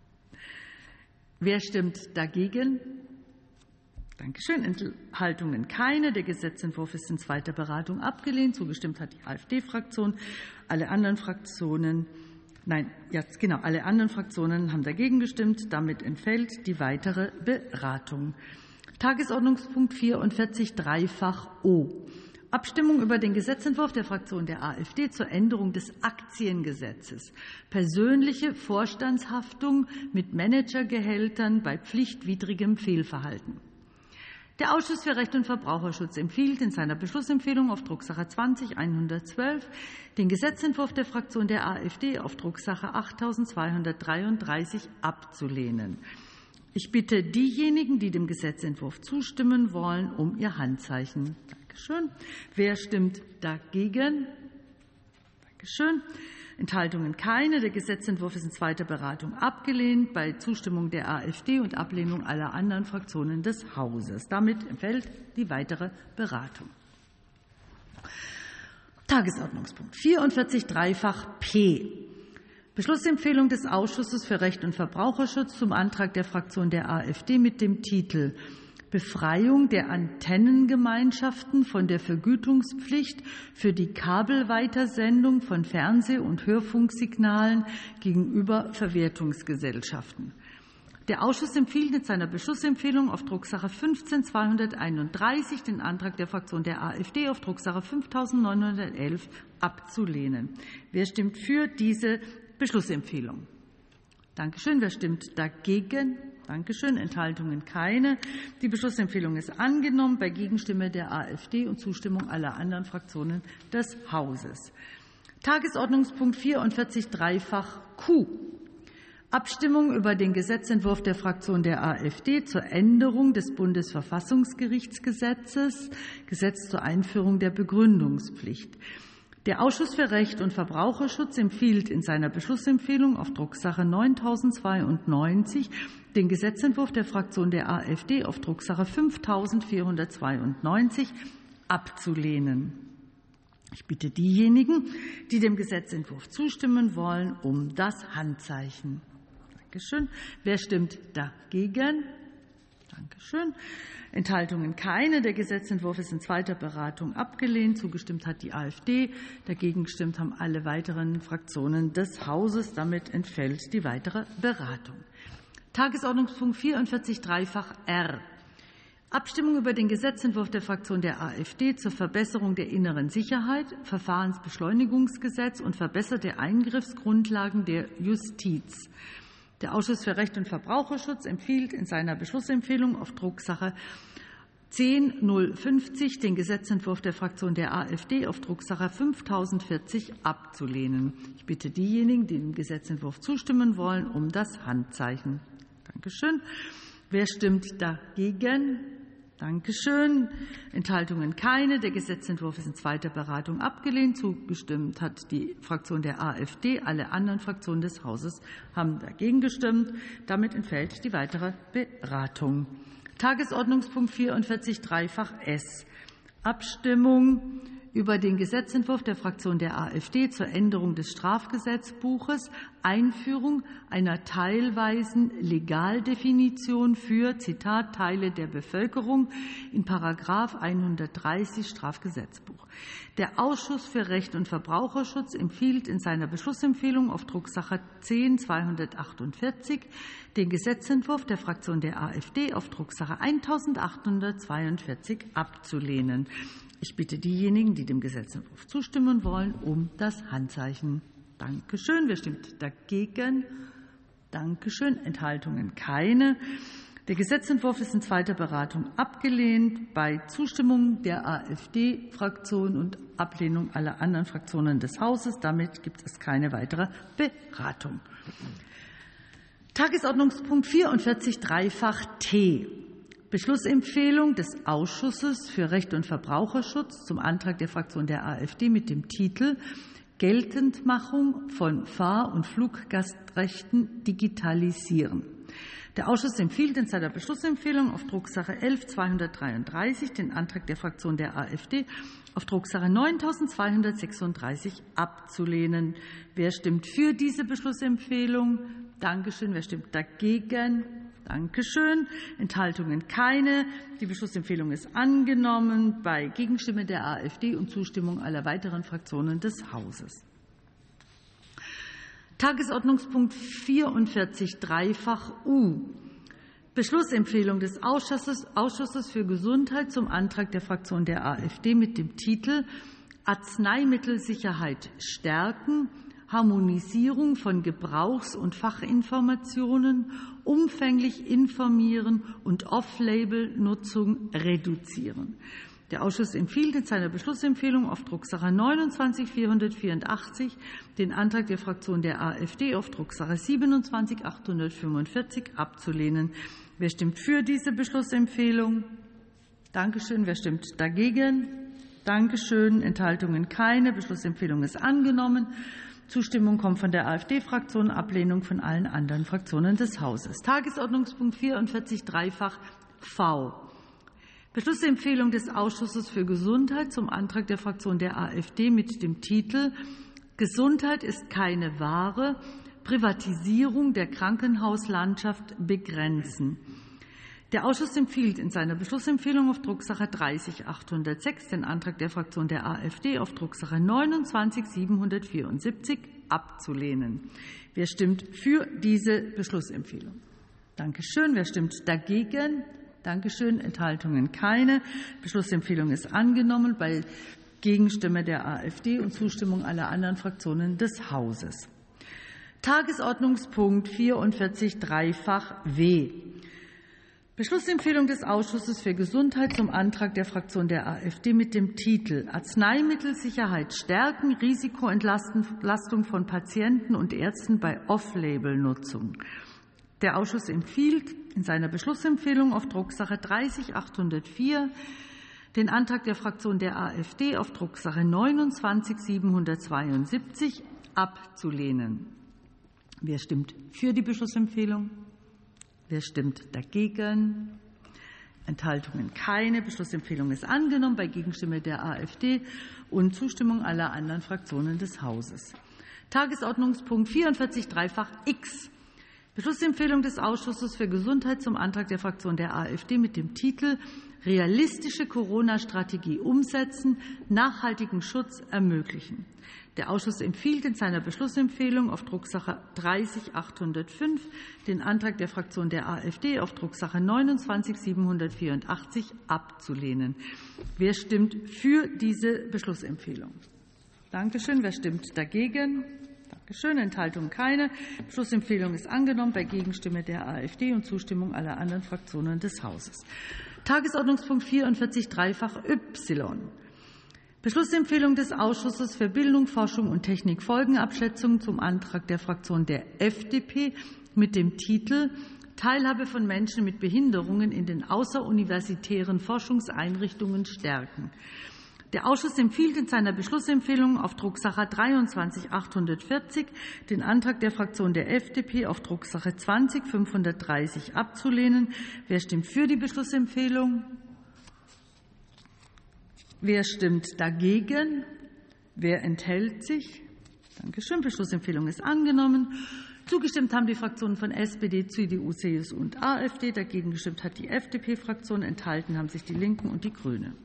Wer stimmt dagegen? Dankeschön. Enthaltungen keine. Der Gesetzentwurf ist in zweiter Beratung abgelehnt. Zugestimmt hat die AfD-Fraktion. Alle anderen Fraktionen Nein, jetzt genau. Alle anderen Fraktionen haben dagegen gestimmt. Damit entfällt die weitere Beratung. Tagesordnungspunkt vierundvierzig, dreifach O. Abstimmung über den Gesetzentwurf der Fraktion der AfD zur Änderung des Aktiengesetzes. Persönliche Vorstandshaftung mit Managergehältern bei pflichtwidrigem Fehlverhalten. Der Ausschuss für Recht und Verbraucherschutz empfiehlt in seiner Beschlussempfehlung auf Drucksache zwanzig hundertzwölf den Gesetzentwurf der Fraktion der AfD auf Drucksache achttausendzweihundertdreiunddreißig abzulehnen. Ich bitte diejenigen, die dem Gesetzentwurf zustimmen wollen, um ihr Handzeichen. Dankeschön. Wer stimmt dagegen? Dankeschön. Enthaltungen keine. Der Gesetzentwurf ist in zweiter Beratung abgelehnt bei Zustimmung der AfD und Ablehnung aller anderen Fraktionen des Hauses. Damit entfällt die weitere Beratung. Tagesordnungspunkt vierundvierzig, dreifach P. Beschlussempfehlung des Ausschusses für Recht und Verbraucherschutz zum Antrag der Fraktion der AfD mit dem Titel Befreiung der Antennengemeinschaften von der Vergütungspflicht für die Kabelweitersendung von Fernseh- und Hörfunksignalen gegenüber Verwertungsgesellschaften. Der Ausschuss empfiehlt mit seiner Beschlussempfehlung auf Drucksache fünfzehn zweihunderteinunddreißig den Antrag der Fraktion der AfD auf Drucksache fünftausendneunhundertelf abzulehnen. Wer stimmt für diese Beschlussempfehlung? Dankeschön. Wer stimmt dagegen? Dankeschön. Enthaltungen keine. Die Beschlussempfehlung ist angenommen bei Gegenstimme der AfD und Zustimmung aller anderen Fraktionen des Hauses. Tagesordnungspunkt vierundvierzig dreifach Q. Abstimmung über den Gesetzentwurf der Fraktion der AfD zur Änderung des Bundesverfassungsgerichtsgesetzes, Gesetz zur Einführung der Begründungspflicht. Der Ausschuss für Recht und Verbraucherschutz empfiehlt in seiner Beschlussempfehlung auf Drucksache neuntausenddzweiundneunzig den Gesetzentwurf der Fraktion der AfD auf Drucksache fünftausendvierhundertzweiundneunzig abzulehnen. Ich bitte diejenigen, die dem Gesetzentwurf zustimmen wollen, um das Handzeichen. Dankeschön. Wer stimmt dagegen? Dankeschön. Enthaltungen keine. Der Gesetzentwurf ist in zweiter Beratung abgelehnt. Zugestimmt hat die AfD. Dagegen gestimmt haben alle weiteren Fraktionen des Hauses. Damit entfällt die weitere Beratung. Tagesordnungspunkt vierundvierzig dreifach R. Abstimmung über den Gesetzentwurf der Fraktion der AfD zur Verbesserung der inneren Sicherheit, Verfahrensbeschleunigungsgesetz und verbesserte Eingriffsgrundlagen der Justiz. Der Ausschuss für Recht und Verbraucherschutz empfiehlt in seiner Beschlussempfehlung auf Drucksache zehn null fünfzig den Gesetzentwurf der Fraktion der AfD auf Drucksache fünftausendvierzig abzulehnen. Ich bitte diejenigen, die dem Gesetzentwurf zustimmen wollen, um das Handzeichen. Dankeschön. Wer stimmt dagegen? Dankeschön. Enthaltungen keine. Der Gesetzentwurf ist in zweiter Beratung abgelehnt. Zugestimmt hat die Fraktion der AfD. Alle anderen Fraktionen des Hauses haben dagegen gestimmt. Damit entfällt die weitere Beratung. Tagesordnungspunkt vierundvierzig dreifach S. Abstimmung über den Gesetzentwurf der Fraktion der AfD zur Änderung des Strafgesetzbuches, Einführung einer teilweisen Legaldefinition für, Zitat, Teile der Bevölkerung in Paragraph hundertdreißig Strafgesetzbuch. Der Ausschuss für Recht und Verbraucherschutz empfiehlt in seiner Beschlussempfehlung auf Drucksache zehn zweihundertachtundvierzig den Gesetzentwurf der Fraktion der AfD auf Drucksache eintausendachthundertzweiundvierzig abzulehnen. Ich bitte diejenigen, die dem Gesetzentwurf zustimmen wollen, um das Handzeichen. Dankeschön. Wer stimmt dagegen? Dankeschön. Enthaltungen keine. Der Gesetzentwurf ist in zweiter Beratung abgelehnt. Bei Zustimmung der AfD-Fraktion und Ablehnung aller anderen Fraktionen des Hauses. Damit gibt es keine weitere Beratung. Tagesordnungspunkt vierundvierzig dreifach T. Beschlussempfehlung des Ausschusses für Recht und Verbraucherschutz zum Antrag der Fraktion der AfD mit dem Titel Geltendmachung von Fahr- und Fluggastrechten digitalisieren. Der Ausschuss empfiehlt in seiner Beschlussempfehlung auf Drucksache elf zweihundertdreiunddreißig den Antrag der Fraktion der AfD auf Drucksache neuntausendzweihundertsechsunddreißig abzulehnen. Wer stimmt für diese Beschlussempfehlung? Dankeschön. Wer stimmt dagegen? Dankeschön. Enthaltungen keine. Die Beschlussempfehlung ist angenommen bei Gegenstimme der AfD und Zustimmung aller weiteren Fraktionen des Hauses. Tagesordnungspunkt vierundvierzig dreifach U. Beschlussempfehlung des Ausschusses, Ausschusses für Gesundheit zum Antrag der Fraktion der AfD mit dem Titel Arzneimittelsicherheit stärken, Harmonisierung von Gebrauchs- und Fachinformationen, umfänglich informieren und Off-Label-Nutzung reduzieren. Der Ausschuss empfiehlt in seiner Beschlussempfehlung auf Drucksache neunundzwanzig vierhundertvierundachtzig den Antrag der Fraktion der AfD auf Drucksache siebenundzwanzig achthundertfünfundvierzig abzulehnen. Wer stimmt für diese Beschlussempfehlung? Dankeschön. Wer stimmt dagegen? Dankeschön. Enthaltungen keine. Beschlussempfehlung ist angenommen. Zustimmung kommt von der AfD-Fraktion, Ablehnung von allen anderen Fraktionen des Hauses. Tagesordnungspunkt vierundvierzig dreifach V. Beschlussempfehlung des Ausschusses für Gesundheit zum Antrag der Fraktion der AfD mit dem Titel Gesundheit ist keine Ware, Privatisierung der Krankenhauslandschaft begrenzen. Der Ausschuss empfiehlt in seiner Beschlussempfehlung auf Drucksache dreißig achthundertsechs den Antrag der Fraktion der AfD auf Drucksache neunundzwanzig siebenhundertvierundsiebzig abzulehnen. Wer stimmt für diese Beschlussempfehlung? Dankeschön. Wer stimmt dagegen? Dankeschön. Enthaltungen keine. Beschlussempfehlung ist angenommen bei Gegenstimme der AfD und Zustimmung aller anderen Fraktionen des Hauses. Tagesordnungspunkt vierundvierzig dreifach W. Beschlussempfehlung des Ausschusses für Gesundheit zum Antrag der Fraktion der AfD mit dem Titel Arzneimittelsicherheit stärken, Risikoentlastung von Patienten und Ärzten bei Off-Label-Nutzung. Der Ausschuss empfiehlt in seiner Beschlussempfehlung auf Drucksache dreißig achthundertvier den Antrag der Fraktion der AfD auf Drucksache neunundzwanzig siebenhundertzweiundsiebzig abzulehnen. Wer stimmt für die Beschlussempfehlung? Wer stimmt dagegen? Enthaltungen keine. Beschlussempfehlung ist angenommen bei Gegenstimme der AfD und Zustimmung aller anderen Fraktionen des Hauses. Tagesordnungspunkt vierundvierzig dreifach X. Beschlussempfehlung des Ausschusses für Gesundheit zum Antrag der Fraktion der AfD mit dem Titel Realistische Corona-Strategie umsetzen, nachhaltigen Schutz ermöglichen. Der Ausschuss empfiehlt in seiner Beschlussempfehlung auf Drucksache dreißig achthundertfünf den Antrag der Fraktion der AfD auf Drucksache neunundzwanzig siebenhundertvierundachtzig abzulehnen. Wer stimmt für diese Beschlussempfehlung? Dankeschön. Wer stimmt dagegen? Dankeschön. Enthaltung keine. Beschlussempfehlung ist angenommen bei Gegenstimme der AfD und Zustimmung aller anderen Fraktionen des Hauses. Tagesordnungspunkt vierundvierzig dreifach Y. Beschlussempfehlung des Ausschusses für Bildung, Forschung und Technik Folgenabschätzung zum Antrag der Fraktion der F D P mit dem Titel Teilhabe von Menschen mit Behinderungen in den außeruniversitären Forschungseinrichtungen stärken. Der Ausschuss empfiehlt in seiner Beschlussempfehlung auf Drucksache dreiundzwanzig achthundertvierzig den Antrag der Fraktion der F D P auf Drucksache zwanzig fünfhundertdreißig abzulehnen. Wer stimmt für die Beschlussempfehlung? Wer stimmt dagegen? Wer enthält sich? Dankeschön. Beschlussempfehlung ist angenommen. Zugestimmt haben die Fraktionen von S P D, C D U, C S U und AfD. Dagegen gestimmt hat die F D P-Fraktion. Enthalten haben sich die Linken und die Grüne.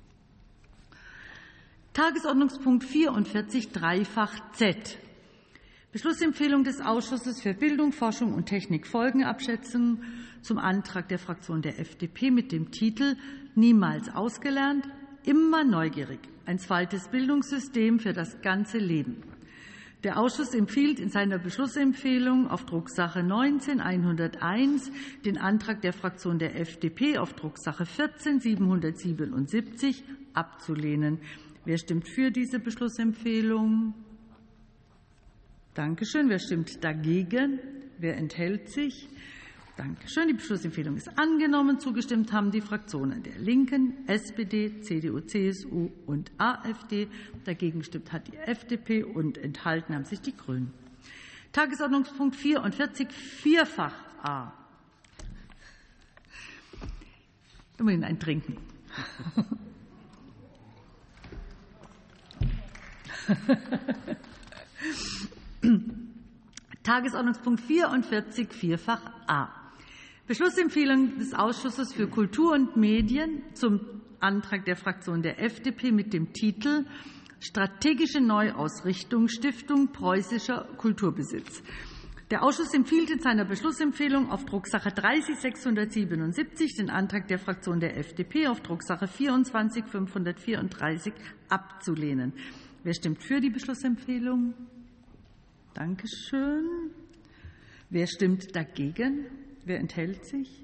Tagesordnungspunkt vierundvierzig dreifach Z. Beschlussempfehlung des Ausschusses für Bildung, Forschung und Technik Folgenabschätzung zum Antrag der Fraktion der F D P mit dem Titel Niemals ausgelernt, immer neugierig. Ein zweites Bildungssystem für das ganze Leben. Der Ausschuss empfiehlt in seiner Beschlussempfehlung auf Drucksache neunzehn hunderteins den Antrag der Fraktion der F D P auf Drucksache vierzehn siebenhundertsiebenundsiebzig abzulehnen. Wer stimmt für diese Beschlussempfehlung? Dankeschön. Wer stimmt dagegen? Wer enthält sich? Dankeschön. Die Beschlussempfehlung ist angenommen. Zugestimmt haben die Fraktionen der Linken, S P D, C D U, C S U und AfD. Dagegen gestimmt hat die F D P und enthalten haben sich die Grünen. Tagesordnungspunkt vierundvierzig vierfach A. Immerhin ein Trinken. Tagesordnungspunkt vierundvierzig vierfach A. Beschlussempfehlung des Ausschusses für Kultur und Medien zum Antrag der Fraktion der F D P mit dem Titel Strategische Neuausrichtung Stiftung Preußischer Kulturbesitz. Der Ausschuss empfiehlt in seiner Beschlussempfehlung auf Drucksache dreißig sechshundertsiebenundsiebzig den Antrag der Fraktion der F D P auf Drucksache vierundzwanzig fünfhundertvierunddreißig abzulehnen. Wer stimmt für die Beschlussempfehlung? Dankeschön. Wer stimmt dagegen? Wer enthält sich?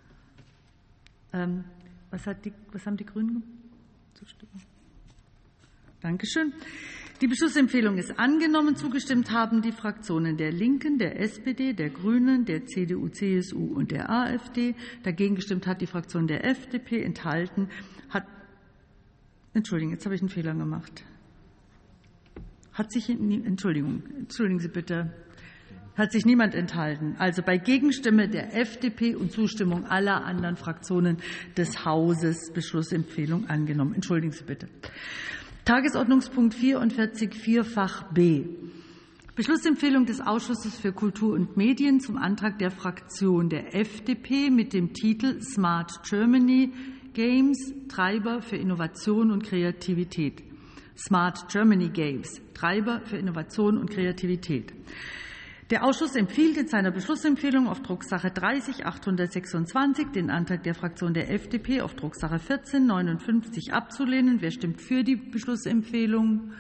Ähm, was, hat die, was haben die Grünen zustimmen? Dankeschön. Die Beschlussempfehlung ist angenommen. Zugestimmt haben die Fraktionen der Linken, der S P D, der Grünen, der C D U, C S U und der AfD. Dagegen gestimmt hat die Fraktion der F D P. Enthalten hat. Entschuldigung, jetzt habe ich einen Fehler gemacht. Hat sich, Entschuldigung, entschuldigen Sie bitte, hat sich niemand enthalten. Also bei Gegenstimme der F D P und Zustimmung aller anderen Fraktionen des Hauses Beschlussempfehlung angenommen. Entschuldigen Sie bitte. Tagesordnungspunkt vierundvierzig vierfach B. Beschlussempfehlung des Ausschusses für Kultur und Medien zum Antrag der Fraktion der F D P mit dem Titel Smart Germany Games, Treiber für Innovation und Kreativität. Smart Germany Games, Treiber für Innovation und Kreativität. Der Ausschuss empfiehlt in seiner Beschlussempfehlung auf Drucksache dreißig achthundertsechsundzwanzig den Antrag der Fraktion der F D P auf Drucksache vierzehn neunundfünfzig abzulehnen. Wer stimmt für die Beschlussempfehlung?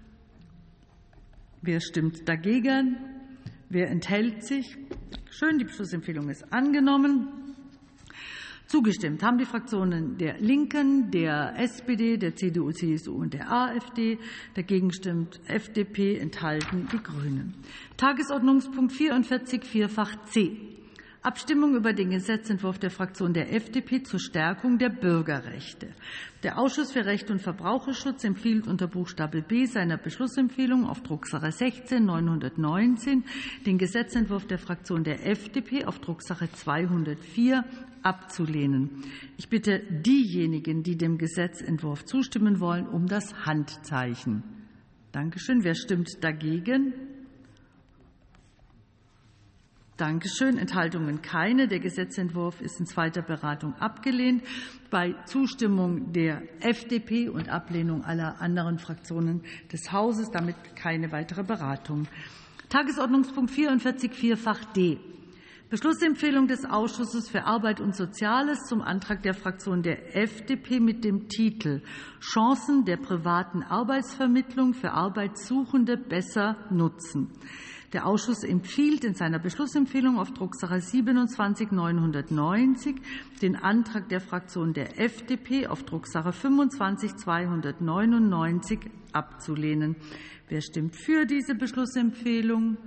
Wer stimmt dagegen? Wer enthält sich? Schön, die Beschlussempfehlung ist angenommen. Zugestimmt haben die Fraktionen der Linken, der S P D, der C D U C S U und der AfD. Dagegen stimmt F D P, enthalten die Grünen. Tagesordnungspunkt vierundvierzig, Vierfach C. Abstimmung über den Gesetzentwurf der Fraktion der F D P zur Stärkung der Bürgerrechte. Der Ausschuss für Recht und Verbraucherschutz empfiehlt unter Buchstabe B seiner Beschlussempfehlung auf Drucksache sechzehn neunhundertneunzehn den Gesetzentwurf der Fraktion der F D P auf Drucksache zweihundertvier abzulehnen. Ich bitte diejenigen, die dem Gesetzentwurf zustimmen wollen, um das Handzeichen. Dankeschön. Wer stimmt dagegen? Dankeschön. Enthaltungen keine. Der Gesetzentwurf ist in zweiter Beratung abgelehnt. Bei Zustimmung der F D P und Ablehnung aller anderen Fraktionen des Hauses damit keine weitere Beratung. Tagesordnungspunkt vierundvierzig, Vierfach D. Beschlussempfehlung des Ausschusses für Arbeit und Soziales zum Antrag der Fraktion der F D P mit dem Titel Chancen der privaten Arbeitsvermittlung für Arbeitssuchende besser nutzen. Der Ausschuss empfiehlt in seiner Beschlussempfehlung auf Drucksache siebenundzwanzig neunhundertneunzig den Antrag der Fraktion der F D P auf Drucksache fünfundzwanzig zweihundertneunundneunzig abzulehnen. Wer stimmt für diese Beschlussempfehlung?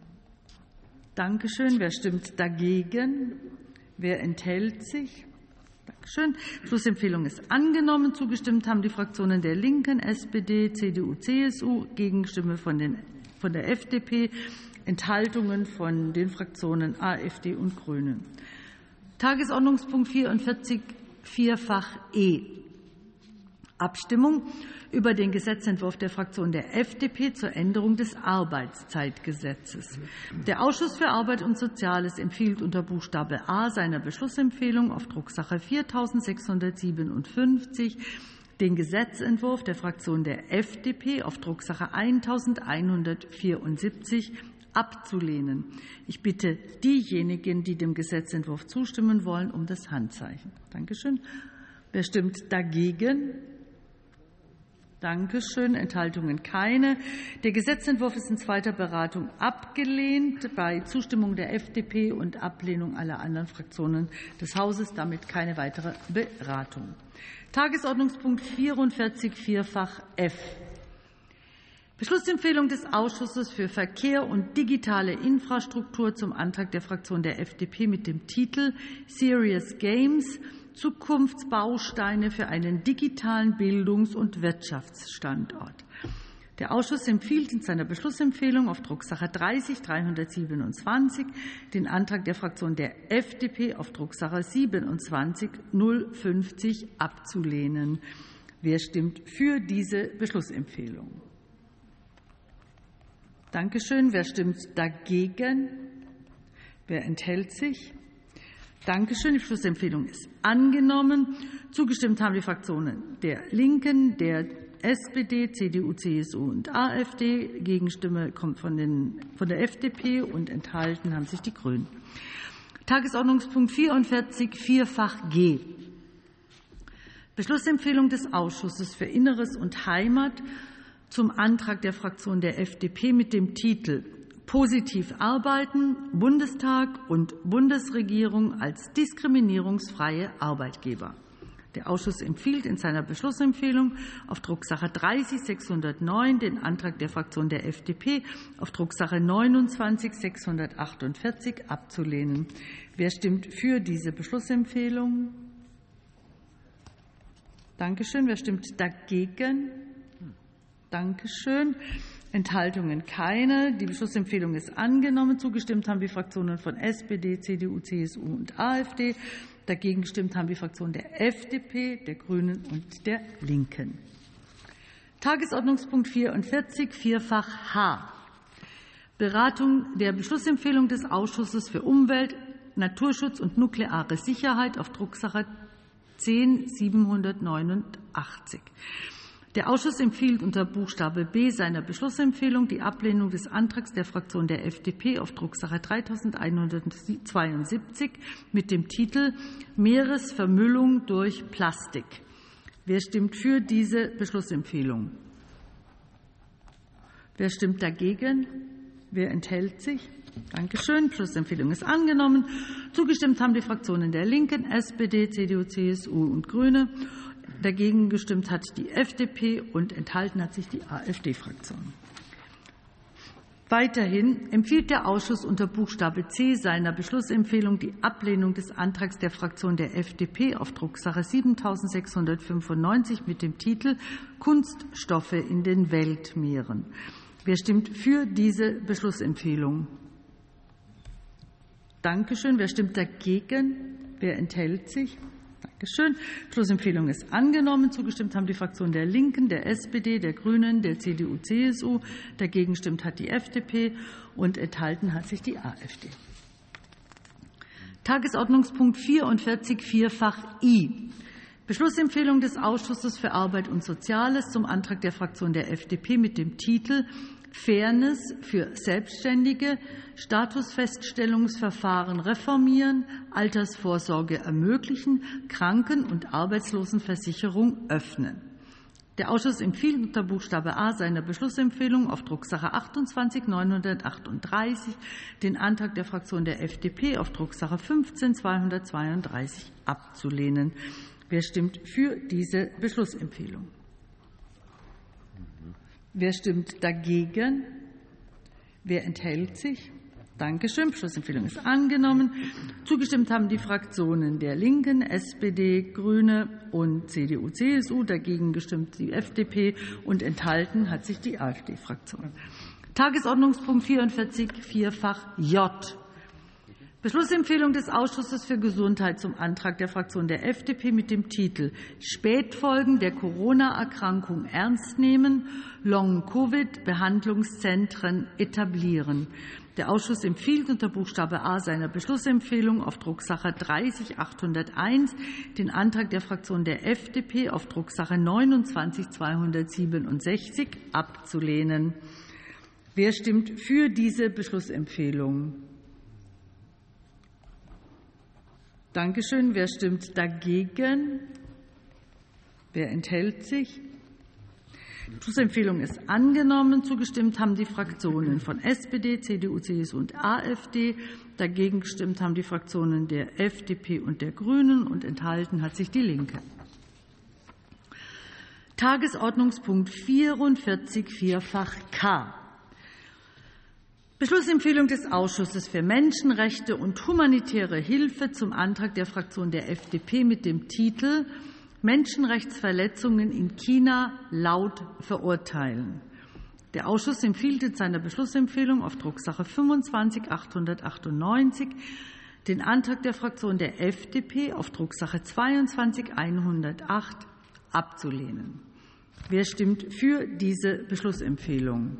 Dankeschön. Wer stimmt dagegen? Wer enthält sich? Dankeschön. Die Beschlussempfehlung ist angenommen. Zugestimmt haben die Fraktionen der Linken, S P D, C D U, C S U, Gegenstimme von den von der F D P, Enthaltungen von den Fraktionen AfD und Grünen. Tagesordnungspunkt vierundvierzig, Vierfach E. Abstimmung über den Gesetzentwurf der Fraktion der F D P zur Änderung des Arbeitszeitgesetzes. Der Ausschuss für Arbeit und Soziales empfiehlt unter Buchstabe A seiner Beschlussempfehlung auf Drucksache viertausendsechshundertsiebenundfünfzig den Gesetzentwurf der Fraktion der F D P auf Drucksache elfhundertvierundsiebzig abzulehnen. Ich bitte diejenigen, die dem Gesetzentwurf zustimmen wollen, um das Handzeichen. Dankeschön. Wer stimmt dagegen? Dankeschön. Enthaltungen keine. Der Gesetzentwurf ist in zweiter Beratung abgelehnt. Bei Zustimmung der F D P und Ablehnung aller anderen Fraktionen des Hauses damit keine weitere Beratung. Tagesordnungspunkt vierundvierzig, Vierfach F. Beschlussempfehlung des Ausschusses für Verkehr und digitale Infrastruktur zum Antrag der Fraktion der F D P mit dem Titel Serious Games – Zukunftsbausteine für einen digitalen Bildungs- und Wirtschaftsstandort. Der Ausschuss empfiehlt in seiner Beschlussempfehlung auf Drucksache dreißig dreihundertsiebenundzwanzig den Antrag der Fraktion der F D P auf Drucksache siebenundzwanzig null fünfzig abzulehnen. Wer stimmt für diese Beschlussempfehlung? Dankeschön. Wer stimmt dagegen? Wer enthält sich? Dankeschön. Die Beschlussempfehlung ist angenommen. Zugestimmt haben die Fraktionen der Linken, der S P D, C D U, C S U und AfD. Gegenstimme kommt von, den, von der F D P und enthalten haben sich die Grünen. Tagesordnungspunkt vierundvierzig, Vierfach G. Beschlussempfehlung des Ausschusses für Inneres und Heimat zum Antrag der Fraktion der F D P mit dem Titel Positiv arbeiten, Bundestag und Bundesregierung als diskriminierungsfreie Arbeitgeber. Der Ausschuss empfiehlt in seiner Beschlussempfehlung auf Drucksache dreißig sechshundertneun den Antrag der Fraktion der F D P auf Drucksache neunundzwanzig sechshundertachtundvierzig abzulehnen. Wer stimmt für diese Beschlussempfehlung? Dankeschön. Wer stimmt dagegen? Dankeschön. Enthaltungen keine. Die Beschlussempfehlung ist angenommen. Zugestimmt haben die Fraktionen von S P D, C D U, C S U und AfD. Dagegen gestimmt haben die Fraktionen der F D P, der Grünen und der Linken. Tagesordnungspunkt vierundvierzig, Vierfach H. Beratung der Beschlussempfehlung des Ausschusses für Umwelt, Naturschutz und nukleare Sicherheit auf Drucksache zehn siebenhundertneunundachtzig. Der Ausschuss empfiehlt unter Buchstabe B seiner Beschlussempfehlung die Ablehnung des Antrags der Fraktion der F D P auf Drucksache dreitausendeinhundertzweiundsiebzig mit dem Titel Meeresvermüllung durch Plastik. Wer stimmt für diese Beschlussempfehlung? Wer stimmt dagegen? Wer enthält sich? Dankeschön. Beschlussempfehlung ist angenommen. Zugestimmt haben die Fraktionen der Linken, S P D, C D U, C S U und Grüne. Dagegen gestimmt hat die F D P und enthalten hat sich die AfD-Fraktion. Weiterhin empfiehlt der Ausschuss unter Buchstabe C seiner Beschlussempfehlung die Ablehnung des Antrags der Fraktion der F D P auf Drucksache siebentausendsechshundertfünfundneunzig mit dem Titel Kunststoffe in den Weltmeeren. Wer stimmt für diese Beschlussempfehlung? Dankeschön. Wer stimmt dagegen? Wer enthält sich? Dankeschön. Beschlussempfehlung ist angenommen. Zugestimmt haben die Fraktionen der Linken, der S P D, der Grünen, der C D U, C S U. Dagegen stimmt hat die F D P und enthalten hat sich die AfD. Tagesordnungspunkt vierundvierzig, vierfach I. Beschlussempfehlung des Ausschusses für Arbeit und Soziales zum Antrag der Fraktion der F D P mit dem Titel Fairness für Selbstständige, Statusfeststellungsverfahren reformieren, Altersvorsorge ermöglichen, Kranken- und Arbeitslosenversicherung öffnen. Der Ausschuss empfiehlt unter Buchstabe A seiner Beschlussempfehlung auf Drucksache achtundzwanzig neunhundertachtunddreißig den Antrag der Fraktion der F D P auf Drucksache fünfzehn zweihundertzweiunddreißig abzulehnen. Wer stimmt für diese Beschlussempfehlung? Wer stimmt dagegen? Wer enthält sich? Dankeschön. Beschlussempfehlung ist angenommen. Zugestimmt haben die Fraktionen der Linken, S P D, Grüne und C D U, C S U. Dagegen gestimmt die F D P und enthalten hat sich die AfD-Fraktion. Tagesordnungspunkt vierundvierzig, vierfach J. Beschlussempfehlung des Ausschusses für Gesundheit zum Antrag der Fraktion der F D P mit dem Titel Spätfolgen der Corona-Erkrankung ernst nehmen, Long-Covid-Behandlungszentren etablieren. Der Ausschuss empfiehlt unter Buchstabe A seiner Beschlussempfehlung auf Drucksache dreißig achthunderteins den Antrag der Fraktion der F D P auf Drucksache neunundzwanzig zweihundertsiebenundsechzig abzulehnen. Wer stimmt für diese Beschlussempfehlung? Dankeschön. Wer stimmt dagegen? Wer enthält sich? Die Beschlussempfehlung ist angenommen. Zugestimmt haben die Fraktionen von S P D, C D U, C S U und AfD. Dagegen gestimmt haben die Fraktionen der F D P und der Grünen und enthalten hat sich die Linke. Tagesordnungspunkt vierundvierzig, vierfach K. Beschlussempfehlung des Ausschusses für Menschenrechte und humanitäre Hilfe zum Antrag der Fraktion der F D P mit dem Titel Menschenrechtsverletzungen in China laut verurteilen. Der Ausschuss empfiehlt in seiner Beschlussempfehlung auf Drucksache fünfundzwanzig achthundertachtundneunzig den Antrag der Fraktion der F D P auf Drucksache zweiundzwanzig hundertacht abzulehnen. Wer stimmt für diese Beschlussempfehlung?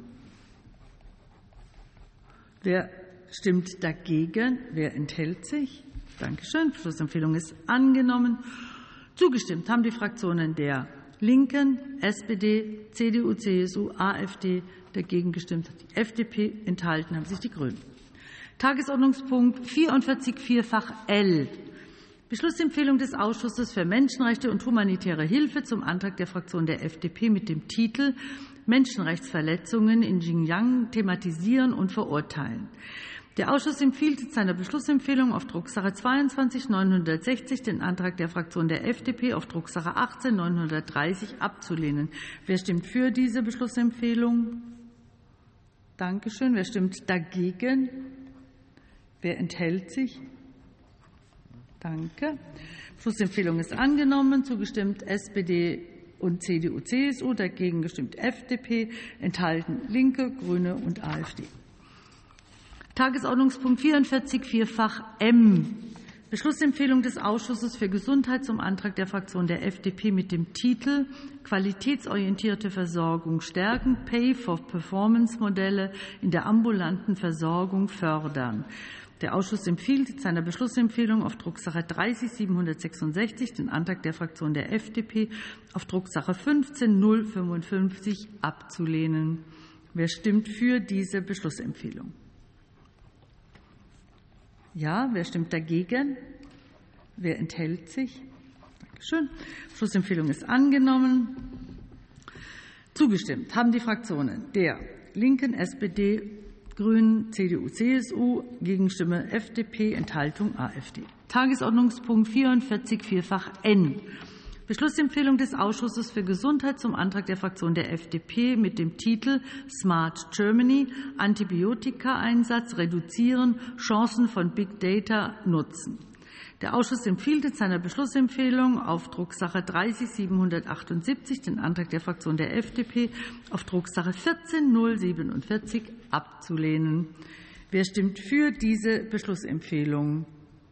Wer stimmt dagegen? Wer enthält sich? Dankeschön. Die Beschlussempfehlung ist angenommen. Zugestimmt haben die Fraktionen der Linken, S P D, C D U, C S U, AfD. Dagegen gestimmt hat die F D P. Enthalten haben sich die Grünen. Tagesordnungspunkt vierundvierzig, vierfach L. Beschlussempfehlung des Ausschusses für Menschenrechte und humanitäre Hilfe zum Antrag der Fraktion der F D P mit dem Titel Menschenrechtsverletzungen in Xinjiang thematisieren und verurteilen. Der Ausschuss empfiehlt in seiner Beschlussempfehlung auf Drucksache zweiundzwanzig neunhundertsechzig den Antrag der Fraktion der F D P auf Drucksache achtzehn neunhundertdreißig abzulehnen. Wer stimmt für diese Beschlussempfehlung? Dankeschön. Wer stimmt dagegen? Wer enthält sich? Danke. Beschlussempfehlung ist angenommen. Zugestimmt S P D und C D U, C S U. Dagegen gestimmt F D P. Enthalten Linke, Grüne und AfD. Tagesordnungspunkt vierundvierzig, vierfach M. Beschlussempfehlung des Ausschusses für Gesundheit zum Antrag der Fraktion der F D P mit dem Titel Qualitätsorientierte Versorgung stärken, Pay-for-Performance-Modelle in der ambulanten Versorgung fördern. Der Ausschuss empfiehlt in seiner Beschlussempfehlung auf Drucksache dreißig siebenhundertsechsundsechzig den Antrag der Fraktion der F D P auf Drucksache fünfzehn null fünfundfünfzig abzulehnen. Wer stimmt für diese Beschlussempfehlung? Ja, wer stimmt dagegen? Wer enthält sich? Dankeschön. Beschlussempfehlung ist angenommen. Zugestimmt haben die Fraktionen der Linken, S P D, Grünen, C D U, C S U, Gegenstimme F D P, Enthaltung AfD. Tagesordnungspunkt vierundvierzig, vierfach N. Beschlussempfehlung des Ausschusses für Gesundheit zum Antrag der Fraktion der F D P mit dem Titel Smart Germany, Antibiotika-Einsatz reduzieren, Chancen von Big Data nutzen. Der Ausschuss empfiehlt in seiner Beschlussempfehlung auf Drucksache dreißig siebenhundertachtundsiebzig den Antrag der Fraktion der F D P auf Drucksache vierzehn null siebenundvierzig abzulehnen. Wer stimmt für diese Beschlussempfehlung?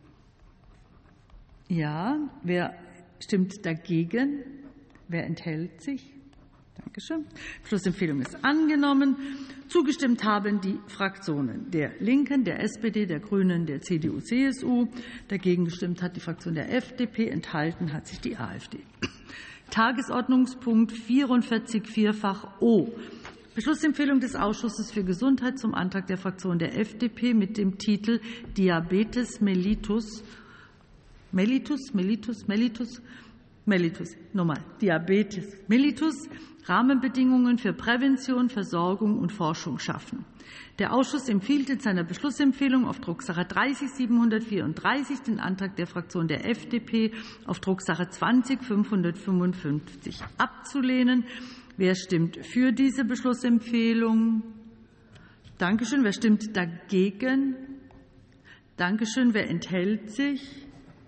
Ja. Wer stimmt dagegen? Wer enthält sich? Dankeschön. Beschlussempfehlung ist angenommen. Zugestimmt haben die Fraktionen der Linken, der S P D, der Grünen, der C D U, C S U. Dagegen gestimmt hat die Fraktion der F D P. Enthalten hat sich die AfD. Tagesordnungspunkt vierundvierzig, vierfach O. Beschlussempfehlung des Ausschusses für Gesundheit zum Antrag der Fraktion der F D P mit dem Titel Diabetes mellitus. Mellitus, mellitus, mellitus, mellitus. Nochmal. Diabetes mellitus. Rahmenbedingungen für Prävention, Versorgung und Forschung schaffen. Der Ausschuss empfiehlt in seiner Beschlussempfehlung auf Drucksache dreißig siebenhundertvierunddreißig den Antrag der Fraktion der F D P auf Drucksache zwanzig fünfhundertfünfundfünfzig abzulehnen. Wer stimmt für diese Beschlussempfehlung? Dankeschön. Wer stimmt dagegen? Dankeschön. Wer enthält sich?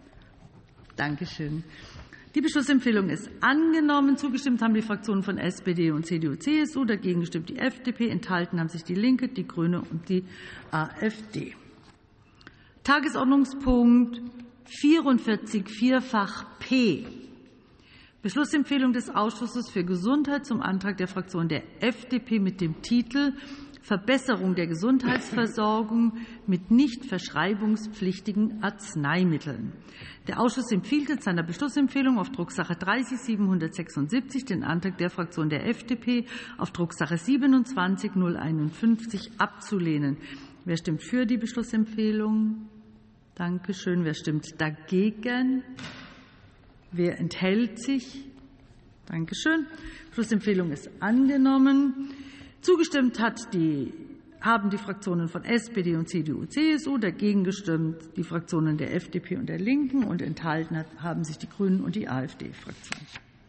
Dankeschön. Die Beschlussempfehlung ist angenommen. Zugestimmt haben die Fraktionen von S P D und C D U, C S U. Dagegen gestimmt die F D P. Enthalten haben sich die Linke, die Grüne und die AfD. Tagesordnungspunkt vierundvierzig, vierfach P. Beschlussempfehlung des Ausschusses für Gesundheit zum Antrag der Fraktion der F D P mit dem Titel Verbesserung der Gesundheitsversorgung mit nicht verschreibungspflichtigen Arzneimitteln. Der Ausschuss empfiehlt in seiner Beschlussempfehlung auf Drucksache dreißig siebenhundertsechsundsiebzig den Antrag der Fraktion der F D P auf Drucksache siebenundzwanzig null einundfünfzig abzulehnen. Wer stimmt für die Beschlussempfehlung? Danke schön. Wer stimmt dagegen? Wer enthält sich? Danke schön. Beschlussempfehlung ist angenommen. Zugestimmt hat die, haben die Fraktionen von S P D und C D U, C S U, dagegen gestimmt die Fraktionen der F D P und der Linken und enthalten hat, haben sich die Grünen und die AfD-Fraktion.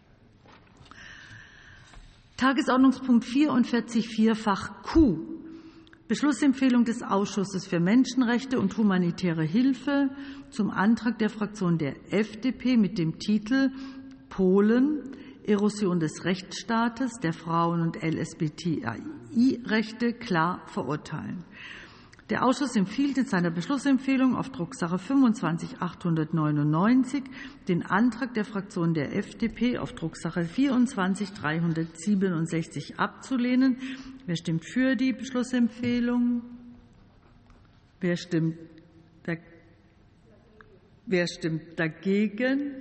Tagesordnungspunkt vierundvierzig, vierfach Q. Beschlussempfehlung des Ausschusses für Menschenrechte und humanitäre Hilfe zum Antrag der Fraktion der F D P mit dem Titel Polen Erosion des Rechtsstaates, der Frauen- und L S B T I-Rechte klar verurteilen. Der Ausschuss empfiehlt in seiner Beschlussempfehlung auf Drucksache fünfundzwanzig achthundertneunundneunzig den Antrag der Fraktion der F D P auf Drucksache vierundzwanzig dreihundertsiebenundsechzig abzulehnen. Wer stimmt für die Beschlussempfehlung? Wer stimmt, da, wer stimmt dagegen?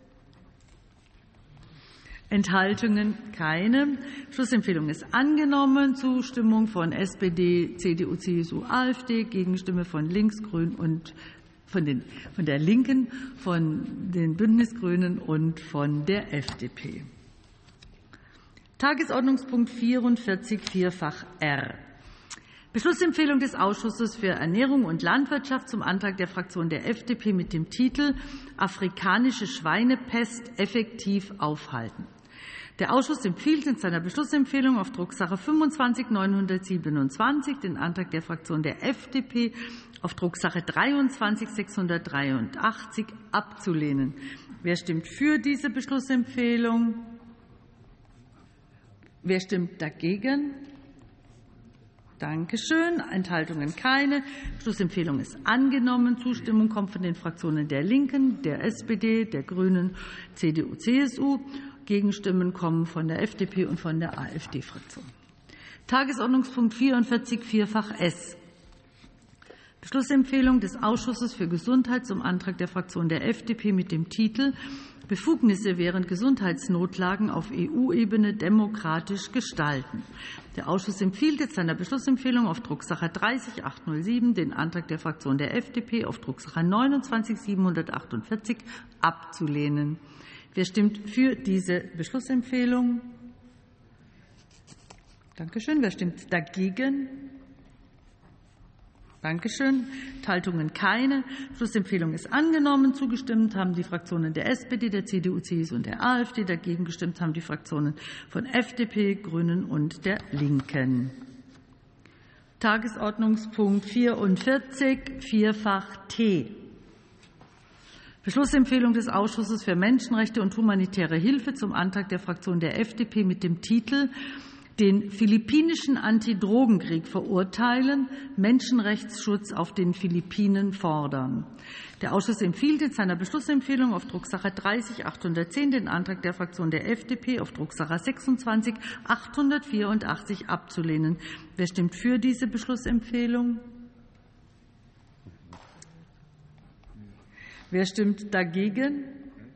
Enthaltungen keine. Beschlussempfehlung ist angenommen. Zustimmung von S P D, C D U, C S U, AfD, Gegenstimme von Links, Grün und von, den, von der Linken, von den Bündnisgrünen und von der F D P. Tagesordnungspunkt vierundvierzig, vierfach R. Beschlussempfehlung des Ausschusses für Ernährung und Landwirtschaft zum Antrag der Fraktion der F D P mit dem Titel Afrikanische Schweinepest effektiv aufhalten. Der Ausschuss empfiehlt in seiner Beschlussempfehlung auf Drucksache fünfundzwanzig neunhundertsiebenundzwanzig den Antrag der Fraktion der F D P auf Drucksache dreiundzwanzig sechshundertdreiundachtzig abzulehnen. Wer stimmt für diese Beschlussempfehlung? Wer stimmt dagegen? Danke schön. Enthaltungen keine. Beschlussempfehlung ist angenommen. Zustimmung kommt von den Fraktionen der Linken, der S P D, der Grünen, C D U, C S U. Gegenstimmen kommen von der F D P und von der AfD-Fraktion. Tagesordnungspunkt vierundvierzig, vierfach S. Beschlussempfehlung des Ausschusses für Gesundheit zum Antrag der Fraktion der F D P mit dem Titel Befugnisse während Gesundheitsnotlagen auf E U-Ebene demokratisch gestalten. Der Ausschuss empfiehlt jetzt seiner Beschlussempfehlung auf Drucksache dreißig achthundertsieben den Antrag der Fraktion der F D P auf Drucksache neunundzwanzig siebenhundertachtundvierzig abzulehnen. Wer stimmt für diese Beschlussempfehlung? Dankeschön. Wer stimmt dagegen? Dankeschön. Enthaltungen keine. Beschlussempfehlung ist angenommen. Zugestimmt haben die Fraktionen der S P D, der C D U, C S U und der AfD. Dagegen gestimmt haben die Fraktionen von F D P, Grünen und der Linken. Tagesordnungspunkt vierundvierzig, Vierfach T. Beschlussempfehlung des Ausschusses für Menschenrechte und humanitäre Hilfe zum Antrag der Fraktion der F D P mit dem Titel Den philippinischen Antidrogenkrieg verurteilen, Menschenrechtsschutz auf den Philippinen fordern. Der Ausschuss empfiehlt in seiner Beschlussempfehlung auf Drucksache dreißig achthundertzehn den Antrag der Fraktion der F D P auf Drucksache sechsundzwanzig achthundertvierundachtzig abzulehnen. Wer stimmt für diese Beschlussempfehlung? Wer stimmt dagegen?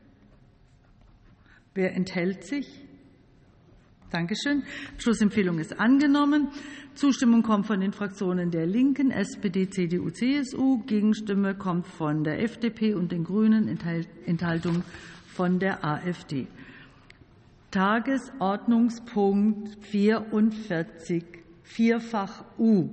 Wer enthält sich? Dankeschön. Beschlussempfehlung ist angenommen. Zustimmung kommt von den Fraktionen der Linken, S P D, C D U, C S U. Gegenstimme kommt von der F D P und den Grünen, Enthaltung von der AfD. Tagesordnungspunkt vierundvierzig, Vierfach U.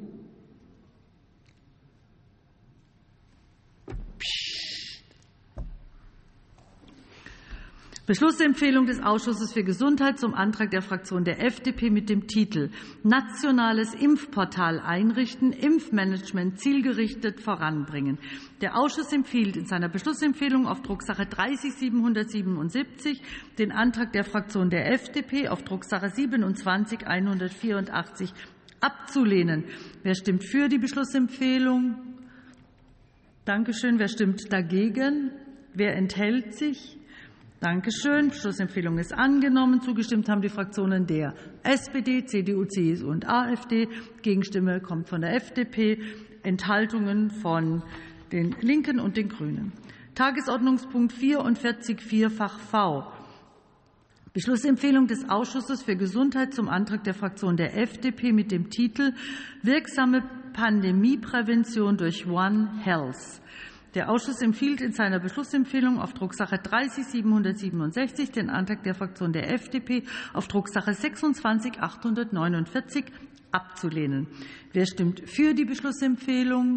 Beschlussempfehlung des Ausschusses für Gesundheit zum Antrag der Fraktion der F D P mit dem Titel Nationales Impfportal einrichten, Impfmanagement zielgerichtet voranbringen. Der Ausschuss empfiehlt in seiner Beschlussempfehlung auf Drucksache dreißig siebenhundertsiebenundsiebzig den Antrag der Fraktion der F D P auf Drucksache siebenundzwanzig hundertvierundachtzig abzulehnen. Wer stimmt für die Beschlussempfehlung? Dankeschön. Wer stimmt dagegen? Wer enthält sich? Dankeschön. Beschlussempfehlung ist angenommen. Zugestimmt haben die Fraktionen der S P D, C D U, C S U und AfD. Gegenstimme kommt von der F D P. Enthaltungen von den Linken und den Grünen. Tagesordnungspunkt vierundvierzig, Vierfach V. Beschlussempfehlung des Ausschusses für Gesundheit zum Antrag der Fraktion der F D P mit dem Titel Wirksame Pandemieprävention durch One Health. Der Ausschuss empfiehlt in seiner Beschlussempfehlung auf Drucksache dreißig siebenhundertsiebenundsechzig den Antrag der Fraktion der F D P auf Drucksache sechsundzwanzig achthundertneunundvierzig abzulehnen. Wer stimmt für die Beschlussempfehlung?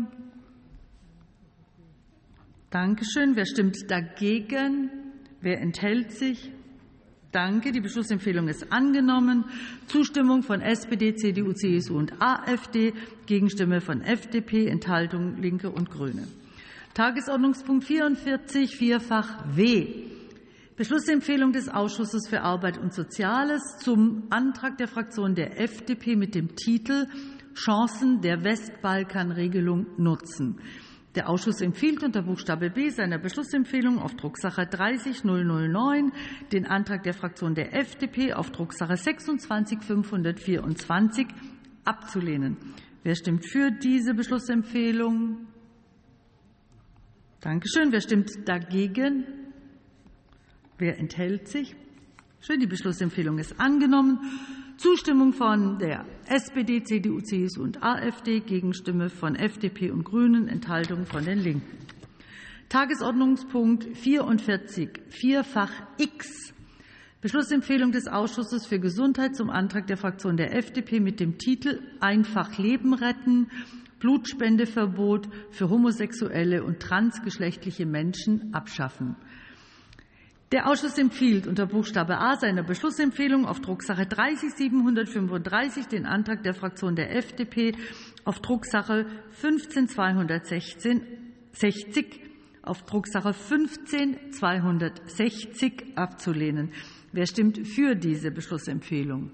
Dankeschön. Wer stimmt dagegen? Wer enthält sich? Danke. Die Beschlussempfehlung ist angenommen. Zustimmung von S P D, C D U, C S U und AfD. Gegenstimme von F D P, Enthaltung Linke und Grüne. Tagesordnungspunkt vierundvierzig, Vierfach W. Beschlussempfehlung des Ausschusses für Arbeit und Soziales zum Antrag der Fraktion der F D P mit dem Titel Chancen der Westbalkanregelung nutzen. Der Ausschuss empfiehlt unter Buchstabe B seiner Beschlussempfehlung auf Drucksache dreißig nullhundertneun den Antrag der Fraktion der F D P auf Drucksache sechsundzwanzig fünfhundertvierundzwanzig abzulehnen. Wer stimmt für diese Beschlussempfehlung? Dankeschön. Wer stimmt dagegen? Wer enthält sich? Schön, die Beschlussempfehlung ist angenommen. Zustimmung von der S P D, C D U, C S U und AfD, Gegenstimme von F D P und Grünen, Enthaltung von den Linken. Tagesordnungspunkt vierundvierzig, Vierfach X. Beschlussempfehlung des Ausschusses für Gesundheit zum Antrag der Fraktion der F D P mit dem Titel Einfach Leben retten, Blutspendeverbot für homosexuelle und transgeschlechtliche Menschen abschaffen. Der Ausschuss empfiehlt unter Buchstabe A seiner Beschlussempfehlung auf Drucksache dreißig siebenhundertfünfunddreißig den Antrag der Fraktion der F D P auf Drucksache fünfzehn zweihundertsechzig auf Drucksache fünfzehn zweihundertsechzig abzulehnen. Wer stimmt für diese Beschlussempfehlung?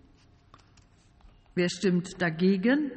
Wer stimmt dagegen?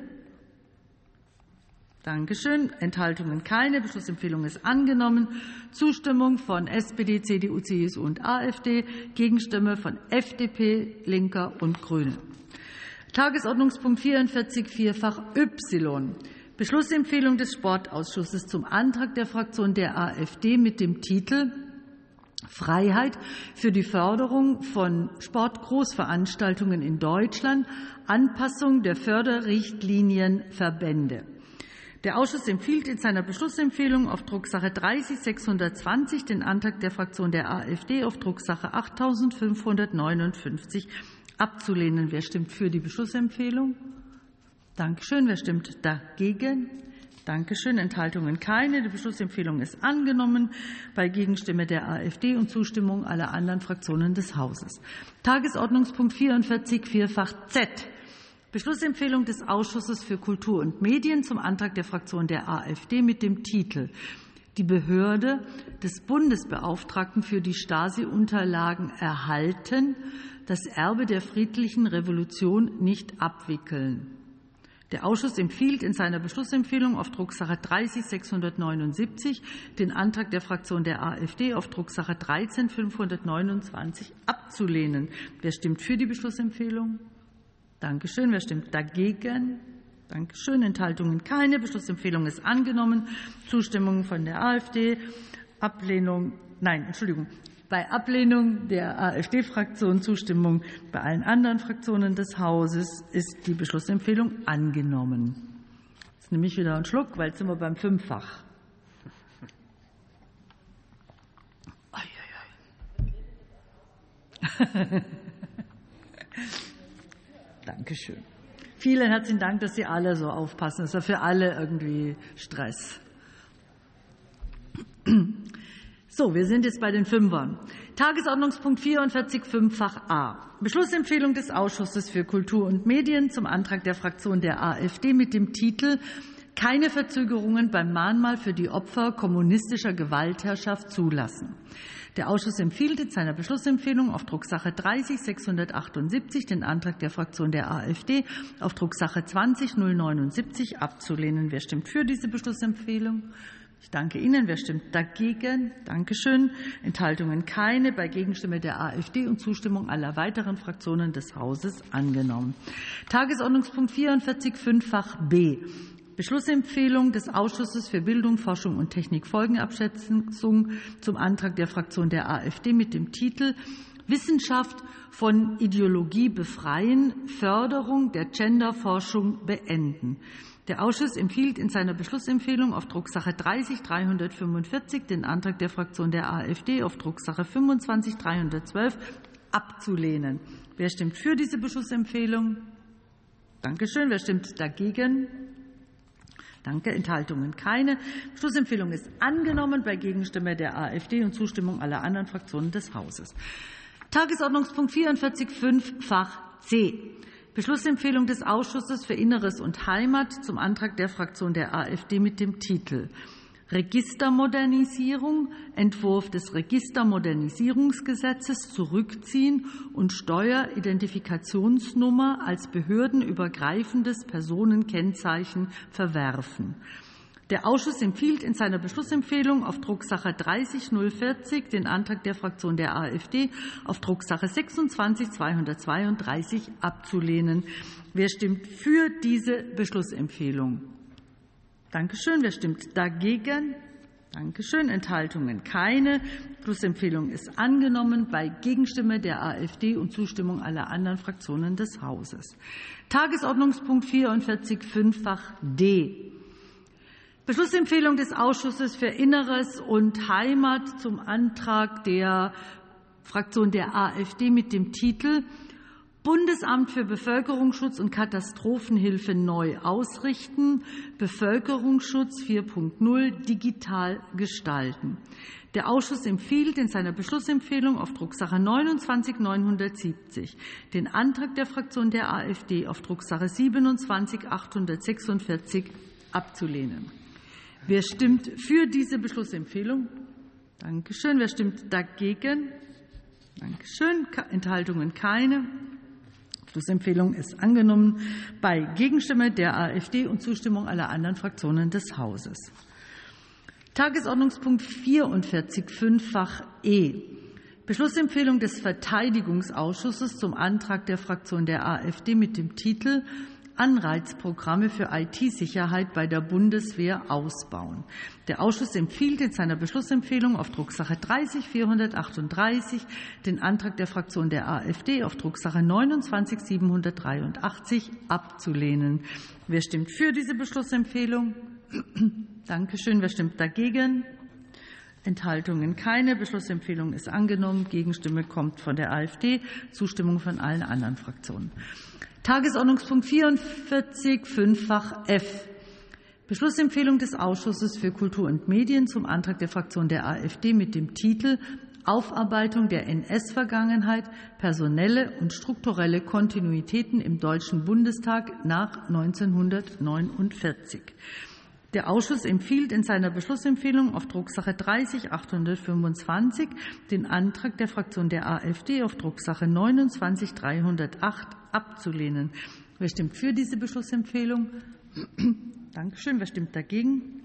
Dankeschön. Enthaltungen keine. Beschlussempfehlung ist angenommen. Zustimmung von S P D, C D U, C S U und AfD. Gegenstimme von F D P, Linker und Grüne. Tagesordnungspunkt vierundvierzig, Vierfach Y. Beschlussempfehlung des Sportausschusses zum Antrag der Fraktion der AfD mit dem Titel Freiheit für die Förderung von Sportgroßveranstaltungen in Deutschland, Anpassung der Förderrichtlinienverbände. Der Ausschuss empfiehlt in seiner Beschlussempfehlung auf Drucksache dreißig sechshundertzwanzig den Antrag der Fraktion der AfD auf Drucksache achttausendfünfhundertneunundfünfzig abzulehnen. Wer stimmt für die Beschlussempfehlung? Dankeschön. Wer stimmt dagegen? Dankeschön. Enthaltungen keine. Die Beschlussempfehlung ist angenommen bei Gegenstimme der AfD und Zustimmung aller anderen Fraktionen des Hauses. Tagesordnungspunkt vierundvierzig, Vierfach Z. Beschlussempfehlung des Ausschusses für Kultur und Medien zum Antrag der Fraktion der AfD mit dem Titel Die Behörde des Bundesbeauftragten für die Stasi-Unterlagen erhalten, das Erbe der friedlichen Revolution nicht abwickeln. Der Ausschuss empfiehlt in seiner Beschlussempfehlung auf Drucksache dreißig sechshundertneunundsiebzig den Antrag der Fraktion der AfD auf Drucksache dreizehn fünfhundertneunundzwanzig abzulehnen. Wer stimmt für die Beschlussempfehlung? Dankeschön. Wer stimmt dagegen? Dankeschön. Enthaltungen keine. Beschlussempfehlung ist angenommen. Zustimmung von der AfD. Ablehnung, nein, Entschuldigung. Bei Ablehnung der AfD-Fraktion, Zustimmung bei allen anderen Fraktionen des Hauses ist die Beschlussempfehlung angenommen. Jetzt nehme ich wieder einen Schluck, weil jetzt sind wir beim Fünffach. Dankeschön. Vielen herzlichen Dank, dass Sie alle so aufpassen. Das ist ja für alle irgendwie Stress. So, wir sind jetzt bei den Fünfern. Tagesordnungspunkt vierundvierzig, Fünffach A. Beschlussempfehlung des Ausschusses für Kultur und Medien zum Antrag der Fraktion der AfD mit dem Titel Keine Verzögerungen beim Mahnmal für die Opfer kommunistischer Gewaltherrschaft zulassen. Der Ausschuss empfiehlt in seiner Beschlussempfehlung auf Drucksache dreißig sechshundertachtundsiebzig den Antrag der Fraktion der AfD auf Drucksache zwanzig null neunundsiebzig abzulehnen. Wer stimmt für diese Beschlussempfehlung? Ich danke Ihnen. Wer stimmt dagegen? Dankeschön. Enthaltungen keine. Bei Gegenstimme der AfD und Zustimmung aller weiteren Fraktionen des Hauses angenommen. Tagesordnungspunkt vierundvierzig, Fünffach B. Beschlussempfehlung des Ausschusses für Bildung, Forschung und Technik Folgenabschätzung zum Antrag der Fraktion der AfD mit dem Titel Wissenschaft von Ideologie befreien, Förderung der Genderforschung beenden. Der Ausschuss empfiehlt in seiner Beschlussempfehlung auf Drucksache dreißig dreihundertfünfundvierzig den Antrag der Fraktion der AfD auf Drucksache fünfundzwanzig dreihundertzwölf abzulehnen. Wer stimmt für diese Beschlussempfehlung? Dankeschön. Wer stimmt dagegen? Danke. Enthaltungen keine. Beschlussempfehlung ist angenommen bei Gegenstimme der AfD und Zustimmung aller anderen Fraktionen des Hauses. Tagesordnungspunkt vierundvierzig, Fünffach C. Beschlussempfehlung des Ausschusses für Inneres und Heimat zum Antrag der Fraktion der AfD mit dem Titel Registermodernisierung, Entwurf des Registermodernisierungsgesetzes zurückziehen und Steueridentifikationsnummer als behördenübergreifendes Personenkennzeichen verwerfen. Der Ausschuss empfiehlt in seiner Beschlussempfehlung auf Drucksache dreißig null vierzig den Antrag der Fraktion der AfD auf Drucksache sechsundzwanzig zweihundertzweiunddreißig abzulehnen. Wer stimmt für diese Beschlussempfehlung? Dankeschön. Wer stimmt dagegen? Dankeschön. Enthaltungen keine. Beschlussempfehlung ist angenommen bei Gegenstimme der AfD und Zustimmung aller anderen Fraktionen des Hauses. Tagesordnungspunkt vierundvierzig, Fünffach D. Beschlussempfehlung des Ausschusses für Inneres und Heimat zum Antrag der Fraktion der AfD mit dem Titel Bundesamt für Bevölkerungsschutz und Katastrophenhilfe neu ausrichten, Bevölkerungsschutz vier Punkt null digital gestalten. Der Ausschuss empfiehlt in seiner Beschlussempfehlung auf Drucksache neunundzwanzig neunhundertsiebzig den Antrag der Fraktion der AfD auf Drucksache siebenundzwanzig achthundertsechsundvierzig abzulehnen. Wer stimmt für diese Beschlussempfehlung? Dankeschön. Wer stimmt dagegen? Dankeschön. Enthaltungen keine. Beschlussempfehlung ist angenommen bei Gegenstimme der AfD und Zustimmung aller anderen Fraktionen des Hauses. Tagesordnungspunkt vierundvierzig, Fünffach E. Beschlussempfehlung des Verteidigungsausschusses zum Antrag der Fraktion der AfD mit dem Titel Anreizprogramme für I T-Sicherheit bei der Bundeswehr ausbauen. Der Ausschuss empfiehlt in seiner Beschlussempfehlung auf Drucksache dreißig vierhundertachtunddreißig den Antrag der Fraktion der AfD auf Drucksache neunundzwanzig siebenhundertdreiundachtzig abzulehnen. Wer stimmt für diese Beschlussempfehlung? Dankeschön. Wer stimmt dagegen? Enthaltungen keine. Beschlussempfehlung ist angenommen. Gegenstimme kommt von der AfD, Zustimmung von allen anderen Fraktionen. Tagesordnungspunkt vierundvierzig, fünffach F. Beschlussempfehlung des Ausschusses für Kultur und Medien zum Antrag der Fraktion der AfD mit dem Titel Aufarbeitung der N S-Vergangenheit, personelle und strukturelle Kontinuitäten im Deutschen Bundestag nach neunzehnhundertneunundvierzig. Der Ausschuss empfiehlt in seiner Beschlussempfehlung auf Drucksache dreißig achthundertfünfundzwanzig den Antrag der Fraktion der AfD auf Drucksache neunundzwanzig dreihundertacht abzulehnen. Wer stimmt für diese Beschlussempfehlung? Dankeschön. Wer stimmt dagegen?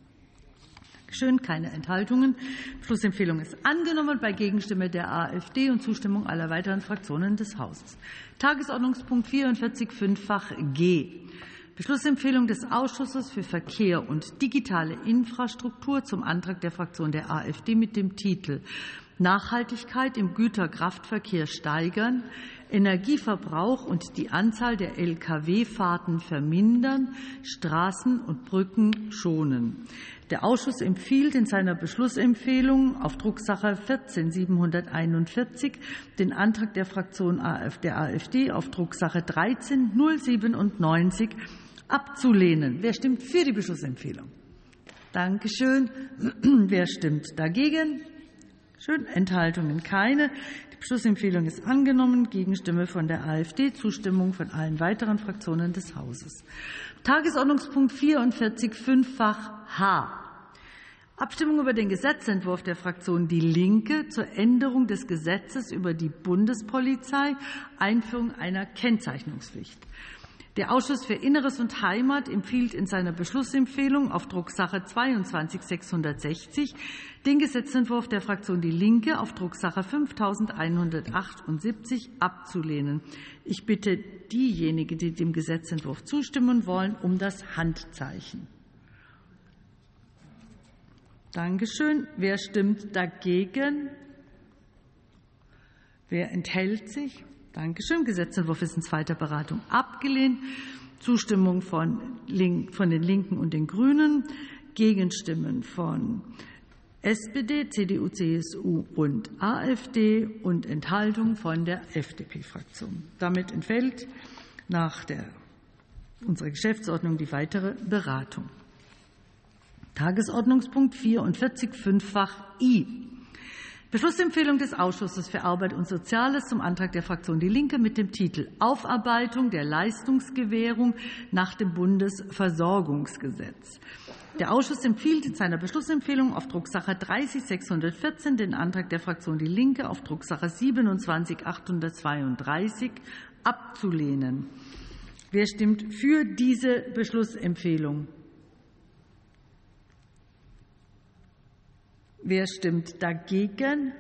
Dankeschön. Keine Enthaltungen. Beschlussempfehlung ist angenommen bei Gegenstimme der AfD und Zustimmung aller weiteren Fraktionen des Hauses. Tagesordnungspunkt vierundvierzig, fünffach G. Beschlussempfehlung des Ausschusses für Verkehr und digitale Infrastruktur zum Antrag der Fraktion der AfD mit dem Titel Nachhaltigkeit im Güterkraftverkehr steigern, Energieverbrauch und die Anzahl der L K W-Fahrten vermindern, Straßen und Brücken schonen. Der Ausschuss empfiehlt in seiner Beschlussempfehlung auf Drucksache vierzehn siebenhunderteinundvierzig den Antrag der Fraktion der AfD auf Drucksache dreizehn nullsiebenundneunzig abzulehnen. Wer stimmt für die Beschlussempfehlung? Dankeschön. Wer stimmt dagegen? Schön. Enthaltungen keine. Die Beschlussempfehlung ist angenommen. Gegenstimme von der AfD, Zustimmung von allen weiteren Fraktionen des Hauses. Tagesordnungspunkt vierundvierzig, fünffach H. Abstimmung über den Gesetzentwurf der Fraktion Die Linke zur Änderung des Gesetzes über die Bundespolizei, Einführung einer Kennzeichnungspflicht. Der Ausschuss für Inneres und Heimat empfiehlt in seiner Beschlussempfehlung auf Drucksache zweiundzwanzig sechshundertsechzig den Gesetzentwurf der Fraktion Die Linke auf Drucksache fünftausendeinhundertachtundsiebzig abzulehnen. Ich bitte diejenigen, die dem Gesetzentwurf zustimmen wollen, um das Handzeichen. Dankeschön. Wer stimmt dagegen? Wer enthält sich? Dankeschön. Gesetzentwurf ist in zweiter Beratung abgelehnt. Zustimmung von, Link, von den Linken und den Grünen. Gegenstimmen von S P D, C D U, C S U und AfD und Enthaltung von der F D P-Fraktion. Damit entfällt nach der, unserer Geschäftsordnung die weitere Beratung. Tagesordnungspunkt vierundvierzig, fünffach I. Beschlussempfehlung des Ausschusses für Arbeit und Soziales zum Antrag der Fraktion Die Linke mit dem Titel Aufarbeitung der Leistungsgewährung nach dem Bundesversorgungsgesetz. Der Ausschuss empfiehlt in seiner Beschlussempfehlung auf Drucksache dreißig sechshundertvierzehn den Antrag der Fraktion Die Linke auf Drucksache siebenundzwanzig achthundertzweiunddreißig abzulehnen. Wer stimmt für diese Beschlussempfehlung? Wer stimmt dagegen?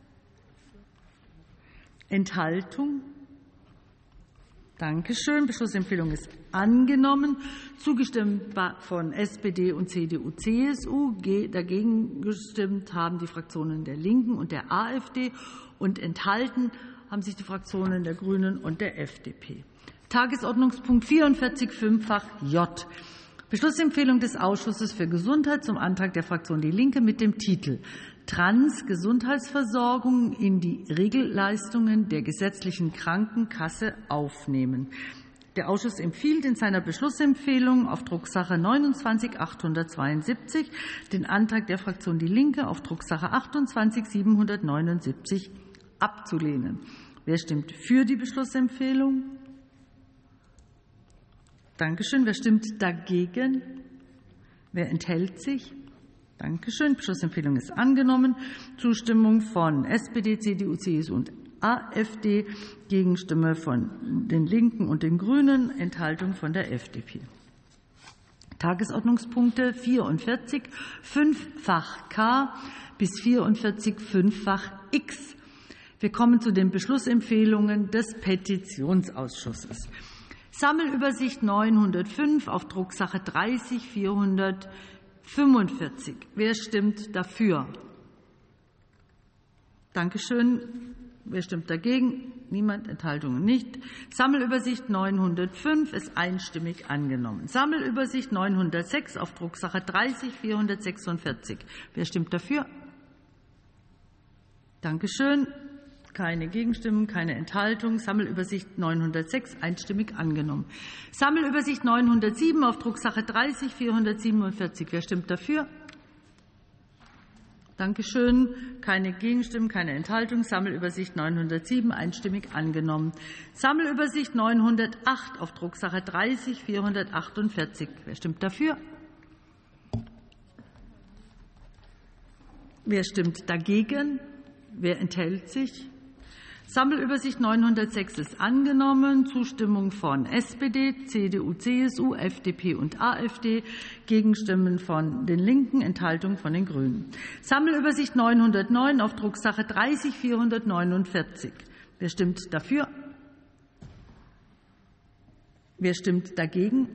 Enthaltung? Dankeschön. Beschlussempfehlung ist angenommen. Zugestimmt von S P D und C D U, C S U. Dagegen gestimmt haben die Fraktionen der Linken und der AfD. Und enthalten haben sich die Fraktionen der Grünen und der F D P. Tagesordnungspunkt vierundvierzig, fünffach J. Beschlussempfehlung des Ausschusses für Gesundheit zum Antrag der Fraktion Die Linke mit dem Titel Trans-Gesundheitsversorgung in die Regelleistungen der gesetzlichen Krankenkasse aufnehmen. Der Ausschuss empfiehlt in seiner Beschlussempfehlung auf Drucksache neunundzwanzig achthundertzweiundsiebzig den Antrag der Fraktion Die Linke auf Drucksache achtundzwanzig siebenhundertneunundsiebzig abzulehnen. Wer stimmt für die Beschlussempfehlung? Dankeschön. Wer stimmt dagegen? Wer enthält sich? Dankeschön. Beschlussempfehlung ist angenommen. Zustimmung von S P D, C D U, C S U und AfD. Gegenstimme von den Linken und den Grünen. Enthaltung von der F D P. Tagesordnungspunkte vierundvierzig, fünffach K bis vierundvierzig, fünffach X. Wir kommen zu den Beschlussempfehlungen des Petitionsausschusses. Sammelübersicht neunhundertfünf auf Drucksache dreißig vierhundertfünfundvierzig. Wer stimmt dafür? Dankeschön. Wer stimmt dagegen? Niemand. Enthaltungen nicht. Sammelübersicht neunhundertfünf ist einstimmig angenommen. Sammelübersicht neunhundertsechs auf Drucksache dreißig vierhundertsechsundvierzig. Wer stimmt dafür? Dankeschön. Keine Gegenstimmen, keine Enthaltung. Sammelübersicht neunhundertsechs einstimmig angenommen. Sammelübersicht neunhundertsieben auf Drucksache dreißig vierhundertsiebenundvierzig. Wer stimmt dafür? Dankeschön. Keine Gegenstimmen, keine Enthaltung. Sammelübersicht neunhundertsieben einstimmig angenommen. Sammelübersicht neunhundertacht auf Drucksache dreißig vierhundertachtundvierzig. Wer stimmt dafür? Wer stimmt dagegen? Wer enthält sich? Sammelübersicht neunhundertsechs ist angenommen. Zustimmung von S P D, C D U, C S U, F D P und AfD. Gegenstimmen von den Linken, Enthaltung von den Grünen. Sammelübersicht neunhundertneun auf Drucksache dreißig vierhundertneunundvierzig. Wer stimmt dafür? Wer stimmt dagegen?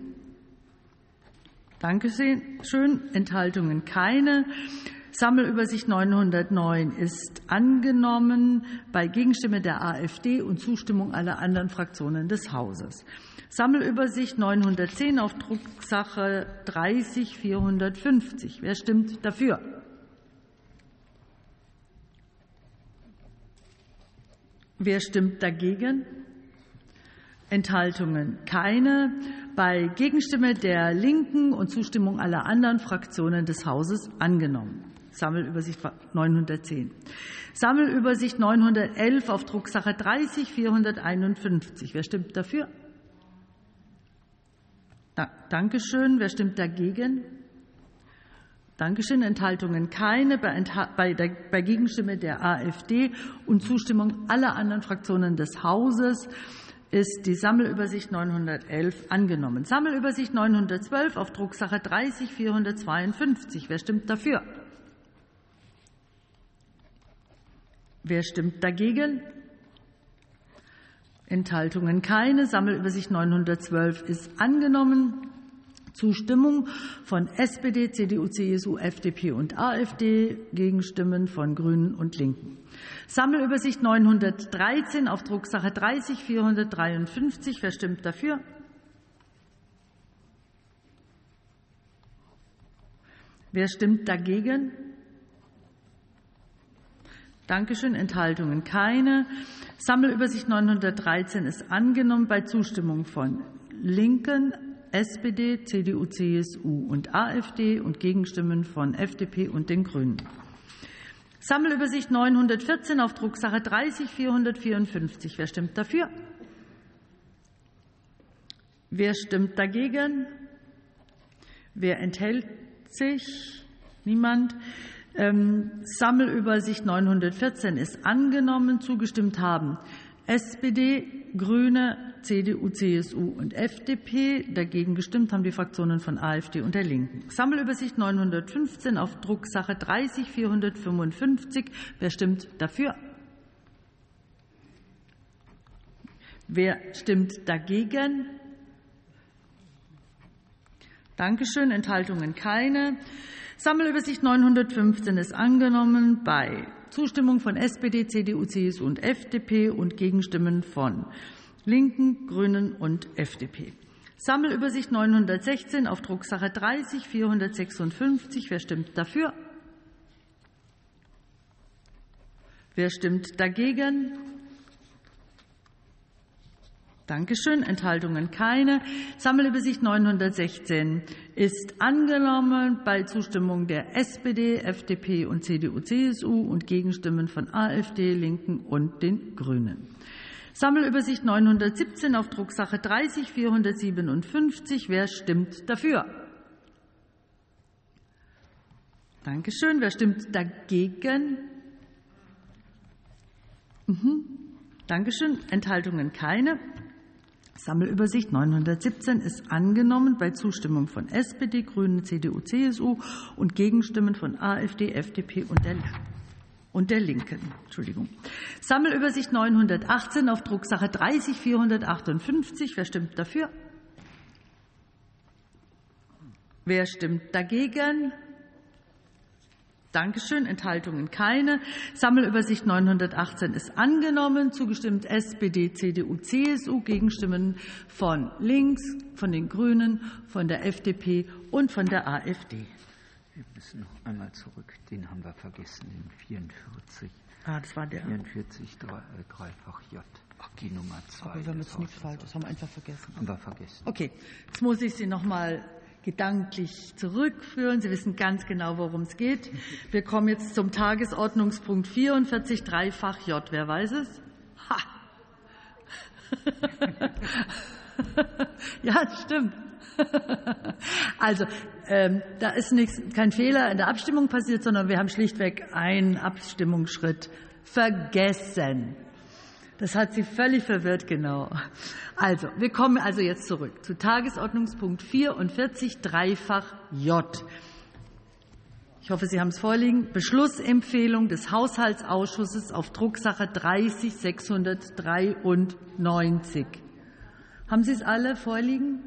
Dankeschön. Enthaltungen keine. Sammelübersicht neunhundertneun ist angenommen bei Gegenstimme der AfD und Zustimmung aller anderen Fraktionen des Hauses. Sammelübersicht neunhundertzehn auf Drucksache dreißig vierhundertfünfzig. Wer stimmt dafür? Wer stimmt dagegen? Enthaltungen keine. Bei Gegenstimme der Linken und Zustimmung aller anderen Fraktionen des Hauses angenommen. Sammelübersicht neunhundertzehn. Sammelübersicht neunhundertelf auf Drucksache dreißig vierhunderteinundfünfzig. Wer stimmt dafür? Da, Dankeschön. Wer stimmt dagegen? Dankeschön. Enthaltungen keine. Bei, bei, der, bei Gegenstimme der AfD und Zustimmung aller anderen Fraktionen des Hauses ist die Sammelübersicht neunhundertelf angenommen. Sammelübersicht neunhundertzwölf auf Drucksache dreißig vierhundertzweiundfünfzig. Wer stimmt dafür? Wer stimmt dagegen? Enthaltungen keine. Sammelübersicht neunhundertzwölf ist angenommen. Zustimmung von S P D, C D U, C S U, F D P und AfD, Gegenstimmen von Grünen und Linken. Sammelübersicht neunhundertdreizehn auf Drucksache dreißig vierhundertdreiundfünfzig. Wer stimmt dafür? Wer stimmt dagegen? Dankeschön. Enthaltungen keine. Sammelübersicht neunhundertdreizehn ist angenommen bei Zustimmung von Linken, S P D, C D U, C S U und AfD und Gegenstimmen von F D P und den Grünen. Sammelübersicht neunhundertvierzehn auf Drucksache dreißig vierhundertvierundfünfzig. Wer stimmt dafür? Wer stimmt dagegen? Wer enthält sich? Niemand. Ähm, Sammelübersicht neunhundertvierzehn ist angenommen. Zugestimmt haben S P D, Grüne, C D U, C S U und F D P. Dagegen gestimmt haben die Fraktionen von AfD und der Linken. Sammelübersicht neunhundertfünfzehn auf Drucksache dreißig vierhundertfünfundfünfzig. Wer stimmt dafür? Wer stimmt dagegen? Dankeschön. Enthaltungen keine. Sammelübersicht neunhundertfünfzehn ist angenommen bei Zustimmung von S P D, C D U, C S U und F D P und Gegenstimmen von Linken, Grünen und F D P. Sammelübersicht neunhundertsechzehn auf Drucksache dreißig vierhundertsechsundfünfzig. Wer stimmt dafür? Wer stimmt dagegen? Dankeschön. Enthaltungen keine. Sammelübersicht neunhundertsechzehn ist angenommen bei Zustimmung der S P D, F D P und C D U, C S U und Gegenstimmen von AfD, Linken und den Grünen. Sammelübersicht neunhundertsiebzehn auf Drucksache dreißig vierhundertsiebenundfünfzig. Wer stimmt dafür? Dankeschön. Wer stimmt dagegen? Mhm. Dankeschön. Enthaltungen keine. Sammelübersicht neunhundertsiebzehn ist angenommen bei Zustimmung von S P D, Grünen, C D U, C S U und Gegenstimmen von AfD, F D P und der, und der Linken. Entschuldigung. Sammelübersicht neunhundertachtzehn auf Drucksache dreißig vierhundertachtundfünfzig. Wer stimmt dafür? Wer stimmt dagegen? Dankeschön. Enthaltungen keine. Sammelübersicht neunhundertachtzehn ist angenommen. Zugestimmt S P D, C D U, C S U. Gegenstimmen von links, von den Grünen, von der F D P und von der AfD. Wir müssen noch einmal zurück. Den haben wir vergessen, den vierundvierzig. Ah, das war der. vierundvierzig, dreifach J, die Nummer zwei. Aber wir haben jetzt nichts falsch, das haben wir einfach vergessen. Haben wir vergessen. Okay, jetzt muss ich Sie noch mal gedanklich zurückführen. Sie wissen ganz genau, worum es geht. Wir kommen jetzt zum Tagesordnungspunkt vierundvierzig, dreifach J. Wer weiß es? Ha! Ja, das stimmt. Also, ähm, da ist nichts, kein Fehler in der Abstimmung passiert, sondern wir haben schlichtweg einen Abstimmungsschritt vergessen. Das hat Sie völlig verwirrt, genau. Also, wir kommen also jetzt zurück zu Tagesordnungspunkt vierundvierzig, dreifach J. Ich hoffe, Sie haben es vorliegen. Beschlussempfehlung des Haushaltsausschusses auf Drucksache dreißig sechshundertdreiundneunzig. Haben Sie es alle vorliegen?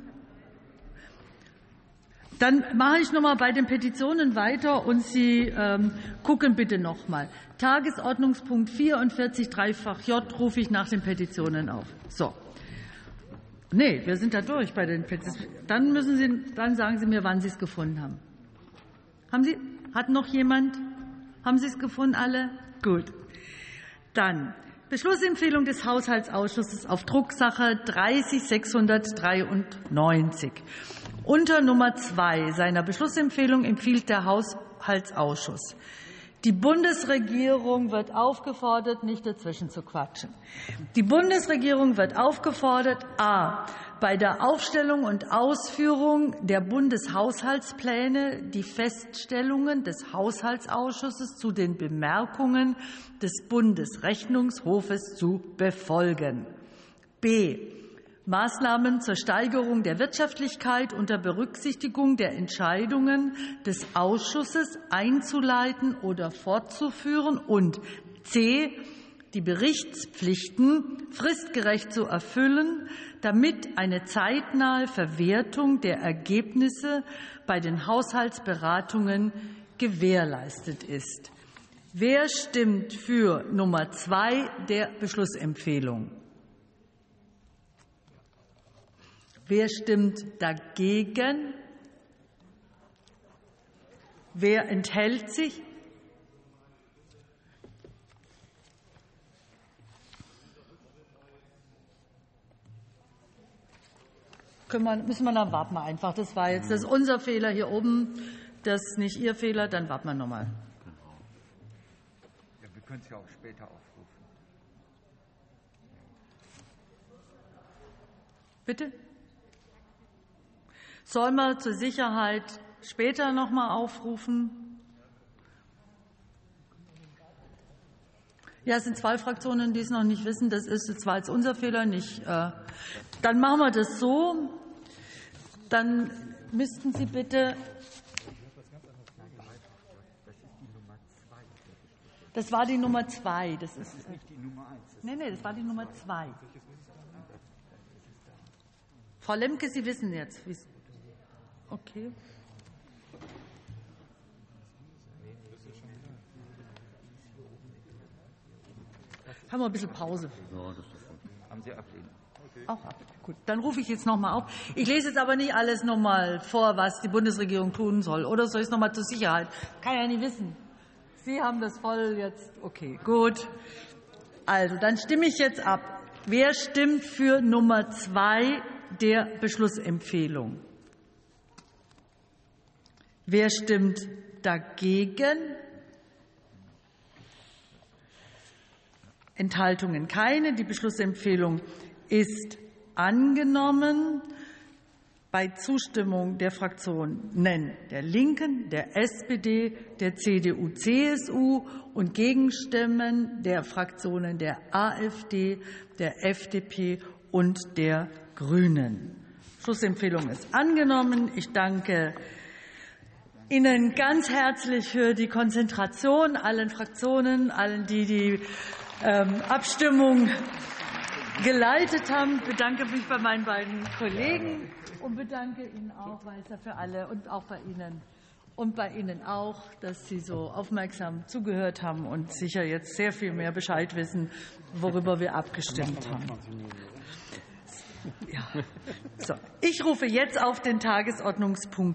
Dann mache ich noch mal bei den Petitionen weiter und Sie ähm, gucken bitte noch mal. Tagesordnungspunkt vierundvierzig, dreifach J rufe ich nach den Petitionen auf. So. Nee, wir sind da durch bei den Petitionen. Dann müssen Sie, dann sagen Sie mir, wann Sie es gefunden haben. Haben Sie? Hat noch jemand? Haben Sie es gefunden, alle? Gut. Dann Beschlussempfehlung des Haushaltsausschusses auf Drucksache dreißig sechshundertdreiundneunzig. Unter Nummer zwei seiner Beschlussempfehlung empfiehlt der Haushaltsausschuss: Die Bundesregierung wird aufgefordert, nicht dazwischen zu quatschen. Die Bundesregierung wird aufgefordert, a. bei der Aufstellung und Ausführung der Bundeshaushaltspläne die Feststellungen des Haushaltsausschusses zu den Bemerkungen des Bundesrechnungshofes zu befolgen. B. Maßnahmen zur Steigerung der Wirtschaftlichkeit unter Berücksichtigung der Entscheidungen des Ausschusses einzuleiten oder fortzuführen und c. die Berichtspflichten fristgerecht zu erfüllen, damit eine zeitnahe Verwertung der Ergebnisse bei den Haushaltsberatungen gewährleistet ist. Wer stimmt für Nummer zwei der Beschlussempfehlung? Wer stimmt dagegen? Wer enthält sich? Können wir, müssen wir dann warten wir einfach. Das war jetzt das ist unser Fehler hier oben. Das ist nicht Ihr Fehler. Dann warten wir noch mal. Ja, wir können es ja auch später aufrufen. Bitte? Sollen wir zur Sicherheit später noch mal aufrufen? Ja, es sind zwei Fraktionen, die es noch nicht wissen. Das ist zwar jetzt unser Fehler, nicht. Äh, dann machen wir das so. Dann müssten Sie bitte. Das war die Nummer zwei. Das ist, das ist nicht die Nummer eins. Nein, nein, das war die Nummer zwei. Frau Lemke, Sie wissen jetzt, wie es. Okay. Haben wir ein bisschen Pause. Ja, das ist gut. Haben Sie ablehnen? Auch ab. Gut, dann rufe ich jetzt noch mal auf. Ich lese jetzt aber nicht alles noch mal vor, was die Bundesregierung tun soll. Oder soll ich es noch mal zur Sicherheit? Kann ja nicht wissen. Sie haben das voll jetzt. Okay, gut. Also, dann stimme ich jetzt ab. Wer stimmt für Nummer zwei der Beschlussempfehlung? Wer stimmt dagegen? Enthaltungen keine. Die Beschlussempfehlung ist angenommen. Bei Zustimmung der Fraktionen der Linken, der S P D, der C D U C S U und Gegenstimmen der Fraktionen der AfD, der F D P und der Grünen. Beschlussempfehlung ist angenommen. Ich danke Ihnen ganz herzlich für die Konzentration, allen Fraktionen, allen, die die ähm, Abstimmung geleitet haben. Ich bedanke mich bei meinen beiden Kollegen und bedanke Ihnen auch weiter für alle und auch bei Ihnen und bei Ihnen auch, dass Sie so aufmerksam zugehört haben und sicher jetzt sehr viel mehr Bescheid wissen, worüber wir abgestimmt haben. Ja. So. Ich rufe jetzt auf den Tagesordnungspunkt